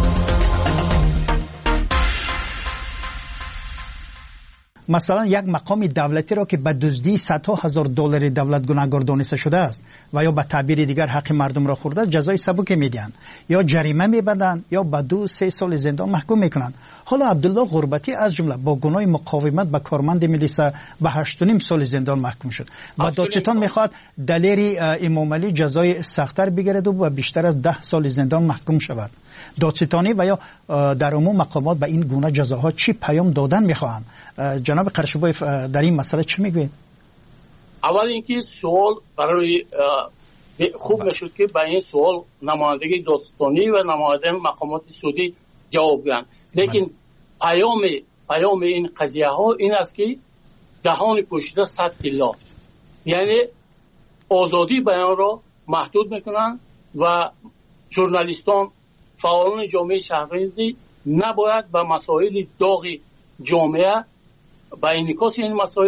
مثلا یک مقام دولتی را که به دزدی صدها هزار دلار دولت گناهکار دانسته شده است و یا به تعبیر دیگر حق مردم را خورده، جزای سبک میدن یا جریمه میبندن یا به دو سه سال زندان محکوم میکنن. حالا عبدالله غربتی از جمله با گناه مقاومت به کارمند ملیسا به هشت و نیم سال زندان محکوم شد و دادستان میخواد دلیری امام علی جزای سخت‌تر بگیرد و بیشتر از ده سال زندان محکوم شود. دادستانی و یا در عموم مقامات به این گونه جزاها چی پیام دادن میخواهند؟ جناب قرشبایف در این مسئله چی میگوید؟ اول اینکه سوال برای خوب نشد که به این سوال نمایندگی دادستانی و نماینده مقامات سعودی جواب دهند. لیکن پیام پیام این قضیه ها این است که دهان پوشیده صد الا، یعنی آزادی بیان را محدود میکنند و ژورنالیستان، فعالان جامعه شهروندی نباید به مسائل داغ جامعه با انعکاس این مسائل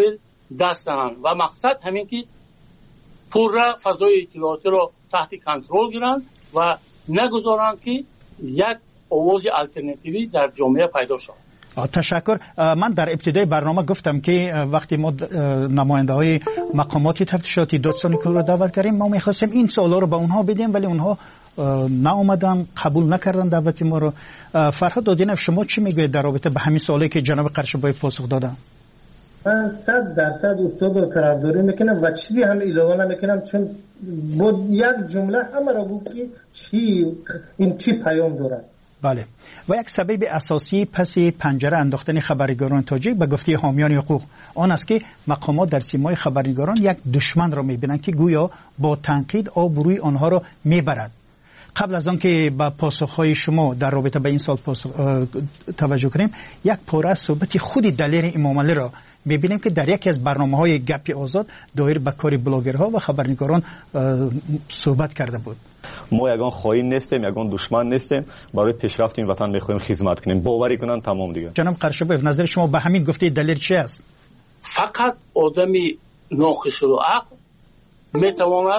دست زنند و مقصد همین که پورا فضای اطلاعاتی رو تحت کنترل گیرند و نگذارند که یک آواز الटरनेटिव्ی در جامعه پیدا شود. تشکر. من در ابتدای برنامه گفتم که وقتی ما نماینده های مقامات تفتیشاتی دادستانی رو دعوت کردیم ما میخواستیم این سوالا رو به اونها بدیم ولی اونها نه اومدن قبول نکردن دعوت ما رو. فرهاد دادینف شما چی میگوید در رابطه به همین سوالی که جناب قرشباف پاسخ دادن؟ من صد درصد استاد رو طرفداری میکنم و چیزی هم اضافه نمیکنم چون با یک جمله همه را گفت که چی این چی پیام داره. بله و یک سبب اساسی پس پنجره انداختن خبرنگاران تاجیک به گفته حامیان حقوق آن است که مقامات در سیمای خبرنگاران یک دشمن را میبینند که گویا با تنقید آبروی آنها را میبرد. قبل از آن که به پاسخهای شما در رابطه به این سال توجه کنیم یک پاره از صحبت خود دلیر امام علی را میبینیم که در یکی از برنامه‌های گپ آزاد دایر به کار بلاگرها و خبرنگاران صحبت کرده بود. ما یگان خائن نیستیم، یگان دشمن نیستیم، برای پیشرفت این وطن میخوایم خدمت کنیم. باوری کنن تمام دیگه. جناب قرشباف نظر شما به همین گفته دلیل چی است؟ فقط آدمی ناقص العقل میتواند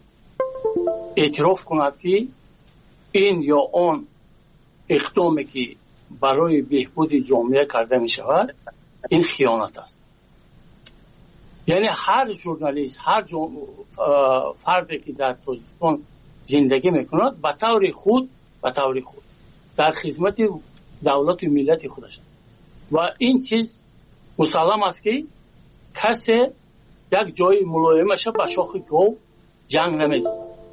اعتراف کند که این یا آن اقدامی که برای بهبود جامعه کرده می شود این خیانت است. یعنی هر ژورنالیست، هر فردی که در تاجیکستان زندگی میکند به طور خود به طور خود در خدمت دولت و ملت خودش و این چیز مسلم است که کسی یک جای ملایمش به شاخ گاو جنگ نمیده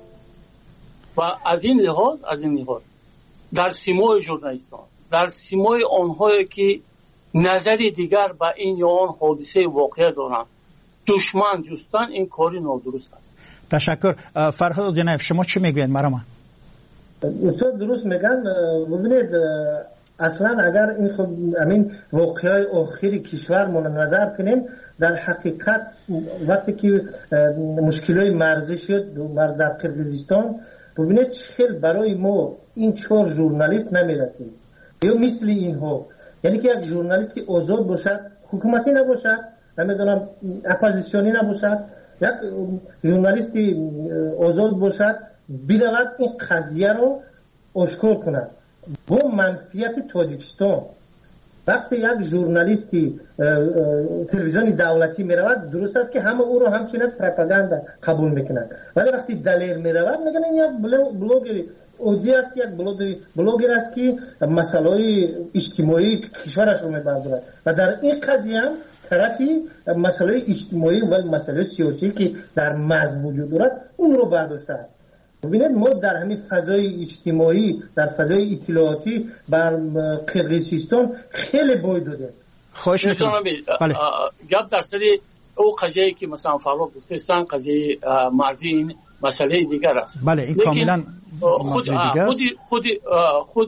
و از این لحاظ از این لحاظ در سیمای ژورنالیستان در سیمای آنهایی که نظر دیگر به این یا آن حادثه واقعه دارند دشمن جستن این کاری نادرست است. تشکر. فرهاد جناب شما چی میگوید مرام؟ استاد درست میگن. ببینید اصلا اگر این خب همین واقعه آخری کشور ما نظر کنیم در حقیقت وقتی که مشکلای مرزی شد مرز در قرقیزستان ببینید چخیل برای ما این چهار ژورنالیست نمیرسید یا مثل اینها یعنی که یک ژورنالیست که آزاد باشد حکومتی نباشد نمیدونم اپوزیسیونی نباشد یک ژورنالیست که آزاد باشد برود این قضیه رو آشکار کند با منفیت تاجیکستان. وقتی یک ژورنالیستی تلویزیون دولتی میرود درست است که همه او رو همچنین پروپاگاندا قبول میکنند ولی وقتی دلیر میرود میگن این یک بلوگر اودی است یک بلوگر بلوگر است که مسائل اجتماعی کشورش رو میبردارد و در این قضیه هم طرفی مسائل اجتماعی و مسائل سیاسی که در مرز وجود دارد اون رو برداشته است. ببینید ما در همین فضای اجتماعی در فضای اطلاعاتی بر قرقیزستان خیلی بوی داده. خواهش می‌کنم. بله. گپ در سر او قضیه که مثلا فرهاد گفته سن قضیه مرزی این مسئله دیگر است. بله این کاملا خود خود خود خود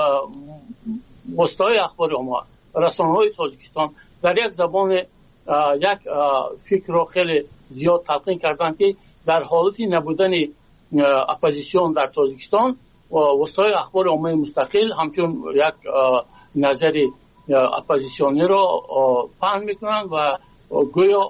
مستوای اخبار ما رسانه‌های تاجیکستان در یک زبان یک فکر رو خیلی زیاد تلقین کردن که در حالت نبودن اپوزیسیون در تاجیکستان و وسایل اخبار عامه مستقل همچون یک نظر اپوزیسیونی رو پهن میکنن و گویا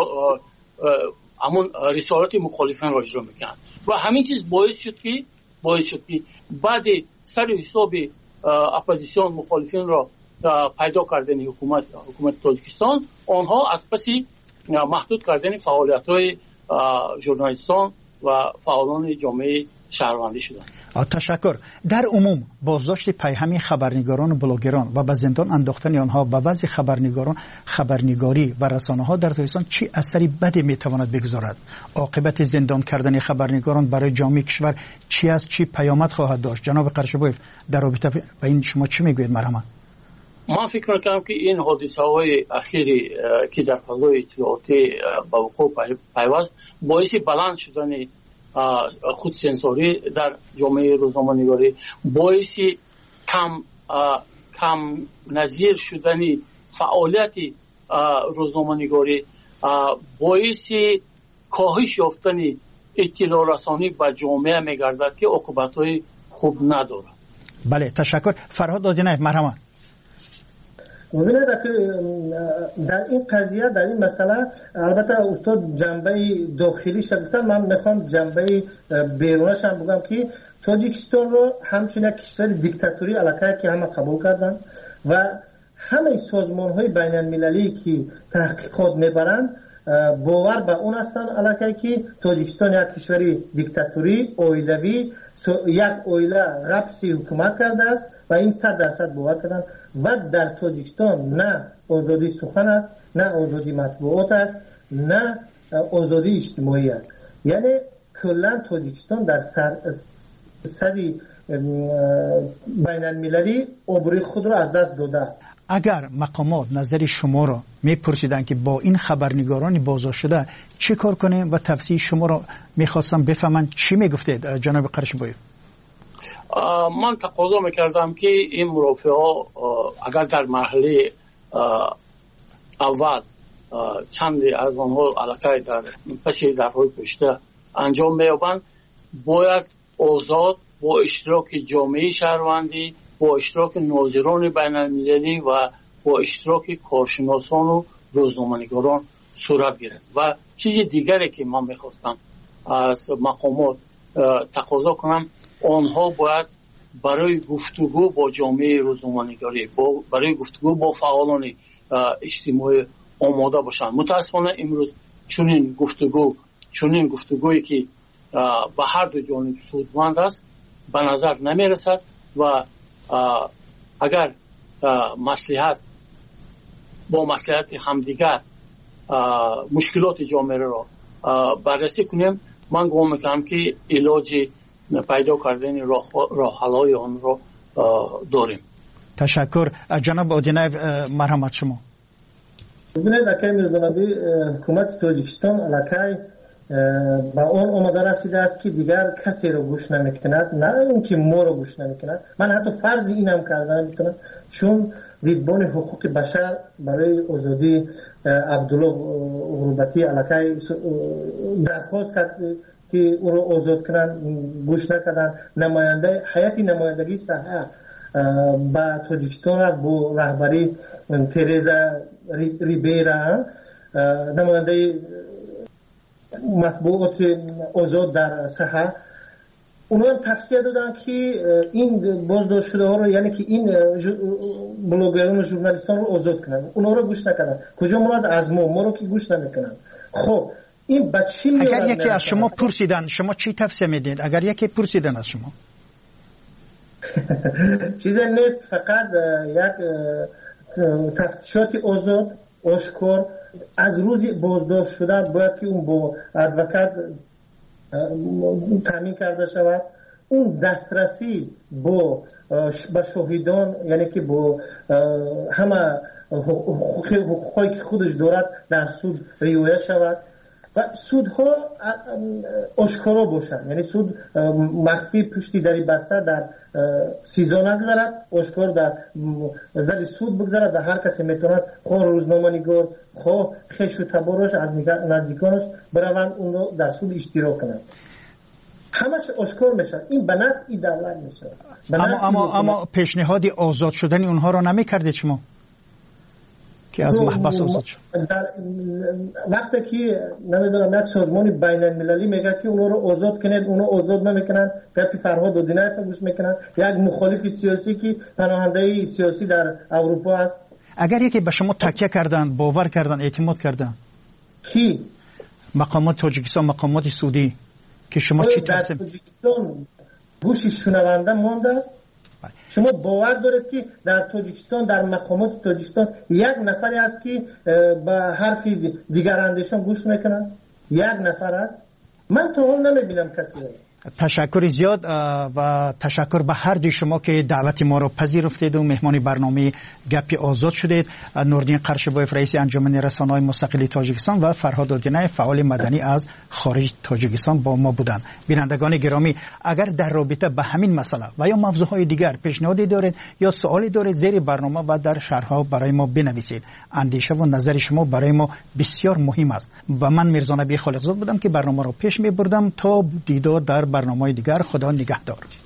همون رسالت مخالفین رو اجرا میکنن و همین چیز باعث شد که باعث شد که بعد سر حساب اپوزیسیون مخالفین رو پیدا کردن حکومت حکومت تاجیکستان آنها از پسی محدود کردن فعالیت های ژورنالیستان و فعالان جامعه شهروندی شدند. تشکر. در عموم بازداشت پیهمی خبرنگاران و بلاگران و به زندان انداختن آنها به وضع خبرنگاران خبرنگاری و رسانه ها در تاجیکستان چی اثری بدی میتواند بگذارد؟ عاقبت زندان کردن خبرنگاران برای جامعه کشور چی است؟ چی پیامد خواهد داشت؟ جناب قرشباف در رابطه با این شما چی میگوید مرحمت؟ من فکر میکنم که این حادثه های اخیری که در فضای اطلاعاتی به وقوع پیوست باعث بلند شدن خود سانسوری در جامعه روزنامه‌نگاری باعث کم کم نظیر شدن فعالیت روزنامه‌نگاری باعث کاهش یافتن اطلاع رسانی به جامعه میگردد که عاقبت‌های خوب ندارد. بله تشکر. فرهاد دادینه مرحمت. ببینید در این قضیه در این مسئله البته استاد جنبه داخلی شدن، من میخوام جنبه بیرونش هم بگم که تاجیکستان رو همچنین یک کشور دیکتاتوری علاقه که همه قبول کردن و همه سازمان های بین المللی که تحقیقات میبرند باور به اون هستن علاقه که تاجیکستان یک کشوری دیکتاتوری اویلوی یک اویله غبسی حکومت کرده است و این صد درصد باور کردن و در تاجیکستان نه آزادی سخن است، نه آزادی مطبوعات است، نه آزادی اجتماعی است. یعنی کلا تاجیکستان در سر صدی بین المللی عبوری خود را از دست داده است. اگر مقامات نظر شما را میپرسیدن که با این خبرنگاران بازداشت شده چه کار کنیم و تفسیر شما را میخواستم بفهمن، چی میگفتید جناب قرشبوی؟ من تقاضا میکردم که این مرافعه ها اگر در مرحله اول چندی از آنها علاقه در پس درهای پشته انجام میابند، باید آزاد با اشتراک جامعه شهروندی، با اشتراک ناظران بین المللی و با اشتراک کارشناسان و روزنامه‌نگاران صورت گیرد. و چیز دیگری که من میخواستم از مقامات تقاضا کنم، آنها باید برای گفتگو با جامعه روزنامه‌نگاری، برای گفتگو با فعالان اجتماعی آماده باشند. متاسفانه امروز چنین گفتگو چنین گفتگویی که به هر دو جانب سودمند است به نظر نمی رسد و اگر مصلحت با مصلحت همدیگر مشکلات جامعه را بررسی کنیم، من گمان میکنم که علاج پیدا کردن راه حل‌های آن را داریم. تشکر. جناب آدینایف، مرحمت شما. ببینید اگر میزنبی حکومت تاجیکستان علاقه با اون اومده رسیده است که دیگر کسی رو گوش نمیکند، نه اینکه ما رو گوش نمیکند. من حتی فرض اینم کردن میتونم، چون دیدبان حقوق بشر برای آزادی عبدالله غربتی علاقه درخواست کرد که او رو آزاد کنن، گوش نکردن. نماینده حیاتی نمایندگی صحه با تاجیکستان با رهبری تریزا ریبیرا، نماینده مطبوعات آزاد در صحه، اونا هم تفسیر دادن که این بازداشت شده ها رو، یعنی که این بلوگران و ژورنالیستان رو آزاد کنن، اونا رو گوش نکردن. کجا مراد از ما ما رو که گوش نمیکنن. خب این بچی میاد. اگر یکی از شما پرسیدن شما چی تفسیر میدید؟ اگر یکی پرسیدن از شما چیز نیست، فقط یک تفتیشات آزاد آشکار از روزی بازداشت شده باید که اون با ادوکات تامین کرده شود. اون دسترسی با با شاهدان، یعنی که با همه حقوقی که خودش دارد در سود رعایت شود و سودها آشکارا باشند، یعنی سود مخفی پشتی دری بسته در سیزا نگذارد، آشکار در زل سود بگذارد و هر کسی میتواند خواه روزنامه‌نگار خواه خویش و تبارش از نزدیکانش بروند اون رو در سود اشتراک کنند. همش آشکار میشه. این به نفع دولت میشه. اما اما اما پیشنهادی آزاد شدن اونها رو نمیکردید شما که از محبس آزاد شد؟ در وقتی که نمیدونم یک سازمان بین المللی میگه که اونها رو آزاد کنید، اونها آزاد نمیکنن، گفتی فرهاد دودینایف گوش میکنن، یک مخالف سیاسی که پناهنده سیاسی در اروپا است. اگر یکی به شما تکیه کردن، باور کردن، اعتماد کردن، کی؟ مقامات تاجیکستان، مقامات سعودی، که شما چی تفسیر؟ در تاجیکستان گوش شنونده مانده است. شما باور دارید که در تاجیکستان، در مقامات تاجیکستان یک نفری است که به حرف دیگر اندیشان گوش میکنن؟ یک نفر است؟ من تا حال نمیبینم کسی. تشکر زیاد و تشکر به هر دوی شما که دعوت ما را پذیرفتید و مهمان برنامه گپ آزاد شدید. نوردین قرشبویف رئیس انجمن رسانه‌های مستقل تاجیکستان و فرهاد دودینایف فعال مدنی از خارج تاجیکستان با ما بودند. بینندگان گرامی، اگر در رابطه به همین مسئله و یا موضوعهای دیگر پیشنهادی دارید یا سوالی دارید، زیر برنامه و در شرح‌ها برای ما بنویسید. اندیشه و نظر شما برای ما بسیار مهم است. و من میرزا نبی خالقزاد بودم که برنامه را پیش می‌بردم. تا دیدار در برنامه دیگر، خدا نگهدار.